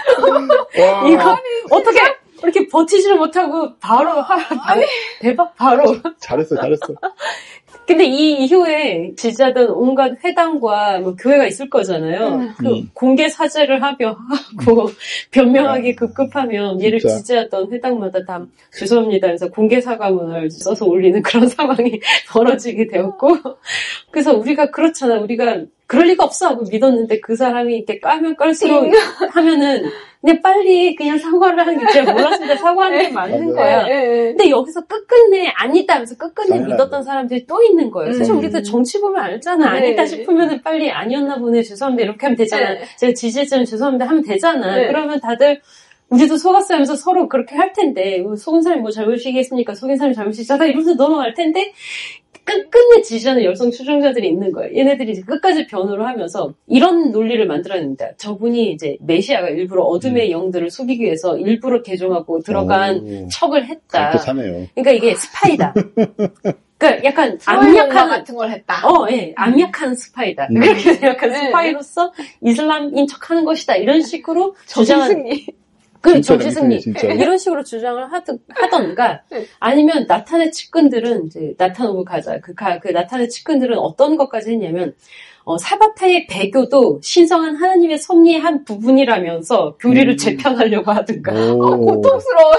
와. 이거 어떻게 이렇게 버티지를 못하고 바로 하, 아니 대박 바로 잘했어, 잘했어. 근데 이 이후에 지지하던 온갖 회당과 뭐 교회가 있을 거잖아요. 음. 그 음. 공개 사죄를 하며 하고 변명하기 급급하며 얘를 진짜. 지지하던 회당마다 다 죄송합니다 하면서 공개 사과문을 써서 올리는 그런 상황이 벌어지게 되었고 그래서 우리가 그렇잖아. 우리가 그럴 리가 없어 하고 믿었는데 그 사람이 이렇게 까면 깔수록 하면은 그냥 빨리 그냥 사과를 하는 게 제가 몰랐는데 사과하는 게 맞는 거야. 예, 예. 근데 여기서 끝끝내 아니다 하면서 끝끝내 당연하죠. 믿었던 사람들이 또 있는 거예요. 사실 음. 우리도 정치 보면 알잖아. 네. 아니다 싶으면은 빨리 아니었나 보네. 죄송합니다. 이렇게 하면 되잖아. 네. 제가 지지했지만 죄송합니다 하면 되잖아. 네. 그러면 다들 우리도 속았어 하면서 서로 그렇게 할 텐데, 속은 사람이 뭐 잘못이겠습니까? 속인 사람이 잘못이죠. 다 이러면서 넘어갈 텐데, 끝끝내 지지하는 여성 추종자들이 있는 거예요. 얘네들이 이제 끝까지 변호를 하면서 이런 논리를 만들어냅니다. 저분이 이제 메시아가 일부러 어둠의 음. 영들을 속이기 위해서 일부러 개종하고 들어간 오, 척을 했다. 그러니까 이게 스파이다. 그러니까 약간 암약한 같은 걸 했다. 어, 예, 암약한 스파이다. 음. 그렇게 생각한 네. 스파이로서 이슬람인 척하는 것이다. 이런 식으로 주장한. 그 정치승리 이런 식으로 주장을 하든, 하던가 아니면 나탄의 측근들은 이제 나탄 오브 가자 그, 가, 그 나탄의 측근들은 어떤 것까지 했냐면 어, 사바타의 배교도 신성한 하나님의 섭리의 한 부분이라면서 교리를 음. 재편하려고 하든가 어, 고통스러워.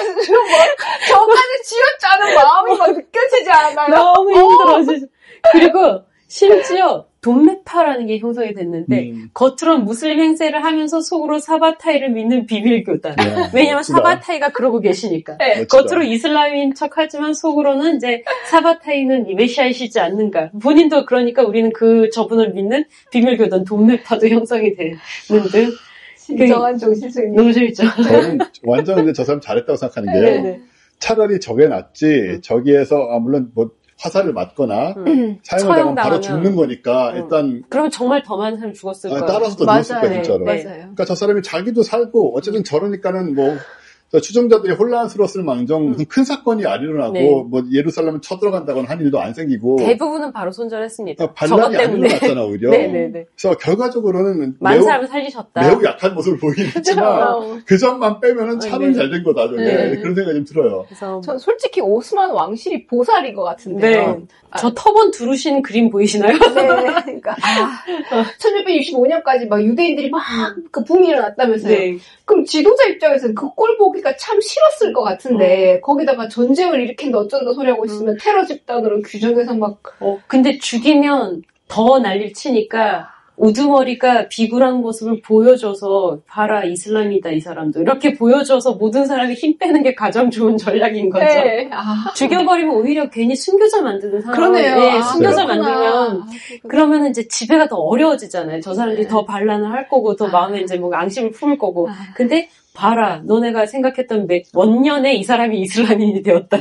저까지 지었자는 마음이 막 느껴지지 않아요? 너무 힘들어. 그리고 심지어 돈메파라는 게 형성이 됐는데 음. 겉으론 무슬림 행세를 하면서 속으로 사바타이를 믿는 비밀교단. 네, 왜냐면 멋지다. 사바타이가 그러고 계시니까. 네. 겉으로 이슬람인 척하지만 속으로는 이제 사바타이는 메시아이시지 않는가. 본인도 그러니까 우리는 그 저분을 믿는 비밀교단 돈메파도 형성이 되는 등. 진정한 정신승리. 너무 재밌죠. 저는 완전 근데 저 사람 잘했다고 생각하는 게 네. 차라리 저게 낫지. 음. 저기에서 아 물론 뭐 화살을 맞거나 음. 사형을 당하면 바로 죽는 거니까 음. 일단 그러면 정말 더 많은 사람이 죽었을 거예요. 따라서 더 죽었을 거예요, 진짜로. 네. 그러니까 저 사람이 자기도 살고 어쨌든 저러니까는 뭐 추종자들이 혼란스러웠을 망정 무슨 큰 사건이 안 일어나고 네. 뭐 예루살렘을 쳐들어간다거나 한 일도 안 생기고 대부분은 바로 손절했습니다. 반란이 안 일어났잖아 오히려. 네네네. 그래서 결과적으로는 많은 매우, 사람을 살리셨다. 매우 약한 모습을 보이긴 했지만 그 점만 빼면은 차라리 잘 된 거다. 저게. 네. 그런 생각이 좀 들어요. 그래서 전 솔직히 오스만 왕실이 보살인 것 같은데요. 네. 아. 저 터번 두르신 그림 보이시나요? 네. 그러니까 아, 천육백육십오 년까지 막 유대인들이 막 그 붐이 일어났다면서요. 네. 그럼 지도자 입장에서는 그 꼴 보기가 참 싫었을 것 같은데 어. 거기다가 전쟁을 일으킨다 어쩐다 소리 하고 있으면 음. 테러 집단으로 규정해서 막 어, 근데 죽이면 더 난리를 치니까 우두머리가 비굴한 모습을 보여줘서 봐라 이슬람이다 이 사람도 이렇게 보여줘서 모든 사람이 힘 빼는 게 가장 좋은 전략인 거죠. 네. 아. 죽여버리면 오히려 괜히 순교자 만드는 상황. 그러네요. 네, 아, 순교자 그렇구나. 만들면 아, 그러면은 이제 지배가 더 어려워지잖아요. 저 사람들이 네. 더 반란을 할 거고 더 아. 마음에 이제 뭐 앙심을 품을 거고. 아. 근데 봐라, 너네가 생각했던 원년에 이 사람이 이슬람인이 되었다.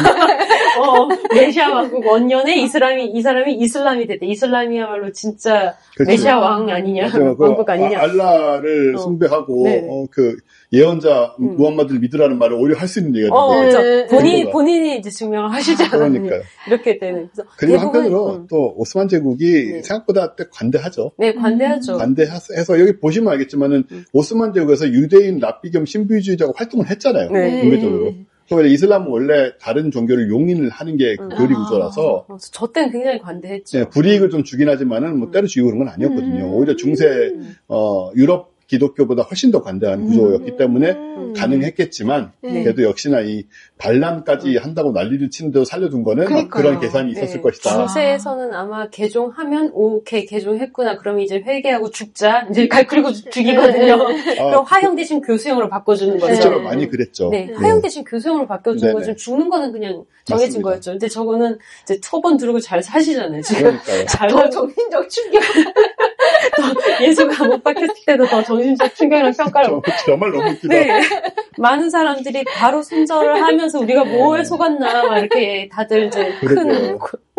어, 메시아 왕국 원년에 이슬람이, 이 사람이 이슬람이 됐다. 이슬람이야말로 진짜 그치. 메시아 왕 아니냐, 맞아요. 왕국 아니냐. 아, 알라를 어. 숭배하고, 어, 그, 예언자, 음. 무함마드를 믿으라는 말을 오히려 할 수 있는 얘기가 어, 그렇죠. 본인, 본인이 이제 증명을 하시지 않아요. 그러니까요. 이렇게 되는. 그래서 그리고 대부분, 한편으로 음. 또 오스만 제국이 네. 생각보다 관대하죠. 네, 관대하죠. 관대해서 여기 보시면 알겠지만은 음. 오스만 제국에서 유대인 랍비 겸 신비주의자가 활동을 했잖아요. 네. 공개적으로. 그런데 이슬람은 원래 다른 종교를 용인을 하는 게 그 교리 구조라서. 아, 저 때는 굉장히 관대했죠. 네, 불이익을 좀 주긴 하지만은 뭐 때려 죽이고 그런 건 아니었거든요. 음. 오히려 중세, 어, 유럽 기독교보다 훨씬 더 관대한 구조였기 때문에 음. 가능했겠지만 네. 그래도 역시나 이 반란까지 한다고 난리를 치는데도 살려둔 거는 그러니까요. 그런 계산이 있었을 네. 것이다. 중세에서는 아마 개종하면 오케이 개종했구나 그러면 이제 회개하고 죽자 이제 그리고 죽이거든요. 네. 아, 그럼 화형 대신 교수형으로 바꿔주는 거죠. 실제로 네. 많이 그랬죠. 네. 네. 화형 대신 교수형으로 바꿔주는 거죠. 죽는 거는 그냥 정해진 맞습니다. 거였죠. 근데 저거는 이제 처번 두르고 잘 사시잖아요. 지금 잘 더 정신적 충격. 더 예수가 못 박혔을 때도 더 정신적 충격이랑 평가를. 정말 너무 웃기다. 네. 많은 사람들이 바로 손절을 하면서 우리가 뭐에 속았나 막 이렇게 다들 이제 큰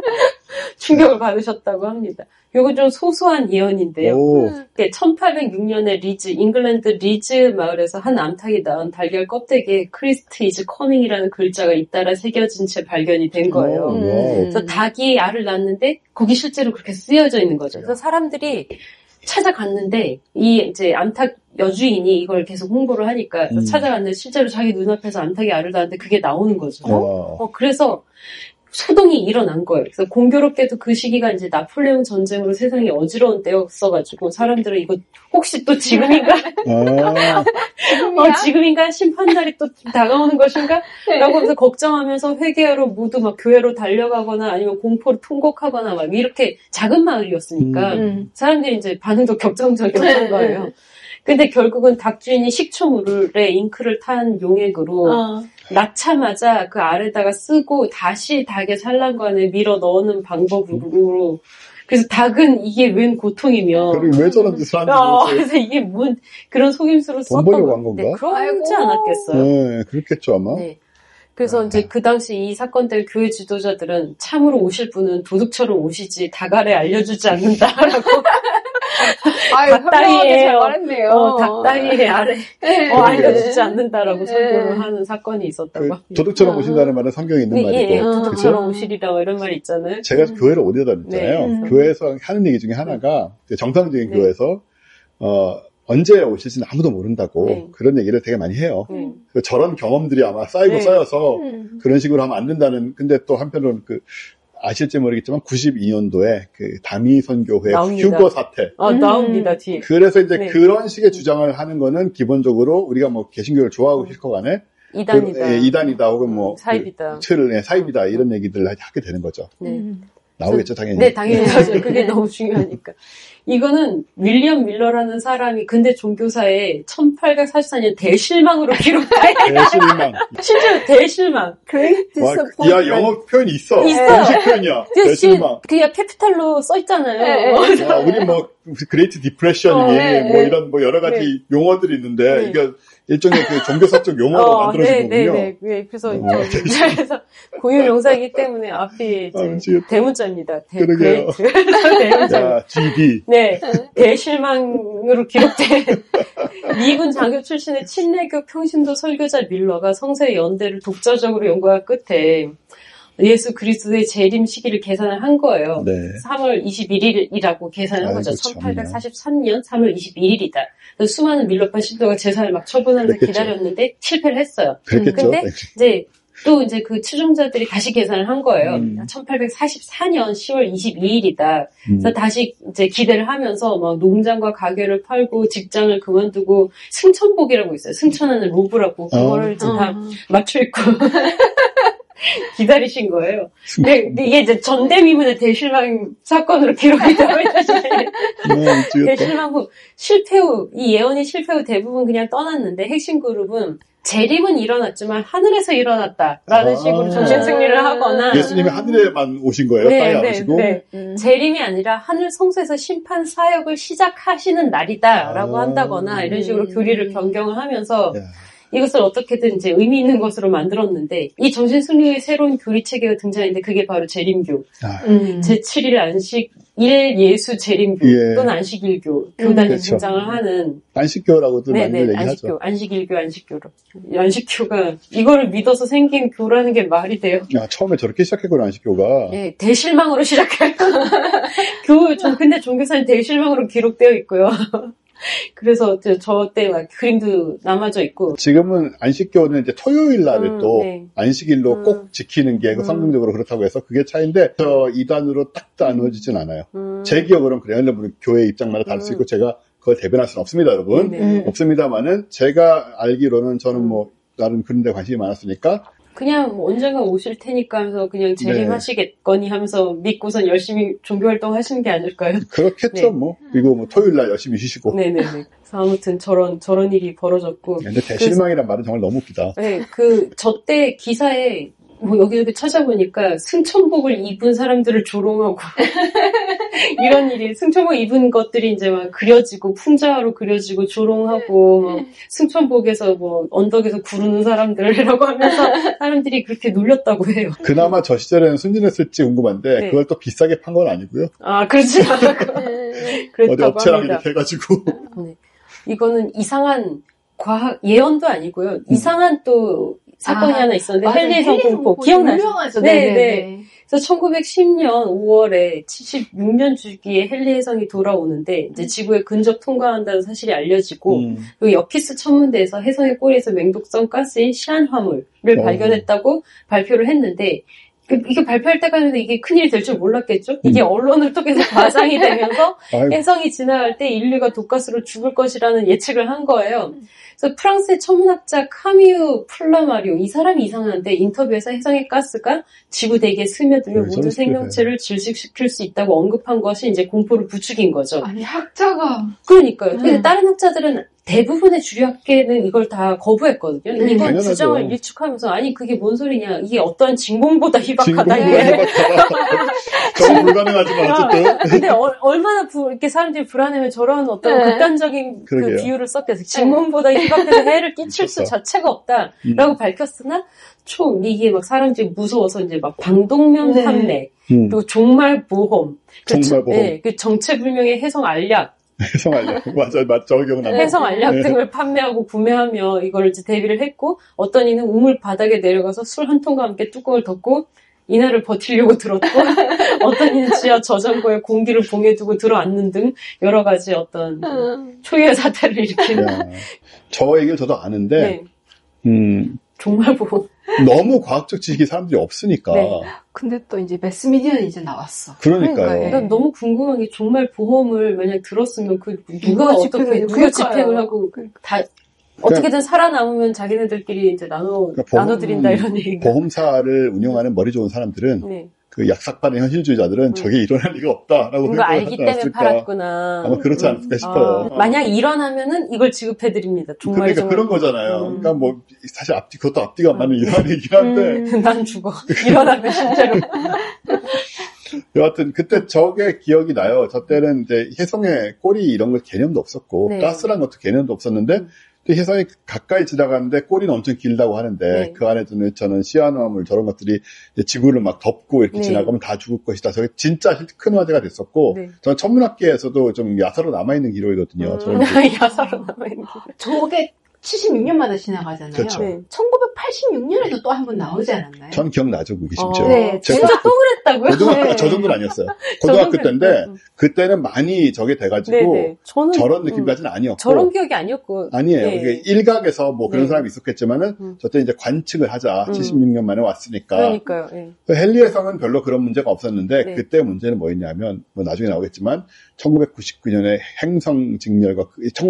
충격을 받으셨다고 합니다. 이거 좀 소소한 예언인데요. 네, 천팔백육 년에 리즈, 잉글랜드 리즈 마을에서 한 암탉이 낳은 달걀 껍데기에 크리스트 이즈 커밍이라는 글자가 잇따라 새겨진 채 발견이 된 거예요. 오, 그래서 닭이 알을 낳는데 거기 실제로 그렇게 쓰여져 있는 거죠. 그래서 사람들이 찾아갔는데 이 이제 암탉 여주인이 이걸 계속 홍보를 하니까 음. 찾아갔는데 실제로 자기 눈앞에서 암탉이 알을 낳는데 그게 나오는 거죠. 어? 어, 그래서 소동이 일어난 거예요. 그래서 공교롭게도 그 시기가 이제 나폴레옹 전쟁으로 세상이 어지러운 때였어가지고 사람들은 이거 혹시 또 지금인가? 아. 어, 지금인가? 심판날이 또 다가오는 것인가? 네. 라고 하면서 걱정하면서 회개하러 모두 막 교회로 달려가거나 아니면 공포를 통곡하거나 막 이렇게 작은 마을이었으니까 음. 사람들이 이제 반응도 격정적이었던 거예요. 근데 결국은 닭 주인이 식초물에 잉크를 탄 용액으로 어. 낳자마자 그 알에다가 쓰고 다시 닭의 산란관에 밀어 넣는 방법으로 그래서 닭은 이게 웬 고통이며. 그리고 왜 저런 짓을 하는지. 어, 그래서 이게 뭔 그런 속임수로 썼던. 돈 벌려고 한 건가? 네, 그러지 않았겠어요. 네, 그렇겠죠 아마. 네. 그래서 아. 이제 그 당시 이 사건 때 교회 지도자들은 참으로 오실 분은 도둑처럼 오시지 닭 아래 알려주지 않는다라고. 닭 따위에 말했네요. 어, 닭 따위에 아래 네. 어, 알려주지 않는다라고 선고를 네. 하는 사건이 있었다고. 그 도둑처럼 오신다는 말은 성경에 있는 네, 말이고. 예, 도둑처럼 오시리라 이런 말 있잖아요. 제가 교회를 오래 다녔잖아요. 네. 교회에서 하는 얘기 중에 하나가 정상적인 네. 교회에서 어. 언제 오실지는 아무도 모른다고 네. 그런 얘기를 되게 많이 해요. 네. 저런 경험들이 아마 쌓이고 네. 쌓여서 음. 그런 식으로 하면 안 된다는. 근데 또 한편으로는 그 아실지 모르겠지만 구십이 년도에 그 다미 선교회 휴거 사태. 아, 나옵니다 뒤에. 그래서 이제 네. 그런 식의 주장을 하는 거는 기본적으로 우리가 뭐 개신교를 좋아하고 싫고 간에 이단이다, 그, 예, 이단이다 혹은 뭐 사입이다, 그, 틀, 예, 사입이다 이런 얘기들을 하게 되는 거죠. 네. 나오겠죠, 당연히. 네, 당연히 나오죠. 그게 너무 중요하니까. 이거는 윌리엄 밀러라는 사람이 근대 종교사에 천팔백사십사 년 대실망으로 기록돼. 대실망. 실제로 대실망. 와, 야, 영어 표현이 있어. 있어요. 공식 표현이야. 대실망. 그냥 캐피탈로 써 있잖아요. 네. 아, 우리 뭐 그레이트 디프레션이니 어, 네, 뭐 네. 이런 뭐 여러 가지 네. 용어들이 있는데 네. 이게 일종의 그 종교사적 용어로 어, 만들어진 네, 거군요. 네, 네. 그래서 어, 그래서 공유 명사이기 때문에 앞이 이제 아, 대문자입니다. 대, 그러게요. 대문자. 지디. 네, 대실망으로 기록된 미군 장교 출신의 친례교 평신도 설교자 밀러가 성서의 연대를 독자적으로 연구한 끝에 예수 그리스도의 재림 시기를 계산을 한 거예요. 네. 삼월 이십일일이라고 계산을 한 거죠. 천팔백사십삼 년 삼월 이십일일이다. 그래서 수많은 밀러파 신도가 제사를 막 처분하면서 그랬겠죠. 기다렸는데 실패를 했어요. 그랬겠죠. 근데 이제 또 이제 그 추종자들이 다시 계산을 한 거예요. 음. 천팔백사십사 년 시월 이십이일이다. 음. 그래서 다시 이제 기대를 하면서 막 농장과 가게를 팔고 직장을 그만두고 승천복이라고 있어요. 승천하는 로브라고 그거를 어. 다 맞춰 입고 기다리신 거예요. 근데 이게 이제 전대미문의 대실망 사건으로 기록이 되고 있다는데 대실망 후 실패 후 이 예언이 실패 후 대부분 그냥 떠났는데 핵심 그룹은 재림은 일어났지만 하늘에서 일어났다라는 아~ 식으로 정신승리를 하거나 예수님이 하늘에만 오신 거예요? 네, 땅에 안 네, 오시고? 네. 음. 재림이 아니라 하늘 성소에서 심판 사역을 시작하시는 날이다라고 아~ 한다거나 이런 식으로 음. 교리를 변경을 하면서 야. 이것을 어떻게든 이제 의미 있는 것으로 만들었는데 이 정신승리의 새로운 교리체계가 등장했는데 그게 바로 재림교. 아. 음. 제칠 일 안식 일 예수 재림교 예. 또는 안식일교 교단이 그렇죠. 등장을 하는 안식교라고도 많이 얘기하죠. 안식교, 안식일교, 안식교로. 안식교가 이거를 믿어서 생긴 교라는 게 말이 돼요. 야, 처음에 저렇게 시작했구나 안식교가. 네, 대실망으로 시작해요. 교, 좀 근데 종교사는 대실망으로 기록되어 있고요. 그래서 저 때 막 그림도 남아져 있고. 지금은 안식교는 이제 토요일 날을 음, 또 네. 안식일로 음. 꼭 지키는 게 음. 성경적으로 그렇다고 해서 그게 차이인데 저 이단으로 딱 나누어지진 않아요. 음. 제 기억으로는 그래요. 여러분 교회 입장마다 다를 수 있고 제가 그걸 대변할 수는 없습니다, 여러분. 네. 없습니다만은 제가 알기로는 저는 뭐 나름 그런 데 관심이 많았으니까. 그냥 뭐 언젠가 오실 테니까 하면서 그냥 재림하시겠거니 하면서 믿고선 열심히 종교활동 하시는 게 아닐까요? 그렇겠죠, 네. 뭐. 그리고 뭐 토요일 날 열심히 쉬시고. 네네네. 그래서 아무튼 저런, 저런 일이 벌어졌고. 근데 대실망이란 말은 정말 너무 웃기다. 네, 그, 저 때 기사에 뭐 여기저기 찾아보니까 승천복을 입은 사람들을 조롱하고 이런 일이 승천복 입은 것들이 이제 막 그려지고 풍자로 그려지고 조롱하고 막 승천복에서 뭐 언덕에서 구르는 사람들이라고 하면서 사람들이 그렇게 놀렸다고 해요. 그나마 저 시절에는 순진했을지 궁금한데 네. 그걸 또 비싸게 판 건 아니고요. 아 그렇지 않고 어디 업체랑 이렇게 해가지고 네. 이거는 이상한 과학 예언도 아니고요. 음. 이상한 또 사건이 아, 하나 있었는데 헨리 성공포 기억나시죠? 네, 네. 그래서 천구백십 년 오월에 칠십육 년 주기에 헨리 혜성이 돌아오는데 이제 지구에 근접 통과한다는 사실이 알려지고 음. 그리고 여키스 천문대에서 혜성의 꼬리에서 맹독성 가스인 시안화물을 어. 발견했다고 발표를 했는데 이게 발표할 때까지는 이게 큰일이 될 줄 몰랐겠죠? 이게 음. 언론을 통해서 과장이 되면서 혜성이 지나갈 때 인류가 독가스로 죽을 것이라는 예측을 한 거예요. 그래서 프랑스의 천문학자 카미유 플라마리오 이 사람이 이상한데 인터뷰에서 혜성의 가스가 지구 대기에 스며들면 모든 생명체를 질식시킬 수 있다고 언급한 것이 이제 공포를 부추긴 거죠. 아니 학자가 그러니까요. 음. 근데 다른 학자들은 대부분의 주류학계는 이걸 다 거부했거든요. 음, 이번 당연하죠. 주장을 일축하면서 아니 그게 뭔 소리냐. 이게 어떠한 진공보다 희박하다. 진공보다 희박하다. 저는 불가능하지만 어쨌든. 근데 어, 얼마나 부, 이렇게 사람들이 불안해하면 저런 어떤 네. 극단적인 그 비유를 썼겠어요. 진공보다 희박해서 해를 끼칠 수 자체가 없다라고 음. 밝혔으나 총 이게 막 사람들이 무서워서 이제 막 방독면 네. 판매 음. 그리고 종말 보험, 종말 보험, 네, 그 정체불명의 해성 알약. 해성 알약. 맞아, 맞아. 저 기억나요. 해성 알약 네. 등을 판매하고 구매하며 이걸 이제 대비를 했고, 어떤 이는 우물 바닥에 내려가서 술 한 통과 함께 뚜껑을 덮고, 이날을 버티려고 들었고, 어떤 이는 지하 저장고에 공기를 봉해두고 들어앉는 등, 여러 가지 어떤 초유의 사태를 일으키는. 저 얘기를 저도 아는데, 네. 음. 정말 보험. 너무 과학적 지식이 사람들이 없으니까. 네. 근데 또 이제 매스미디어는 이제 나왔어. 그러니까요. 그러니까, 난 너무 궁금한 게 정말 보험을 만약 들었으면 그 누가 어떻게 누가 집행을 하고 다 어떻게든 살아남으면 자기네들끼리 이제 나눠 그러니까 보험, 나눠드린다 이런 얘기가. 보험사를 운영하는 머리 좋은 사람들은. 네. 그 약삭반의 현실주의자들은 음. 저게 일어날 리가 없다라고 뭔가 알기 때문에 팔았구나. 아마 그렇지 않을까 싶어요. 아, 만약 일어나면은 이걸 지급해드립니다. 정말 그러니까 정말. 그런 거잖아요. 음. 그러니까 뭐 사실 앞뒤 그것도 앞뒤가 안 맞는 이상한 얘기긴 한데 음, 난 죽어. 일어나면 실제로. 여하튼 그때 저게 기억이 나요. 저 때는 이제 해성에 꼬리 이런 거 개념도 없었고 네. 가스란 것도 개념도 없었는데 음. 해성이 가까이 지나가는데 꼬리는 엄청 길다고 하는데 네. 그 안에서는 저는 시아노화물 저런 것들이 지구를 막 덮고 이렇게 네. 지나가면 다 죽을 것이다. 저게 진짜 큰 화제가 됐었고 네. 저는 천문학계에서도 좀 야사로 남아있는 기록이거든요. 음. 야사로 남아있는 기록. 저게 칠십육 년마다 지나가잖아요. 그렇죠. 네. 천구백팔십육 년에도 또 한 번 나오지 않았나요? 전 기억나죠, 그게 심지어. 어, 네, 진짜 또 그랬다고요? 고등학교, 네. 저 정도는 아니었어요. 고등학교 때인데, 그때는 많이 저게 돼가지고, 네네. 저는, 저런 느낌까지는 아니었고. 저런 기억이 아니었고. 아니에요. 네. 일각에서 뭐 그런 네. 사람이 있었겠지만은, 음. 저때 이제 관측을 하자. 음. 칠십육 년 만에 왔으니까. 그러니까요. 네. 헨리해성은 별로 그런 문제가 없었는데, 네. 그때 문제는 뭐였냐면, 뭐 나중에 나오겠지만, 천구백구십구 년에 행성 직렬과,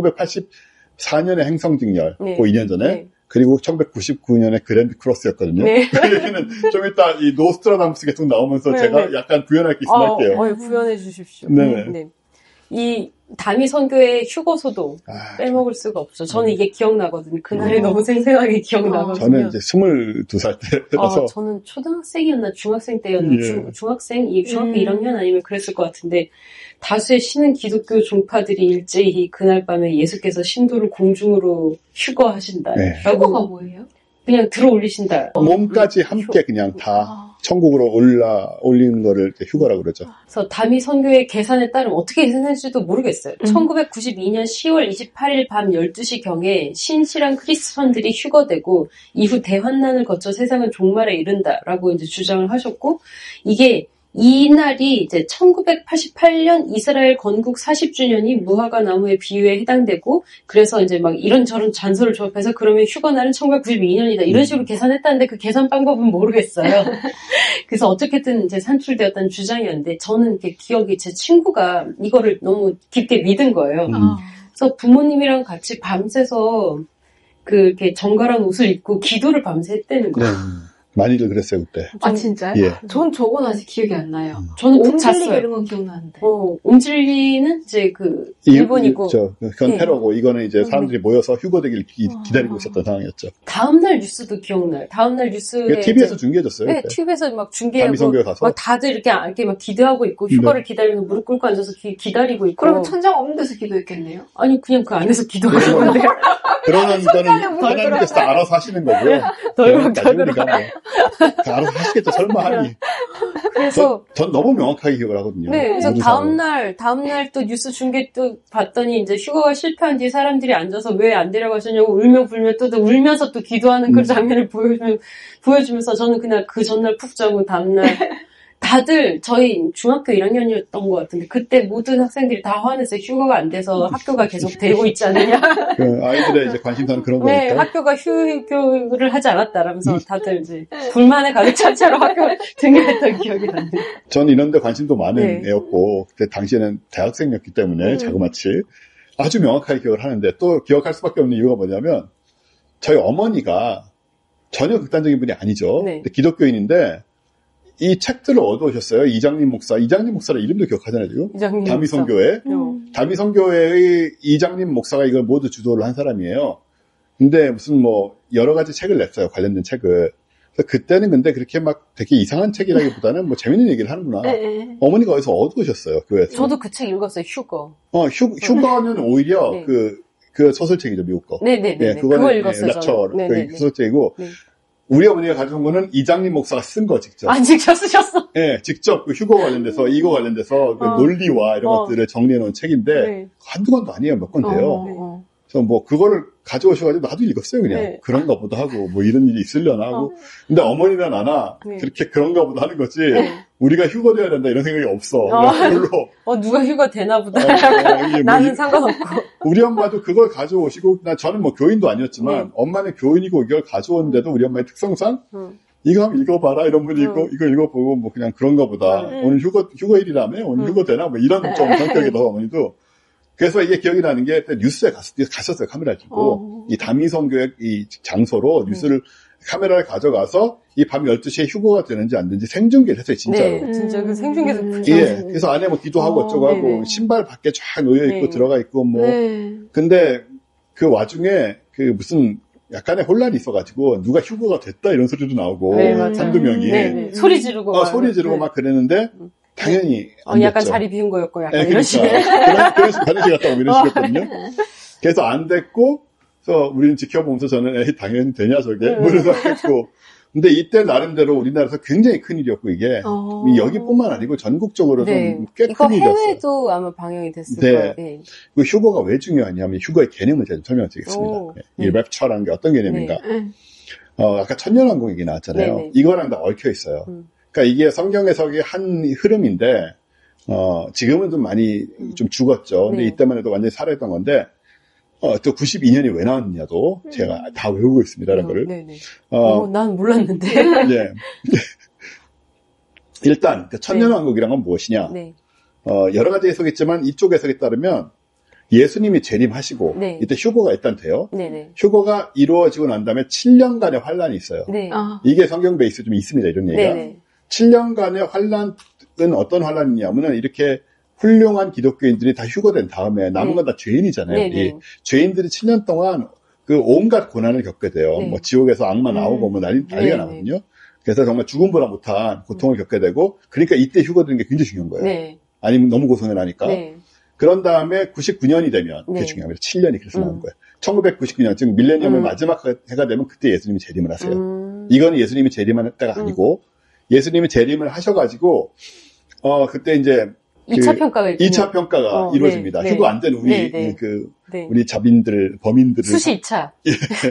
천구백팔십사 년에 행성 직렬, 네. 그 이 년 전에, 네. 그리고 천구백구십구 년에 그랜드 크로스였거든요. 네. 그 얘기는 좀 이따 이 노스트라다무스 계속 나오면서 네, 제가 네. 약간 구현할 게 있으면 아, 할게요. 어, 구현해 주십시오. 네. 네. 이 다미 선교의 휴거소도 아, 빼먹을 수가 없죠. 저는 이게 기억나거든요. 그날이 음. 너무 생생하게 기억나거든요. 저는 이제 스물두 살 때라서. 아, 저는 초등학생이었나 중학생 때였나. 예. 중, 중학생, 이 중학교 음. 일 학년 아니면 그랬을 것 같은데 다수의 신은 기독교 종파들이 일제히 그날 밤에 예수께서 신도를 공중으로 휴거하신다. 네. 휴거가 뭐예요? 그냥 들어 올리신다. 몸까지 함께 휴... 그냥 다 아. 천국으로 올라 올리는 거를 휴거라고 그러죠. 그래서 다미 선교의 계산에 따르면 어떻게 계산할지도 모르겠어요. 음. 천구백구십이 년 시월 이십팔일 밤 열두 시경에 신실한 크리스천들이 휴거되고 이후 대환난을 거쳐 세상은 종말에 이른다라고 이제 주장을 하셨고 이게 이날이 이제 천구백팔십팔 년 이스라엘 건국 사십 주년이 무화과 나무의 비유에 해당되고 그래서 이제 막 이런저런 잔소를 조합해서 그러면 휴거날은 천구백구십이 년이다 이런 식으로 계산했다는데 그 계산 방법은 모르겠어요. 그래서 어떻게든 이제 산출되었다는 주장이었는데 저는 이렇게 기억이 제 친구가 이거를 너무 깊게 믿은 거예요. 음. 그래서 부모님이랑 같이 밤새서 그 이렇게 정갈한 옷을 입고 기도를 밤새 했다는 거예요. 네. 많이들 그랬어요, 그때. 아, 진짜요? 예. 전 저건 아직 기억이 안 나요. 음. 저는 푹 잤어요. 이런 건 기억나는데. 어, 옴질리는 이제 그, 일본이고. 저, 그건 예. 테러고, 이거는 이제 사람들이 음. 모여서 휴거되기를 기, 기다리고 아. 있었던 상황이었죠. 다음날 뉴스도 기억나요. 다음날 뉴스에. 티비에서 중계해줬어요. 네, 티비에서 막 중계하고. 가서. 막 다들 이렇게, 이렇게 막 기도하고 있고, 휴거를 네. 기다리고, 무릎 꿇고 앉아서 기, 기다리고 있고. 그럼 천장 없는 데서 기도했겠네요? 아니, 그냥 그 안에서 기도하는 건데요. 그러는 거는 하나님께서 알아서 하시는 거고요. 덜덜덜. 알아서 하시겠죠, 설마 하니. 그래서. 전, 전 너무 명확하게 기억을 하거든요. 네, 그래서 다음날, 다음날 또 뉴스 중계 또 봤더니 이제 휴거가 실패한 뒤 사람들이 앉아서 왜 안 데려가셨냐고 울며 불며 또, 또 울면서 또 기도하는 음. 그 장면을 보여주면, 보여주면서 저는 그날 그 전날 푹 자고 다음날 다들 저희 중학교 일 학년이었던 것 같은데 그때 모든 학생들이 다 화내서 휴거가 안 돼서 학교가 계속 되고 있지 않느냐. 그 아이들의 이제 관심사는 그런 거니까. 네, 학교가 휴교를 하지 않았다라면서 다들 이제 불만에 가득 찬 채로 학교 등교했던 기억이 나네요. 전 이런데 관심도 많은 네. 애였고 그때 당시에는 대학생이었기 때문에 음. 자그마치 아주 명확하게 기억을 하는데 또 기억할 수밖에 없는 이유가 뭐냐면 저희 어머니가 전혀 극단적인 분이 아니죠. 네. 기독교인인데 이 책들을 얻어오셨어요. 이장님 목사. 이장님 목사의 이름도 기억하잖아요, 지금. 이장님 다미선교회. 음. 다미성교회의 이장님 목사가 이걸 모두 주도를 한 사람이에요. 근데 무슨 뭐 여러 가지 책을 냈어요. 관련된 책을. 그래서 그때는 근데 그렇게 막 되게 이상한 책이라기보다는 뭐 재밌는 얘기를 하는구나. 네. 어머니가 어디서 얻으셨어요. 교회에서. 저도 그 책 읽었어요. 휴거. 어, 휴, 휴거는 오히려 네. 그, 그 소설책이죠. 미국 거. 네네네. 네, 그걸 읽었어요. 락처. 그 소설책이고. 네. 우리 어머니가 가져온 거는 이장님 목사가 쓴 거 직접. 아, 직접 쓰셨어? 네, 직접 그 휴거 관련돼서, 이거 관련돼서 그 어. 논리와 이런 어. 것들을 정리해 놓은 책인데, 네. 한두 권도 아니에요. 몇 권 돼요. 어, 어. 그래서 뭐, 그거를 가져오셔가지고 나도 읽었어요, 그냥. 네. 그런가 보다 하고, 뭐 이런 일이 있으려나 하고. 어. 근데 어머니나 나나, 네. 그렇게 그런가 보다 하는 거지, 네. 우리가 휴거 돼야 된다 이런 생각이 없어. 어. 별로. 어, 누가 휴거 되나 보다. 어, 뭐 나는 뭐, 상관없고. 우리 엄마도 그걸 가져오시고, 나 저는 뭐 교인도 아니었지만, 네. 엄마는 교인이고 이걸 가져오는데도 우리 엄마의 특성상, 음. 이거 한번 읽어봐라, 이런 분이 있고, 음. 이거 읽어보고, 뭐 그냥 그런가 보다. 음. 오늘 휴거, 휴거일이라며? 오늘 음. 휴거 되나? 뭐 이런 좀 성격이다, 어머니도. 그래서 이게 기억이 나는 게, 뉴스에 갔, 갔었어요, 카메라를 들고. 어. 이 다미성교회 이 장소로 뉴스를, 음. 카메라를 가져가서 이 밤 열두 시에 휴거가 되는지 안 되는지 생중계를 했어요, 진짜로. 네, 진짜 그 생중계도 음. 예. 그래서 안에 뭐 기도하고 어, 어쩌고 네네. 하고, 신발 밖에 쫙 놓여있고 네. 들어가 있고, 뭐. 네. 근데 그 와중에 그 무슨 약간의 혼란이 있어가지고, 누가 휴거가 됐다 이런 소리도 나오고, 네, 한두 명이. 네, 소리 지르고. 어, 소리 지르고 네. 막 그랬는데, 당연히. 어, 약간 됐죠. 자리 비운 거였고, 약간 네, 이런 식으로. 그러니까. 그런 식으로 화장실 갔다 오고 이런 식이었거든요. 그래서 안 됐고, 그래서 우리는 지켜보면서 저는 에이, 당연히 되냐 저게 뭐 이런 생각했고 근데 이때 나름대로 우리나라에서 굉장히 큰일이었고 이게 어... 여기뿐만 아니고 전국적으로 네. 좀 꽤 큰일이었어요. 해외도 아마 방영이 됐을 네. 거예요. 네. 그 휴거가 왜 중요하냐면 휴거의 개념을 제가 좀 설명드리겠습니다. 네. 이 랩처라는 게 어떤 개념인가. 네. 어, 아까 천년왕국 얘기 나왔잖아요. 네네. 이거랑 다 얽혀 있어요. 음. 그러니까 이게 성경 해석의 한 흐름인데 어, 지금은 좀 많이 음. 좀 죽었죠. 근데 네. 이때만 해도 완전히 살아있던 건데 어, 또 구십이 년이 왜 나왔느냐도 음. 제가 다 외우고 있습니다, 라는 어, 거를. 네네. 어, 어, 난 몰랐는데. 네. 일단, 천년왕국이란 건 무엇이냐. 네. 어, 여러 가지 해석이 있지만 이쪽 해석에 따르면 예수님이 재림하시고, 네. 이때 휴거가 일단 돼요. 네네. 휴거가 이루어지고 난 다음에 칠 년간의 환란이 있어요. 네. 아. 이게 성경 베이스 좀 있습니다, 이런 얘기가. 네네. 칠 년간의 환란은 어떤 환란이냐면은 이렇게 훌륭한 기독교인들이 다 휴거된 다음에 남은 네. 건 다 죄인이잖아요. 네, 네. 죄인들이 칠 년 동안 그 온갖 고난을 겪게 돼요. 네. 뭐 지옥에서 악마 나오고 뭐 난리, 난리가 네, 나거든요. 그래서 정말 죽음보다 못한 고통을 겪게 되고 그러니까 이때 휴거되는 게 굉장히 중요한 거예요. 네. 아니면 너무 고생을 하니까. 네. 그런 다음에 구십구 년이 되면 그게 네. 중요합니다. 칠 년이 그래서 음. 나온 거예요. 천구백구십구 년, 즉 밀레니엄의 음. 마지막 해가 되면 그때 예수님이 재림을 하세요. 음. 이건 예수님이 재림하는 때가 아니고 음. 예수님이 재림을 하셔가지고 어 그때 이제 이 차 평가가 이 차 평가가 어, 이루어집니다. 네, 휴거 안 된 우리 네, 네. 그 네. 우리 자빈들 범인들을 수시 이 차 예.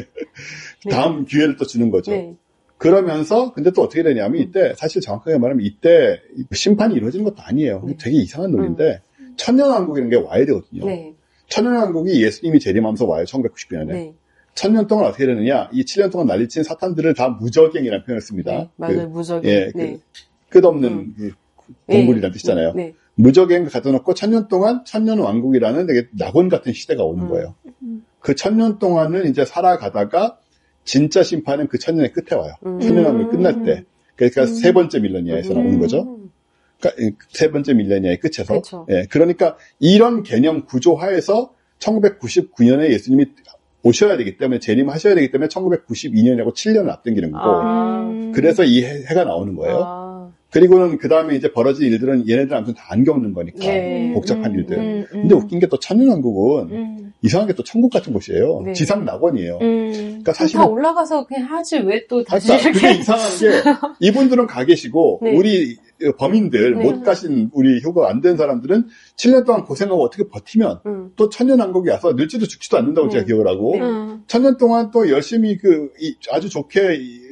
다음 네. 기회를 또 주는 거죠. 네. 그러면서 근데 또 어떻게 되냐면 이때 사실 정확하게 말하면 이때 심판이 이루어지는 것도 아니에요. 네. 되게 이상한 논리인데 음. 천년왕국이라는 게 와야 되거든요. 네. 천년왕국이 예수님이 재림하면서 와요. 천구백구십구 년에. 네. 천년 동안 어떻게 되느냐? 이 칠 년 동안 난리친 사탄들을 다 무적행이라는 표현을 씁니다. 네, 맞아요, 그, 무적행. 예, 네. 그 끝없는 음. 그 동물이라는 뜻이잖아요. 네. 무적행 갖다 놓고 천년 동안 천년 왕국이라는 되게 낙원 같은 시대가 오는 거예요. 음. 그 천년 동안을 이제 살아가다가 진짜 심판은 그 천년의 끝에 와요. 음. 천년 왕국이 끝날 때. 그러니까 음. 세 번째 밀레니아에서 나오는 거죠. 그러니까 세 번째 밀레니아의 끝에서. 그렇죠. 예, 그러니까 이런 개념 구조 하에서 천구백구십구 년에 예수님이 오셔야 되기 때문에 재림하셔야 되기 때문에 천구백구십이 년이라고 칠 년을 앞당기는 거고. 아. 그래서 이 해, 해가 나오는 거예요. 아. 그리고는 그 다음에 이제 벌어진 일들은 얘네들 아무튼 다 안 겪는 거니까. 네. 복잡한 음, 일들. 음, 음. 근데 웃긴 게 또 천년왕국은 음. 이상하게 또 천국 같은 곳이에요. 네. 지상 낙원이에요. 음. 그러니까 사실 다 올라가서 그냥 하지 왜 또 다시 그러니까 이렇게. 그게 이상한 게 이분들은 가 계시고 네. 우리 범인들 네. 못 가신 우리 휴가 안 된 사람들은 칠 년 동안 고생하고 어떻게 버티면 음. 또 천년왕국이 와서 늙지도 죽지도 않는다고 네. 제가 기억을 하고 네. 천년 동안 또 열심히 그 이, 아주 좋게 이,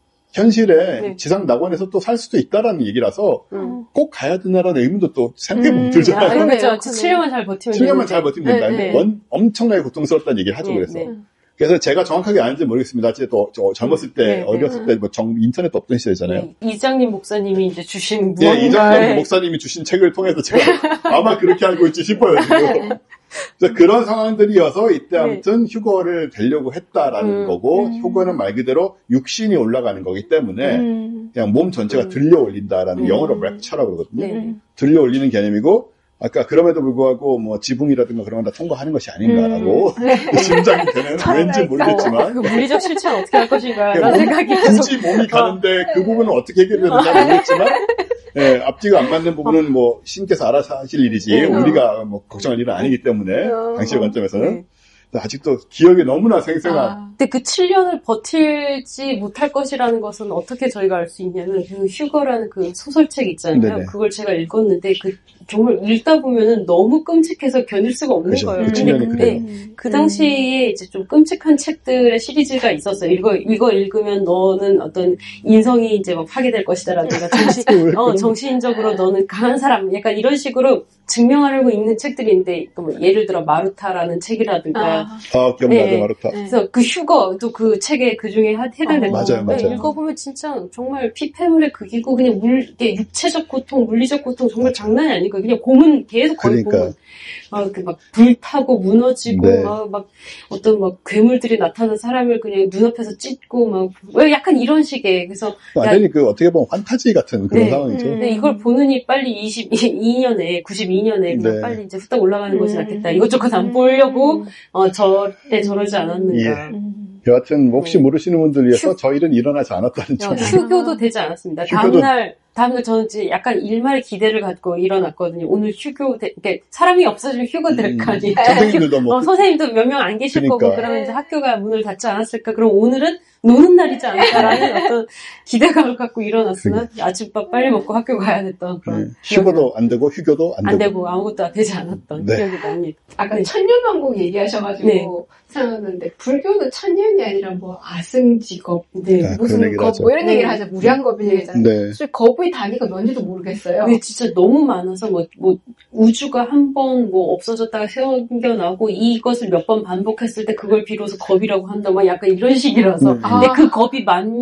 현실에 네. 지상 낙원에서 또 살 수도 있다라는 얘기라서 음. 꼭 가야 되나라는 의문도 또 생각해보면 음. 들잖아요. 아, 그렇죠. 칠 년만 잘 버티면 칠 년만 잘 버티면 된다. 네, 네. 원, 엄청나게 고통스럽다는 얘기를 하죠. 네, 그래서. 네. 그래서 제가 정확하게 아는지 모르겠습니다. 제가 또 저 젊었을 때, 네, 어렸을 네. 때 뭐 정, 인터넷도 없던 시대잖아요. 네. 이장님 목사님이 이제 주신 무언가. 네, 이장님 목사님이 주신 책을 통해서 제가 아마 그렇게 알고 있지 싶어요, 지금. 그래서 그런 상황들이어서 이때 아무튼 네. 휴거를 되려고 했다라는 음, 거고, 음. 휴거는 말 그대로 육신이 올라가는 거기 때문에 음. 그냥 몸 전체가 음. 들려 올린다라는 음. 영어로 랩처라고 그러거든요. 네. 들려 올리는 개념이고, 아까 그럼에도 불구하고 뭐 지붕이라든가 그런 건 다 통과하는 것이 아닌가라고 음. 짐작이 되는 왠지 모르겠지만 그 물리적 실체는 어떻게 할 것인가 라는 생각이 굳이 몸이 가는데 그 부분은 어떻게 해결되는지 잘 모르겠지만 예, 앞뒤가 안 맞는 부분은 뭐 신께서 알아서 하실 일이지 음. 우리가 뭐 걱정할 일은 아니기 때문에 음. 당신의 관점에서는 음. 아직도 기억이 너무나 생생한. 아, 근데 그 칠 년을 버틸지 못할 것이라는 것은 어떻게 저희가 알 수 있냐면 그 휴거라는 그 소설책 있잖아요. 네네. 그걸 제가 읽었는데 그 정말 읽다 보면은 너무 끔찍해서 견딜 수가 없는 그렇죠. 거예요. 그 칠 년이 근데 그 당시에 이제 좀 끔찍한 책들의 시리즈가 있었어요. 이거 이거 읽으면 너는 어떤 인성이 이제 막 파괴될 것이다라든가 정신, 어, 정신적으로 너는 강한 사람, 약간 이런 식으로 증명하려고 읽는 책들이 있는데 뭐 예를 들어 마루타라는 책이라든가. 아, 아 기억나죠 네, 마루타. 그래서 그 휴거도 그 책에 그 중에 해당되는 어, 맞아요, 맞아요. 네, 읽어보면 진짜 정말 피폐물에 극이고 그냥 물, 이게 육체적 고통, 물리적 고통 정말 장난이 아니고 그냥 고문 계속 거의 그러니까. 고문. 막, 막, 불타고 무너지고, 네. 막, 막, 어떤 막, 괴물들이 나타난 사람을 그냥 눈앞에서 찢고, 막, 왜 약간 이런 식의, 그래서. 완전히 그, 어떻게 보면 판타지 같은 그런 네. 상황이죠. 근데 이걸 보느니 빨리 이십이 년에, 구십이 년에, 그냥 네. 빨리 이제 후딱 올라가는 것이 낫겠다. 이것저것 안 보려고, 어, 저때 저러지 않았는가. 예. 여하튼, 혹시 네. 모르시는 분들 위해서 휴... 저 일은 일어나지 않았다는 점. 휴교도 되지 않았습니다. 휴교도... 다음날, 다음날 저는 이제 약간 일말의 기대를 갖고 일어났거든요. 오늘 휴교, 되, 그러니까 사람이 없어지면 휴거 될 거 아니에요. 음, 선생님들도 뭐. 어, 선생님도 몇 명 안 계실 그러니까. 거고, 그러면 이제 학교가 문을 닫지 않았을까. 그럼 오늘은 노는 날이지 않을까라는 어떤 기대감을 갖고 일어났으나 아침밥 빨리 먹고 학교 가야 됐던 그런. 네. 휴거도 안 되고, 휴교도 안, 안 되고. 되고, 아무것도 되지 않았던 네. 기억이 납니다. 아까 네. 천년왕국 얘기하셔가지고 네. 생각하는데, 불교는 천년이 아니라 뭐 아승직업, 네. 아, 무슨 겁, 뭐 이런 네. 얘기를 하죠. 무량겁 이 얘기잖아요. 네. 사실 겁의 단위가 뭔지도 모르겠어요. 근데 진짜 너무 많아서 뭐, 뭐 우주가 한 번 뭐 없어졌다가 생겨나고 이것을 몇 번 반복했을 때 그걸 비로소 겁이라고 한다. 막 약간 이런 식이라서. 음. 근데 아. 그 겁이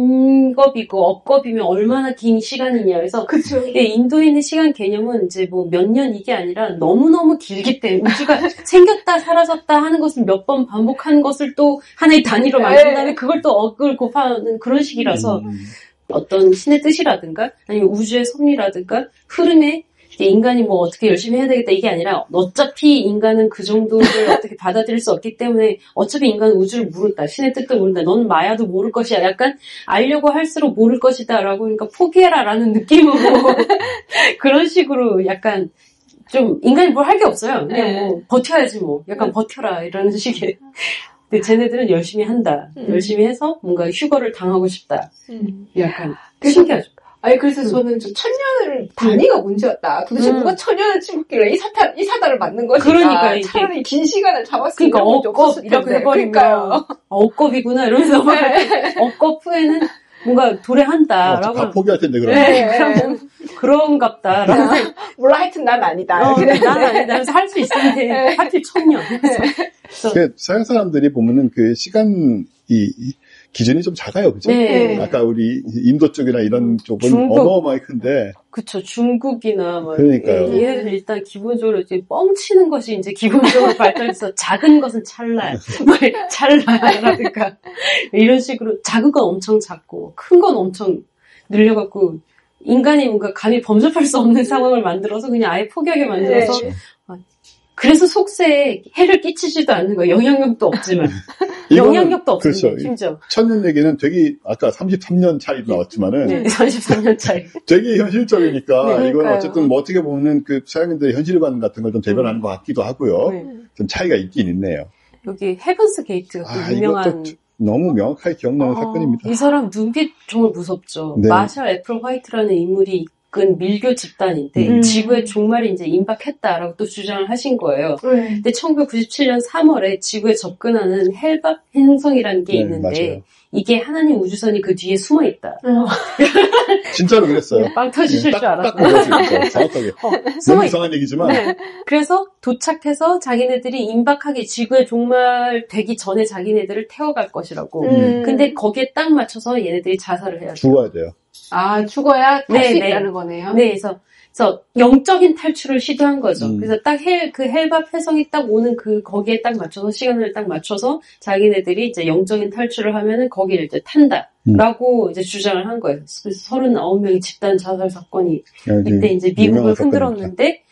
만겁이고 억겁이면 얼마나 긴 시간이냐. 그래서 그쵸. 인도인의 시간 개념은 이제 뭐 몇 년 이게 아니라 너무너무 길기 때문에 우주가 생겼다 사라졌다 하는 것을 몇 번 반복한 것을 또 하나의 단위로 만든 다음에 그걸 또 억을 곱하는 그런 식이라서 음. 어떤 신의 뜻이라든가 아니면 우주의 섭리라든가 흐름에 인간이 뭐 어떻게 열심히 해야 되겠다 이게 아니라 어차피 인간은 그 정도를 어떻게 받아들일 수 없기 때문에 어차피 인간은 우주를 모른다. 신의 뜻도 모른다. 넌 마야도 모를 것이야. 약간 알려고 할수록 모를 것이다 라고 하니까 포기해라 라는 느낌으로 그런 식으로 약간 좀 인간이 뭘 할 게 없어요. 그냥 뭐 버텨야지 뭐 약간 버텨라 이런 식의. 근데 쟤네들은 열심히 한다. 음. 열심히 해서 뭔가 휴거를 당하고 싶다. 음. 약간 신기하죠. 아니 그래서 음. 저는 저 천년을 단위가 문제였다. 도대체 음. 누가 천년을 찍었길래 이 사타 이 사다를 맞는 것인가? 그러니까 차라리 긴 시간을 잡았으면 그러니까 억겁 이렇게 해버리니까 억겁이구나 이러면서 네. 억겁 후에는 뭔가 도래한다라고. 다 포기할 텐데 그러면. 네, 그러면 그런갑다. 몰라 하여튼 난 아니다. 어, 난 아니다. 그래서 할 수 있는데 네. 하필 천년. 그 서양 사람들이 보면은 그 시간 이 기준이 좀 작아요, 그죠? 네. 아까 우리 인도 쪽이나 이런 쪽은 중국, 어마어마하게 큰데. 그쵸, 중국이나 막. 그러니까요. 얘네들 일단 기본적으로 이제 뻥치는 것이 이제 기본적으로 발달해서 작은 것은 찰나, 찰나라든가 이런 식으로 작은 건 엄청 작고 큰 건 엄청 늘려갖고 인간이 뭔가 감히 범접할 수 없는 상황을 만들어서 그냥 아예 포기하게 만들어서. 네. 그래서 속세에 해를 끼치지도 않는 거예요. 영향력도 없지만. 영향력도 없습니다. 그렇죠. 심지어. 천년 얘기는 되게 아까 삼십삼 년 차이 나왔지만은. 네, 삼십삼 년 차이. 되게 현실적이니까 네, 이건 어쨌든 뭐 어떻게 보면 그 서양인들의 현실관 같은 걸 좀 대변하는 음. 것 같기도 하고요. 네. 좀 차이가 있긴 있네요. 여기 헤븐스 게이트가 또 아, 유명한. 너무 명확하게 기억나는 아, 사건입니다. 이 사람 눈빛 정말 무섭죠. 네. 마샬 애플 화이트라는 인물이 이끈 밀교 집단인데 음. 지구의 종말이 이제 임박했다라고 또 주장을 하신 거예요. 음. 근데 천구백구십칠 년 삼월에 지구에 접근하는 헬밥 행성이라는 게 네, 있는데 맞아요. 이게 하나님 우주선이 그 뒤에 숨어 있다. 어. 진짜로 그랬어요. 빵 터지실 네, 줄 알았어요. 딱 정확하게. 어, 너무 이상한 얘기지만. 네. 그래서 도착해서 자기네들이 임박하게 지구의 종말 되기 전에 자기네들을 태워갈 것이라고. 음. 근데 거기에 딱 맞춰서 얘네들이 자살을 해야 돼요. 죽어야 돼요. 아, 죽어야 탈 수 네, 있다는 네. 거네요. 네, 그래서, 그래서 영적인 탈출을 시도한 거죠. 음. 그래서 딱 헬, 그 헬밥 회성이 딱 오는 그, 거기에 딱 맞춰서, 시간을 딱 맞춰서 자기네들이 이제 영적인 탈출을 하면은 거기를 이제 탄다. 음. 라고 이제 주장을 한 거예요. 그래서 서른아홉 명의 집단 자살 사건이 이때 이제 미국을 흔들었는데,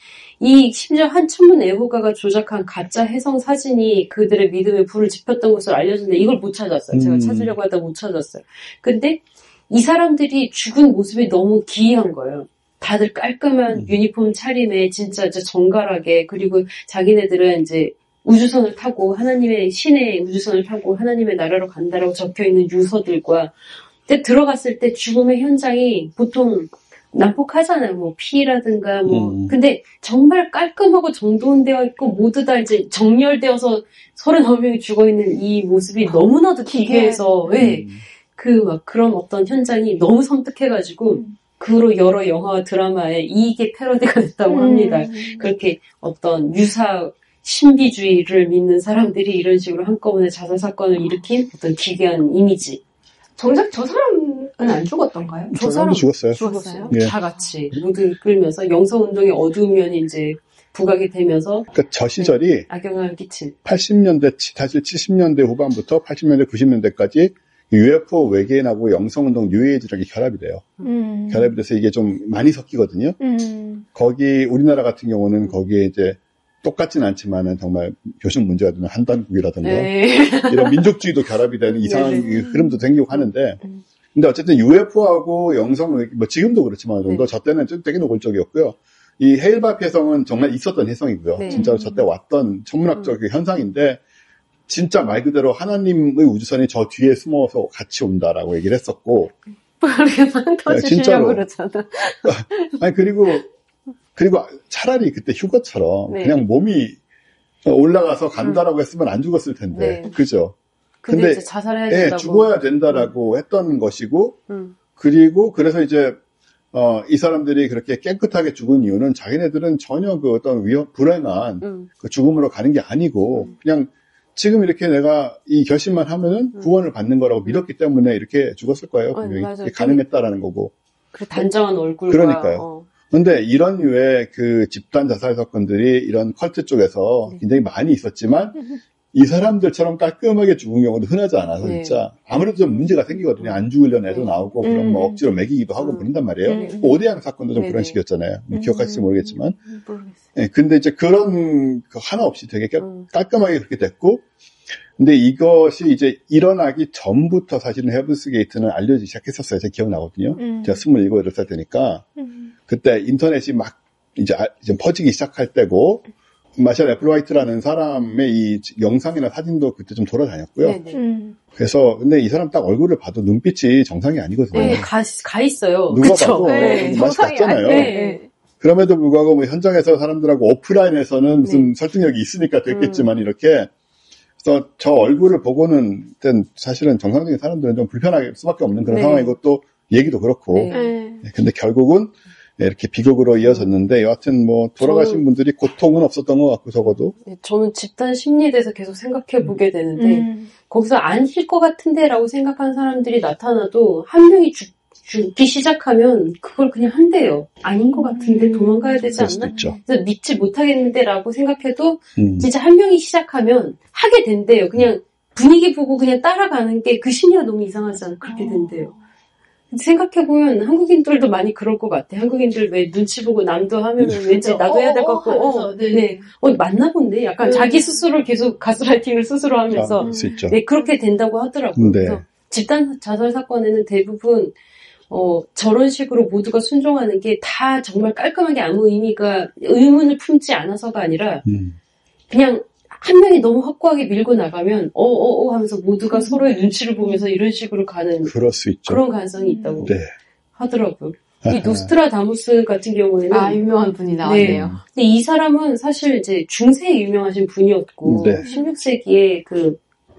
이 심지어 한 천문 애호가가 조작한 가짜 해성 사진이 그들의 믿음에 불을 지폈던 것으로 알려졌는데 이걸 못 찾았어요. 제가 찾으려고 하다 못 찾았어요. 근데 이 사람들이 죽은 모습이 너무 기이한 거예요. 다들 깔끔한 음. 유니폼 차림에 진짜 이제 정갈하게, 그리고 자기네들은 이제 우주선을 타고 하나님의 신의 우주선을 타고 하나님의 나라로 간다라고 적혀있는 유서들과, 근데 들어갔을 때 죽음의 현장이 보통 난폭하잖아요. 뭐 피라든가 뭐 음. 근데 정말 깔끔하고 정돈되어 있고 모두 다 이제 정렬되어서 서른아홉 명이 죽어있는 이 모습이 너무나도 기괴해서 음. 네. 그 막 그런 어떤 현장이 너무 섬뜩해가지고 음. 그로 여러 영화와 드라마에 이게 패러디가 됐다고 음. 합니다. 그렇게 어떤 유사 신비주의를 믿는 사람들이 이런 식으로 한꺼번에 자살 사건을 일으킨 어떤 기괴한 이미지. 정작 저 사람은 안 죽었던가요? 저 사람도 죽었어요. 죽었어요? 예. 다 같이 모두 끌면서 영성운동의 어두운 면이 이제 부각이 되면서. 그러니까 저 시절이 네, 악영향을 끼친. 팔십 년대, 사실 칠십 년대 후반부터 팔십 년대, 구십 년대까지 유에프오 외계인하고 영성운동 뉴에이지라는 게 결합이 돼요. 음. 결합이 돼서 이게 좀 많이 섞이거든요. 음. 거기 우리나라 같은 경우는 거기에 이제 똑같진 않지만은 정말 교신 문제가 되는 한단국이라든가 에이. 이런 민족주의도 결합이 되는 이상한 흐름도 생기고 하는데, 근데 어쨌든 유에프오하고 영성, 뭐 지금도 그렇지만 정도 네. 저 때는 좀 되게 노골적이었고요. 이 헤일바피 해성은 정말 있었던 해성이고요. 네. 진짜로 저 때 왔던 천문학적 음. 현상인데, 진짜 말 그대로 하나님의 우주선이 저 뒤에 숨어서 같이 온다라고 얘기를 했었고. 머리만 터지시려고 그러잖아. 아니, 그리고, 그리고 차라리 그때 휴거처럼 네. 그냥 몸이 올라가서 간다라고 음. 했으면 안 죽었을 텐데. 네. 그죠? 근데, 근데 이제 자살해야 된다고. 네, 죽어야 된다라고 음. 했던 것이고, 음. 그리고 그래서 이제, 어, 이 사람들이 그렇게 깨끗하게 죽은 이유는 자기네들은 전혀 그 어떤 위험, 불행한 음. 그 죽음으로 가는 게 아니고, 음. 그냥 지금 이렇게 내가 이 결심만 하면은 음. 구원을 받는 거라고 믿었기 때문에 이렇게 죽었을 거예요. 어, 가능했다라는 거고. 그 단정한 얼굴과. 그러니까요. 어. 근데 이런 류의 그 집단 자살 사건들이 이런 컬트 쪽에서 네. 굉장히 많이 있었지만 이 사람들처럼 깔끔하게 죽은 경우도 흔하지 않아서 네. 진짜 아무래도 좀 문제가 생기거든요. 안 죽으려는 애도 네. 나오고 그런 뭐 억지로 먹이기도 하고 음. 그런단 말이에요. 음. 뭐 오대양 사건도 좀 네. 그런 식이었잖아요. 음. 기억하실지 모르겠지만. 모르겠어요. 네, 근데 이제 그런 그 하나 없이 되게 깨, 음. 깔끔하게 그렇게 됐고, 근데 이것이 이제 일어나기 전부터 사실은 헤븐스 게이트는 알려지기 시작했었어요. 제가 기억나거든요. 음. 제가 스물일곱, 여덟 살 되니까. 음. 그때 인터넷이 막 이제, 이제 퍼지기 시작할 때고, 마샬 애플화이트라는 사람의 이 영상이나 사진도 그때 좀 돌아다녔고요. 음. 그래서 근데 이 사람 딱 얼굴을 봐도 눈빛이 정상이 아니거든요. 네, 가, 가 있어요. 누가 그쵸? 봐도 네, 맛이 갔잖아요. 네. 그럼에도 불구하고 뭐 현장에서 사람들하고 오프라인에서는 무슨 네. 설득력이 있으니까 됐겠지만 음. 이렇게 그래서 저 얼굴을 보고는 사실은 정상적인 사람들은 좀 불편할 수밖에 없는 그런 네. 상황이고 또 얘기도 그렇고. 네. 네. 근데 결국은 이렇게 비극으로 이어졌는데 여하튼 뭐 돌아가신 저는, 분들이 고통은 없었던 것 같고 적어도. 네, 저는 집단 심리에 대해서 계속 생각해 보게 되는데 음. 거기서 아닐 것 같은데라고 생각하는 사람들이 나타나도 한 명이 죽, 죽기 시작하면 그걸 그냥 한대요. 아닌 것 같은데 도망가야 되지 않나? 있죠. 그래서 믿지 못하겠는데라고 생각해도 음. 진짜 한 명이 시작하면 하게 된대요. 그냥 분위기 보고 그냥 따라가는 게 그 심리가 너무 이상하잖아. 그렇게 된대요. 생각해보면 한국인들도 많이 그럴 것 같아. 한국인들 왜 눈치 보고 남도 하면은 왠지 나도 해야 될 것 같고, 어, 어, 네. 네. 어, 맞나 본데? 약간 네. 자기 스스로를 계속 가스라이팅을 스스로 하면서. 아, 네, 그렇게 된다고 하더라고요. 네. 그래서 집단 자살 사건에는 대부분, 어, 저런 식으로 모두가 순종하는 게 다 정말 깔끔하게 아무 의미가, 의문을 품지 않아서가 아니라, 음. 그냥 한 명이 너무 확고하게 밀고 나가면 어어어 하면서 모두가 서로의 눈치를 보면서 이런 식으로 가는 그럴 수 있죠. 그런 가능성이 있다고 네. 하더라고요. 이 노스트라다무스 같은 경우에는 아 유명한 분이 나왔네요. 네. 근데 이 사람은 사실 이제 중세에 유명하신 분이었고 네. 십육 세기에 그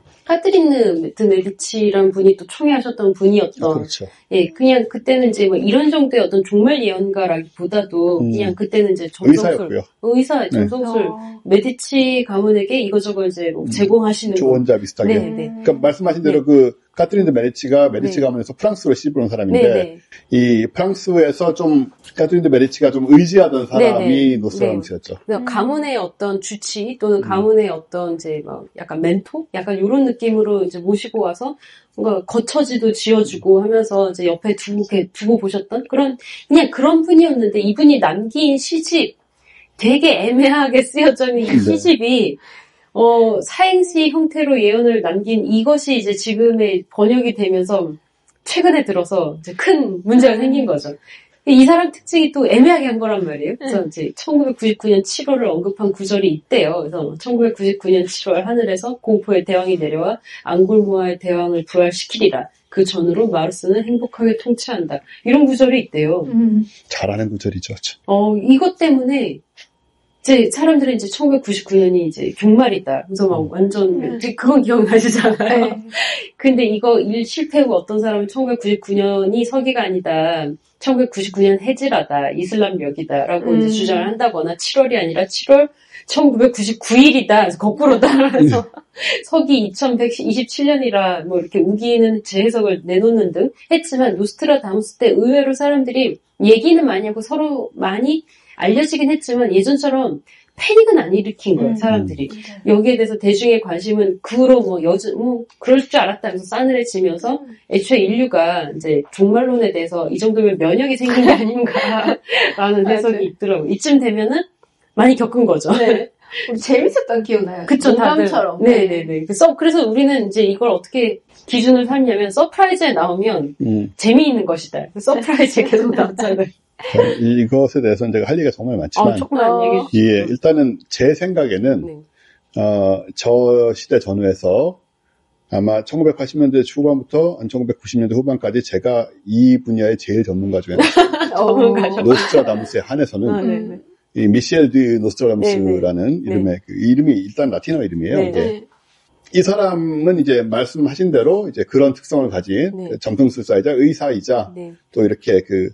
카트리느 드 메디치라는 분이 또 총애하셨던 분이었던. 아, 그렇죠. 예, 그냥 그때는 이제 뭐 이런 정도의 어떤 종말 예언가라기보다도 음. 그냥 그때는 이제 정성술, 의사, 정성술 네. 메디치 가문에게 이거저거 이제 뭐 제공하시는 조언자 비슷하게. 네, 네. 그러니까 말씀하신 대로 네. 그 카트린 드 메디치가 메디치 네. 가문에서 프랑스로 시집온 사람인데 네, 네. 이 프랑스에서 좀 카트린 드 메디치가 좀 의지하던 사람이 네, 네. 노스트라다무스였죠. 네. 음. 가문의 어떤 주치 또는 가문의 음. 어떤 이제 막 약간 멘토, 약간 이런 느낌으로 이제 모시고 와서 뭔가 거처지도 지어주고 하면서 이제 옆에 두고 두고 보셨던 그런 그냥 그런 분이었는데 이분이 남긴 시집. 되게 애매하게 쓰여져 있는 이 네. 시집이 어, 사행시 형태로 예언을 남긴 이것이 이제 지금의 번역이 되면서 최근에 들어서 이제 큰 문제가 생긴 거죠. 이 사람 특징이 또 애매하게 한 거란 말이에요. 그래서 이제 천구백구십구 년 칠월을 언급한 구절이 있대요. 그래서 천구백구십구 년 칠월 하늘에서 공포의 대왕이 내려와 앙골모아의 대왕을 부활시키리라. 그 전으로 마르스는 행복하게 통치한다. 이런 구절이 있대요. 음. 잘하는 구절이죠. 어, 이것 때문에 이제 사람들은 이제 천구백구십구 년이 이제 종말이다. 그래서 막 완전 음. 그건 기억나시잖아요. 네. 근데 이거 일 실패고 어떤 사람은 천구백구십구 년이 서기가 아니다. 천구백구십구 년 해지라다. 이슬람력이다라고 음. 이제 주장을 한다거나 칠월이 아니라 칠월 천구백구십구 일이다. 그래서 거꾸로다. 그래서 서기 이천백이십칠 년이라 뭐 이렇게 우기는 재해석을 내놓는 등 했지만 노스트라다무스 때 의외로 사람들이 얘기는 많이 하고 서로 많이 알려지긴 했지만 예전처럼 패닉은 안 일으킨 거예요, 사람들이. 음. 여기에 대해서 대중의 관심은 그로 뭐 여전, 뭐, 그럴 줄 알았다 하면서 싸늘해지면서 애초에 인류가 이제 종말론에 대해서 이 정도면 면역이 생긴 게 아닌가라는 해석이 있더라고요. 이쯤 되면은 많이 겪은 거죠. 네. 우리 재밌었던 기억나요? 그쵸, 다들. 농담처럼. 네네네. 그래서, 그래서 우리는 이제 이걸 어떻게 기준을 삼냐면 서프라이즈에 나오면 음. 재미있는 것이다. 서프라이즈에 계속 나왔잖아요. 이것에 대해서는 제가 할 얘기가 정말 많지만, 어, 조금만 얘기해 주시죠. 예, 일단은 제 생각에는 네. 어, 저 시대 전후에서 아마 천구백팔십 년대 초반부터 천구백구십 년대 후반까지 제가 이 분야의 제일 전문가 중에 전문가죠. 노스트라다무스에 한해서는 아, 네. 이 미셸 드 노스트라다무스라는 네, 네. 이름의 그 이름이 일단 라틴어 이름이에요. 네, 이게. 네. 이 사람은 이제 말씀하신 대로 이제 그런 특성을 가진 네. 점성술사이자 의사이자 네. 또 이렇게 그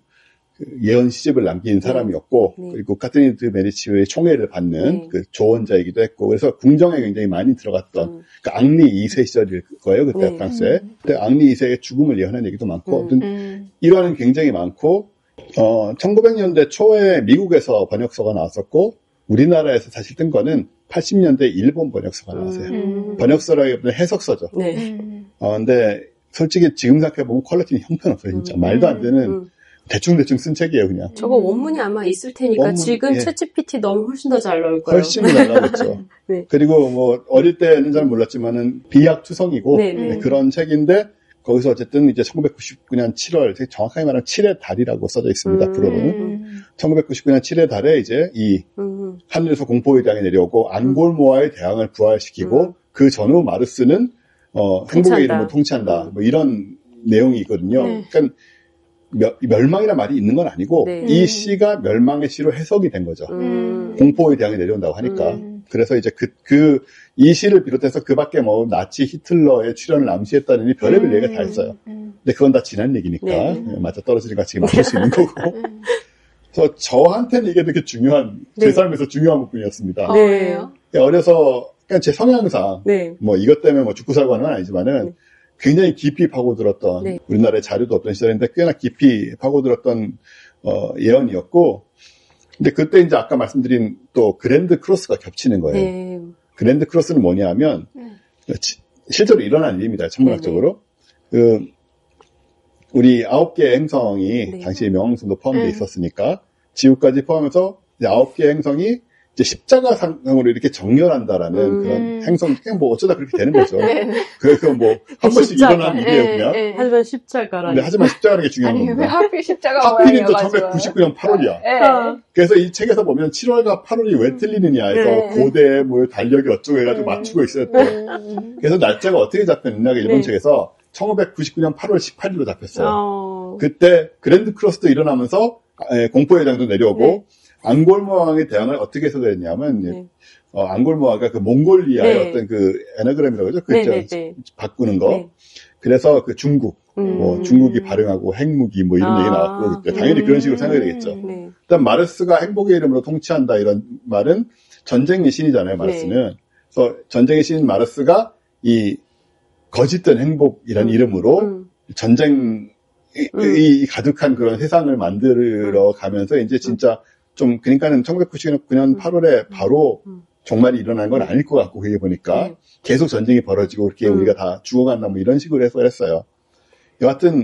예언 시집을 남긴 사람이었고 네. 그리고 카트린 드 메디치의 총애를 받는 네. 그 조언자이기도 했고 그래서 궁정에 굉장히 많이 들어갔던 음. 그 앙리 이 세 시절일 거예요 그때 네. 프랑스에. 그때 앙리 이 세의 죽음을 예언한 얘기도 많고 음. 음. 일화는 굉장히 많고 어, 천구백 년대 초에 미국에서 번역서가 나왔었고 우리나라에서 사실 뜬 거는 팔십 년대 일본 번역서가 나왔어요. 음. 번역서라기보다는 해석서죠. 네. 음. 어, 근데 솔직히 지금 생각해보면 퀄리티는 형편없어요 진짜. 음. 말도 안 되는 음. 대충대충 쓴 책이에요, 그냥. 저거 원문이 아마 있을 테니까 원문, 지금 예. 챗지피티 넣으면 훨씬 더 잘 나올 거예요. 훨씬 잘 나오겠죠. 네. 그리고 뭐, 어릴 때는 잘 몰랐지만은 비약투성이고, 네, 네. 네, 그런 책인데, 거기서 어쨌든 이제 천구백구십구 년 칠월, 정확하게 말하면 칠의 달이라고 써져 있습니다, 음. 프로로는. 음. 천구백구십구 년 칠의 달에 이제 이 음. 하늘에서 공포의 대왕이 내려오고, 앙골모아의 대왕을 부활시키고, 음. 그 전후 마르스는, 어, 행복의 통치한다. 이름으로 통치한다. 뭐 이런 내용이 있거든요. 네. 그러니까, 멸, 멸망이란 말이 있는 건 아니고 네. 이 시가 멸망의 시로 해석이 된 거죠. 음. 공포의 대왕이 내려온다고 하니까. 음. 그래서 이제 그, 그, 이 시를 비롯해서 그 밖에 뭐 나치 히틀러의 출현을 암시했다느니 별의별 음. 얘기가 다 있어요. 음. 근데 그건 다 지난 얘기니까 네. 맞아 떨어지니까 지금 맞출 수 있는 거고. 음. 그래서 저한테는 이게 되게 중요한 제 네. 삶에서 중요한 부분이었습니다. 네. 어려서 그냥 제 성향상 네. 뭐 이것 때문에 뭐 죽고 살고 하는 건 아니지만은 네. 굉장히 깊이 파고들었던 네. 우리나라에 자료도 없던 시절인데 꽤나 깊이 파고들었던 어, 예언이었고 근데 그때 이제 아까 말씀드린 또 그랜드 크로스가 겹치는 거예요. 네. 그랜드 크로스는 뭐냐면 네. 지- 실제로 일어난 일입니다. 천문학적으로. 그 우리 아홉 개의 행성이 네. 당시에 명왕성도 포함되어 네. 있었으니까 지구까지 포함해서 이제 아홉 개의 행성이 이제 십자가상으로 이렇게 정렬한다라는 음. 그런 행성, 그냥 뭐 어쩌다 그렇게 되는 거죠. 네. 그래서 뭐 한 번씩 십자가. 일어난 일이에요, 그냥. 네. 하지만 십자가라니. 근데 하지만 십자가라는 게 중요한 아니, 왜 겁니다. 하필 십자가 하필이면 또 모양이어가지고. 천구백구십구 년 팔월이야. 네. 어. 그래서 이 책에서 보면 칠월과 팔월이 왜 틀리느냐 해서 네. 고대 뭐 달력이 어쩌고 해가지고 음. 맞추고 있어요. 또. 음. 그래서 날짜가 어떻게 잡혔느냐 일본 네. 책에서 천구백구십구 년 팔월 십팔일로 잡혔어요. 어. 그때 그랜드 크로스도 일어나면서 에, 공포의 장도 내려오고 네. 앙골모왕의 대항을 어떻게 해석했냐면 네. 어, 앙골모아가 그 몽골리아의 네. 어떤 그 에너그램이라고 그러죠. 그 네, 저, 네, 네. 바꾸는 거. 네. 그래서 그 중국, 음. 뭐 중국이 발흥하고 핵무기 뭐 이런 아. 얘기 나왔고 그러니까 당연히 그런 식으로 생각이 되겠죠. 네. 일단 마르스가 행복의 이름으로 통치한다 이런 말은 전쟁의 신이잖아요. 마르스는. 그래서 전쟁의 신인 마르스가 이 거짓된 행복이란 음. 이름으로 음. 전쟁이 이 가득한 그런 세상을 만들어 가면서 이제 진짜 좀 그러니까는 천구백구십구 년 팔월에 바로 음. 종말이 일어난 건 아닐 것 같고 그게 보니까 네. 계속 전쟁이 벌어지고 그렇게 음. 우리가 다 죽어간다 뭐 이런 식으로 해서 했어요. 여하튼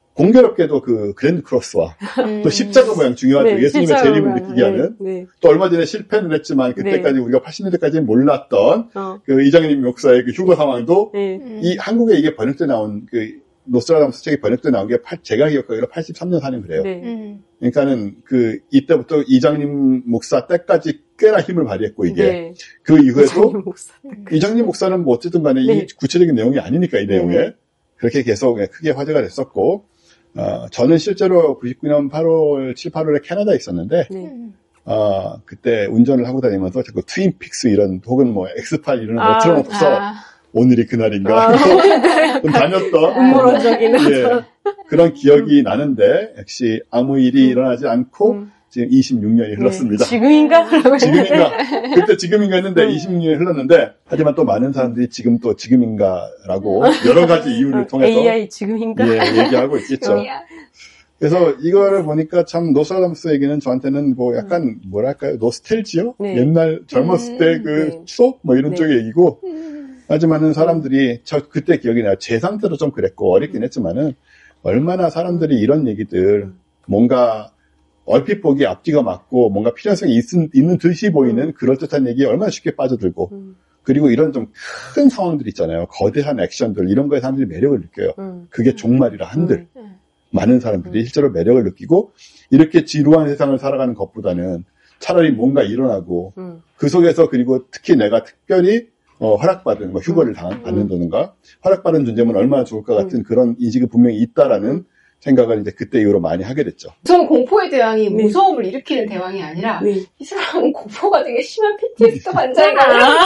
공교롭게도 그 그랜드 크로스와 음. 또 십자가 모양 중요하죠. 네, 예수님의 십자가 재림을 모양. 느끼게 하는. 네, 네. 또 얼마 전에 실패는 했지만 그때까지 네. 우리가 팔십 년대까지 몰랐던 어. 그 이장님 목사의 그 휴거 상황도 네. 음. 이 한국에 이게 번역돼 나온 그 노스트라다무스 책이 번역돼 나온 게 팔, 제가 기억하기로 팔십삼 년 사년 그래요. 네. 음. 그러니까는 그 이때부터 이장님 목사 때까지 꽤나 힘을 발휘했고 이게 네. 그 이후에도 이장님 목사. 이장님 목사는 뭐 어쨌든 간에 네. 이 구체적인 내용이 아니니까 이 내용에 네. 그렇게 계속 크게 화제가 됐었고 어, 저는 실제로 구십구 년 팔월, 칠, 팔월에 캐나다에 있었는데 네. 음. 어, 그때 운전을 하고 다니면서 자꾸 트윈픽스 이런 혹은 뭐 엑스파일 이런 거 아, 틀어놓고서 아. 오늘이 그날인가 아, 다녔던 음모론적인 예, 그런 기억이 나는데 역시 아무 일이 일어나지 않고 음. 지금 이십육 년이 흘렀습니다. 네. 지금인가? 지금인가? 그때 지금인가 했는데 음. 이십육 년이 흘렀는데 하지만 또 많은 사람들이 지금 또 지금인가라고 여러 가지 이유를 통해서 에이아이 지금인가? 예, 얘기하고 있겠죠. 그래서 이거를 보니까 참 노스트라다무스 얘기는 저한테는 뭐 약간 뭐랄까요? 노스텔지요? 네. 옛날 젊었을 음, 때 그 네. 추억? 뭐 이런 네. 쪽의 얘기고 음. 하지만은 사람들이 저 그때 기억이 나요. 제 상태도 좀 그랬고 어렵긴 했지만은 얼마나 사람들이 이런 얘기들 뭔가 얼핏 보기 앞뒤가 맞고 뭔가 필요성이 있, 있는 듯이 보이는 그럴듯한 얘기에 얼마나 쉽게 빠져들고 음. 그리고 이런 좀 큰 상황들 있잖아요. 거대한 액션들 이런 거에 사람들이 매력을 느껴요. 음. 그게 종말이라 한들 음. 많은 사람들이 실제로 매력을 느끼고 이렇게 지루한 세상을 살아가는 것보다는 차라리 뭔가 일어나고 음. 그 속에서 그리고 특히 내가 특별히 어, 허락받은 뭐 휴거를 당, 받는다든가 허락받은 존재면 얼마나 좋을까 같은 그런 인식이 분명히 있다라는 생각을 이제 그때 이후로 많이 하게 됐죠. 우선 공포의 대왕이 네. 무서움을 일으키는 대왕이 아니라 네. 이 사람은 공포가 되게 심한 피티에스도 환자인가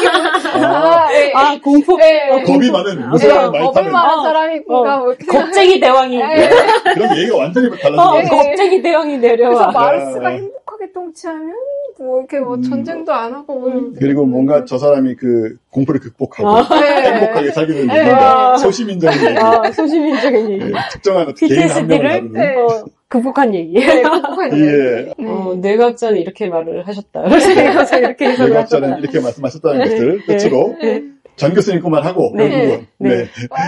아, 아, 예, 아, 공포. 예, 어, 겁이 공포. 많은 예, 무서운 많이 겁이 타는 많은 어, 사람이구나 어, 뭐 이렇게 겁쟁이 대왕이. 예. 그럼 얘기가 완전히 어, 달라지는 네. 거죠. 겁쟁이 대왕이 그래서 내려와. 마르스가 야. 행복하게 통치하면 뭐 이렇게 뭐 음. 전쟁도 안 하고 뭐 음. 그리고 뭔가 저 사람이 그 공포를 극복하고 아. 네. 행복하게 살기는 네. 얘기가 소시민적인 얘기 아, 소시민적인 얘기. 예, 특정한 어떤 개인 한 명을 피티에스디를 다루는 어, 극복한 얘기. 네, 행복한 예. 네. 어, 뇌과학자는 이렇게 말을 하셨다. 그래서 이렇게 해석을 뇌과학자는 하셨다. 이렇게 말씀하셨다는 네. 것을 끝으로 네. 전 교수님 것만 하고 네. 결국은 네. 네.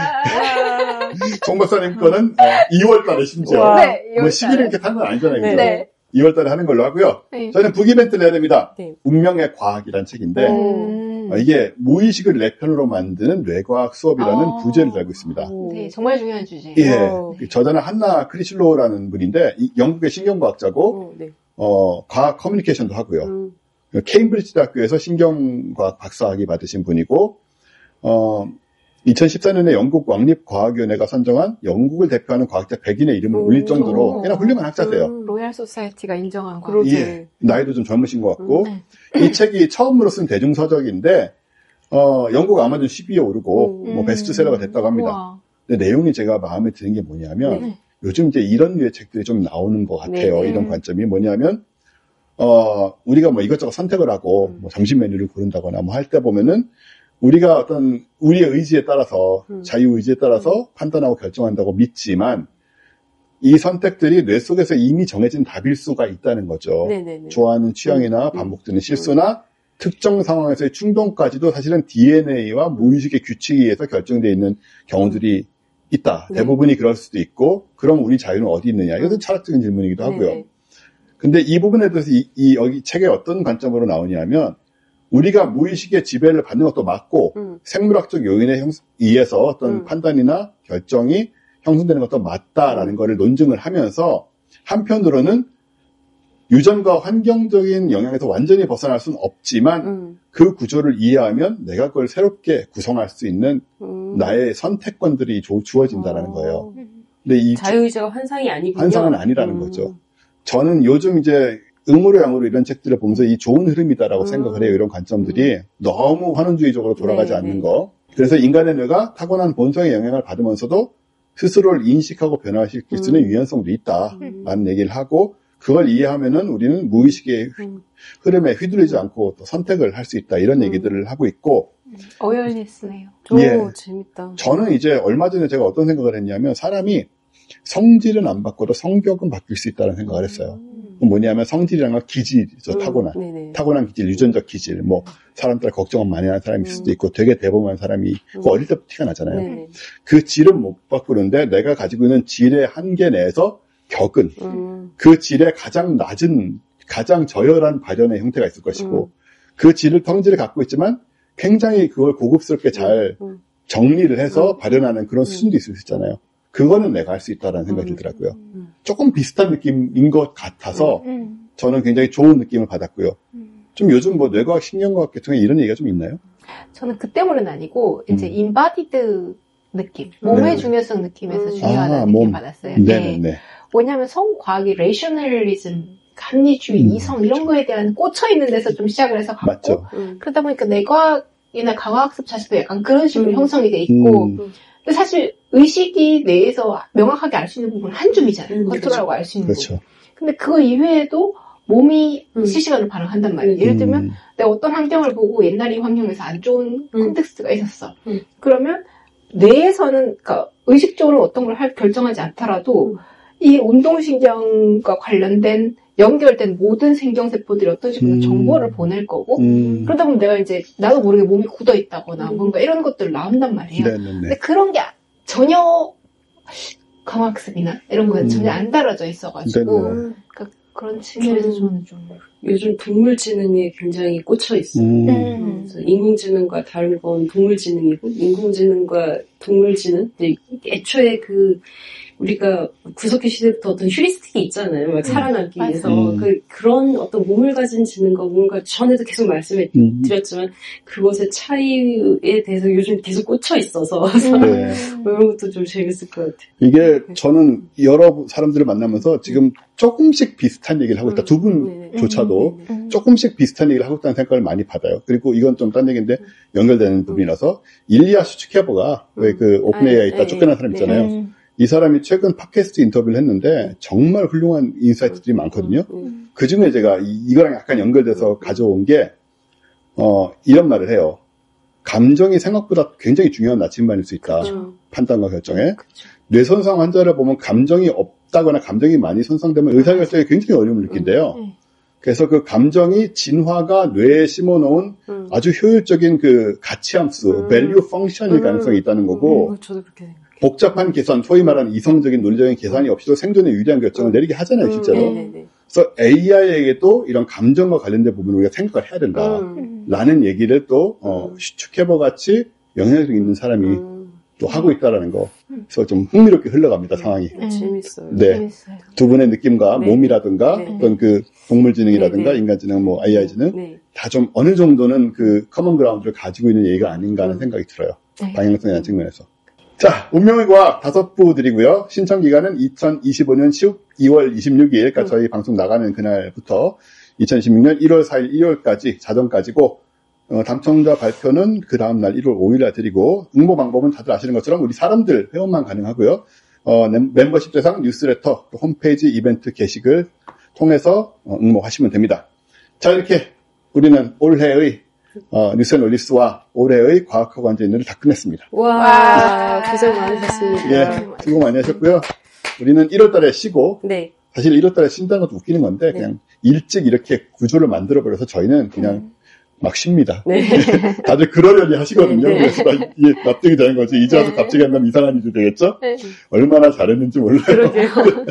와. 송 박사님 거는 어, 이월 달에 심지어 와. 네, 뭐 십 일 이렇게 탄 건 아니잖아요. 네. 그죠? 네. 이월 달에 하는 걸로 하고요. 네. 저희는 북이벤트를 해야 됩니다. 네. 운명의 과학이라는 책인데 음. 어, 이게 무의식을 내 편으로 만드는 뇌과학 수업이라는 아. 부제를 달고 있습니다. 오. 네, 정말 중요한 주제. 예, 어. 그 저자는 한나 크리실로라는 분인데 이 영국의 신경과학자고 어, 네. 어, 과학 커뮤니케이션도 하고요. 음. 케임브리지 대학교에서 신경과학 박사학위 받으신 분이고 어, 이천십사 년에 영국 왕립과학위원회가 선정한 영국을 대표하는 과학자 백 인의 이름을 오. 올릴 정도로 꽤나 훌륭한 학자세요. 음. 로얄 소사이어티가 인정한 거. 그러게. 예, 나이도 좀 젊으신 것 같고 음. 이 책이 처음으로 쓴 대중서적인데 어, 영국 아마존 십 위에 오르고 음. 뭐 베스트셀러가 됐다고 합니다. 우와. 근데 내용이 제가 마음에 드는 게 뭐냐면 네. 요즘 이제 이런 류의 책들이 좀 나오는 것 같아요. 네. 이런 관점이 뭐냐면 어, 우리가 뭐 이것저것 선택을 하고 음. 뭐 점심 메뉴를 고른다거나 뭐 할 때 보면은 우리가 어떤 우리의 의지에 따라서 음. 자유 의지에 따라서 판단하고 결정한다고 믿지만 이 선택들이 뇌 속에서 이미 정해진 답일 수가 있다는 거죠. 네네네. 좋아하는 취향이나 음. 반복되는 실수나 특정 상황에서의 충동까지도 사실은 디엔에이와 무의식의 규칙에 의해서 결정되어 있는 경우들이 있다. 네. 대부분이 그럴 수도 있고 그럼 우리 자유는 어디 있느냐. 이것은 철학적인 질문이기도 하고요. 네네. 근데 이 부분에 대해서 이, 이 여기 책에 어떤 관점으로 나오냐면 우리가 무의식의 지배를 받는 것도 맞고 음. 생물학적 요인에 형- 의해서 어떤 음. 판단이나 결정이 형성되는 것도 맞다라는 음. 것을 논증을 하면서 한편으로는 유전과 환경적인 영향에서 완전히 벗어날 수는 없지만 음. 그 구조를 이해하면 내가 그걸 새롭게 구성할 수 있는 음. 나의 선택권들이 조- 주어진다라는 어. 거예요. 근데 이 자유의지가 환상이 아니군요. 환상은 아니라는 음. 거죠. 저는 요즘 이제 음으로 양으로 이런 책들을 보면서 이 좋은 흐름이다라고 음. 생각을 해요. 이런 관점들이 너무 환원주의적으로 돌아가지 네, 않는 네. 거. 그래서 인간의 뇌가 타고난 본성의 영향을 받으면서도 스스로를 인식하고 변화시킬 수 있는 음. 유연성도 있다라는 음. 얘기를 하고 그걸 이해하면은 우리는 무의식의 음. 흐름에 휘둘리지 않고 또 선택을 할 수 있다. 이런 음. 얘기들을 하고 있고 어웨어니스네요. 오, 예. 재밌다. 저는 이제 얼마 전에 제가 어떤 생각을 했냐면 사람이 성질은 안 바꿔도 성격은 바뀔 수 있다는 생각을 했어요. 음. 뭐냐면 성질이란 건 기질이죠. 음, 타고난. 네네. 타고난 기질, 유전적 기질. 뭐 사람들 걱정을 많이 하는 사람이 있을 수도 있고 되게 대범한 사람이 있고 음. 어릴 때부터 티가 나잖아요. 네네. 그 질은 못 바꾸는데 내가 가지고 있는 질의 한계 내에서 겪은 음. 그 질의 가장 낮은 가장 저열한 발현의 형태가 있을 것이고 음. 그 질을 성질을 갖고 있지만 굉장히 그걸 고급스럽게 잘 음. 정리를 해서 음. 발현하는 그런 수준도 있을 수 있잖아요. 그거는 내가 할 수 있다라는 생각이 음. 들더라고요. 음. 조금 비슷한 느낌인 것 같아서 음. 저는 굉장히 좋은 느낌을 받았고요. 음. 좀 요즘 뭐 뇌과학, 신경과학 계통에 이런 얘기가 좀 있나요? 저는 그 때문은 아니고 이제 음. 인바디드 느낌, 몸의 네. 중요성 느낌에서 음. 중요하다는 아, 느낌 몸. 받았어요. 네네네. 네. 왜냐하면 성과학이 레이셔널리즘, 합리주의, 음, 이성 이런 거에 대한 꽂혀 있는 데서 좀 시작을 해서 갔고 맞죠. 음. 그러다 보니까 내과학이나 강화학습 자체도 약간 그런 식으로 음. 형성이 돼 있고 음. 근데 사실 의식이 내에서 명확하게 알 수 있는 부분은 한 줌이잖아요. 음, 컨트롤하고 알 수 있는 부분. 그렇죠. 근데 그거 이외에도 몸이 음. 실시간으로 반응한단 말이에요. 음. 예를 들면 음. 내가 어떤 환경을 보고 옛날 이 환경에서 안 좋은 음. 콘텍스트가 있었어. 음. 그러면 뇌에서는 그러니까 의식적으로 어떤 걸 할, 결정하지 않더라도 음. 이 운동신경과 관련된 연결된 모든 생경세포들이 어떤 식으로 음. 정보를 보낼 거고 음. 그러다 보면 내가 이제 나도 모르게 몸이 굳어 있다거나 음. 뭔가 이런 것들 나온단 말이에요. 네네네. 근데 그런 게 전혀 강학습이나 이런 거에 음. 전혀 안 달아져 있어가지고 네네. 그러니까 그런 측면에서 좀- 저는 좀 요즘 동물지능에 굉장히 꽂혀 있어요. 음. 음. 그래서 인공지능과 다른 건 동물지능이고 인공지능과 동물지능 근데 애초에 그 우리가 구석기 시대부터 어떤 휴리스틱이 있잖아요. 막 살아남기 맞아요. 위해서 음. 그 그런 어떤 몸을 가진 지능과 뭔가 전에도 계속 말씀을 음. 드렸지만 그것의 차이에 대해서 요즘 계속 꽂혀 있어서 네. 이런 것도 좀 재밌을 것 같아요. 이게 저는 여러 사람들을 만나면서 지금 조금씩 비슷한 얘기를 하고 있다. 두 분조차도 네네. 음. 조금씩 비슷한 얘기를 하고 있다는 생각을 많이 받아요. 그리고 이건 좀 딴 얘기인데 연결되는 부분이라서 일리아 슈츠케버가 왜 그 오픈에이아이 있다 아, 쫓겨난 네, 사람 네. 있잖아요. 음. 이 사람이 최근 팟캐스트 인터뷰를 했는데 정말 훌륭한 인사이트들이 많거든요. 음. 그 중에 제가 이- 이거랑 약간 연결돼서 가져온 게 어, 이런 말을 해요. 감정이 생각보다 굉장히 중요한 나침반일 수 있다. 그렇죠. 판단과 결정에. 그렇죠. 뇌손상 환자를 보면 감정이 없다거나 감정이 많이 손상되면 의사결정에 굉장히 어려움을 느낀대요. 음. 그래서 그 감정이 진화가 뇌에 심어놓은 음. 아주 효율적인 그 가치함수, 음. value function일 음. 가능성이 있다는 거고 음, 저도 그렇게 생각해요. 복잡한 계산, 소위 말하는 이성적인 논리적인 계산이 없이도 생존에 유리한 결정을 음. 내리게 하잖아요, 실제로. 음, 네네네. 그래서 에이아이에게도 이런 감정과 관련된 부분을 우리가 생각을 해야 된다. 음. 라는 얘기를 또, 어, 음. 슈츠케버 같이 영향력 있는 사람이 음. 또 하고 있다라는 거. 그래서 좀 흥미롭게 흘러갑니다, 상황이. 음. 재밌어요. 네. 재밌어요. 두 분의 느낌과 네. 몸이라든가 네. 어떤 그 동물지능이라든가 네, 네. 인간지능, 뭐 에이아이지능 네. 다 좀 어느 정도는 그 커먼 그라운드를 가지고 있는 얘기가 아닌가 하는 음. 생각이 들어요. 네. 방향성이라는 측면에서. 자, 운명의 과학 다섯 부 드리고요. 신청 기간은 이천이십오년 이월 이십육일, 그러니까 음. 저희 방송 나가는 그날부터 이천이십육년 일월 사일 일요일까지 자정까지고 어, 당첨자 발표는 그 다음날 일월 오일에 드리고 응모 방법은 다들 아시는 것처럼 우리 사람들 회원만 가능하고요. 어, 멤버십 대상 뉴스레터 또 홈페이지 이벤트 게시글 통해서 어, 응모하시면 됩니다. 자, 이렇게 우리는 올해의 어, 뉴스앤올리스와 올해의 과학하고 앉아있는를 다 끝냈습니다. 와, 와. 고생 많으셨습니다. 예, 수고 많이 하셨고요. 우리는 일월 달에 쉬고 네. 사실 일월 달에 쉰다는 것도 웃기는 건데 네. 그냥 일찍 이렇게 구조를 만들어버려서 저희는 그냥 막 쉽니다. 네. 다들 그러려니 하시거든요. 네, 네. 그래서 나 이게 납득이 되는 거지. 이제 와서 갑자기 한다면 이상한 일이 되겠죠? 네. 얼마나 잘했는지 몰라요. 그러게요.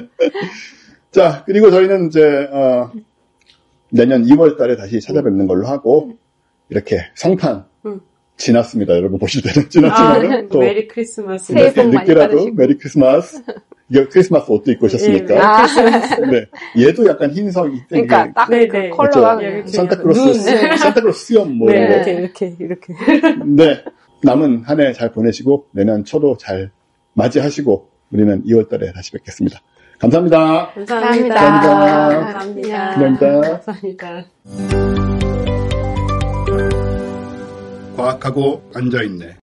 자, 그리고 저희는 이제 어, 내년 이월 달에 다시 찾아뵙는 걸로 하고 이렇게 성탄 음. 지났습니다. 여러분 보실 때는 아, 지났지만은 또 메리 크리스마스. 새해 복 많이 늦게라도 받으시고. 메리 크리스마스. 이게 크리스마스 옷도 입고 오셨으니까. 아, 네. 얘도 약간 흰색이 그러니까 딱 네, 그 네. 컬러가 그렇죠. 그냥 산타크로스, 눈. 산타크로스 수염 뭐 네, 이런 이렇게, 이렇게, 이렇게. 거. 네. 남은 한 해 잘 보내시고 내년 초도 잘 맞이하시고 우리는 이월 달에 다시 뵙겠습니다. 감사합니다. 감사합니다. 감사합니다. 감사합니다. 감사합니다. 감사합니다. 과학하고 앉아있네.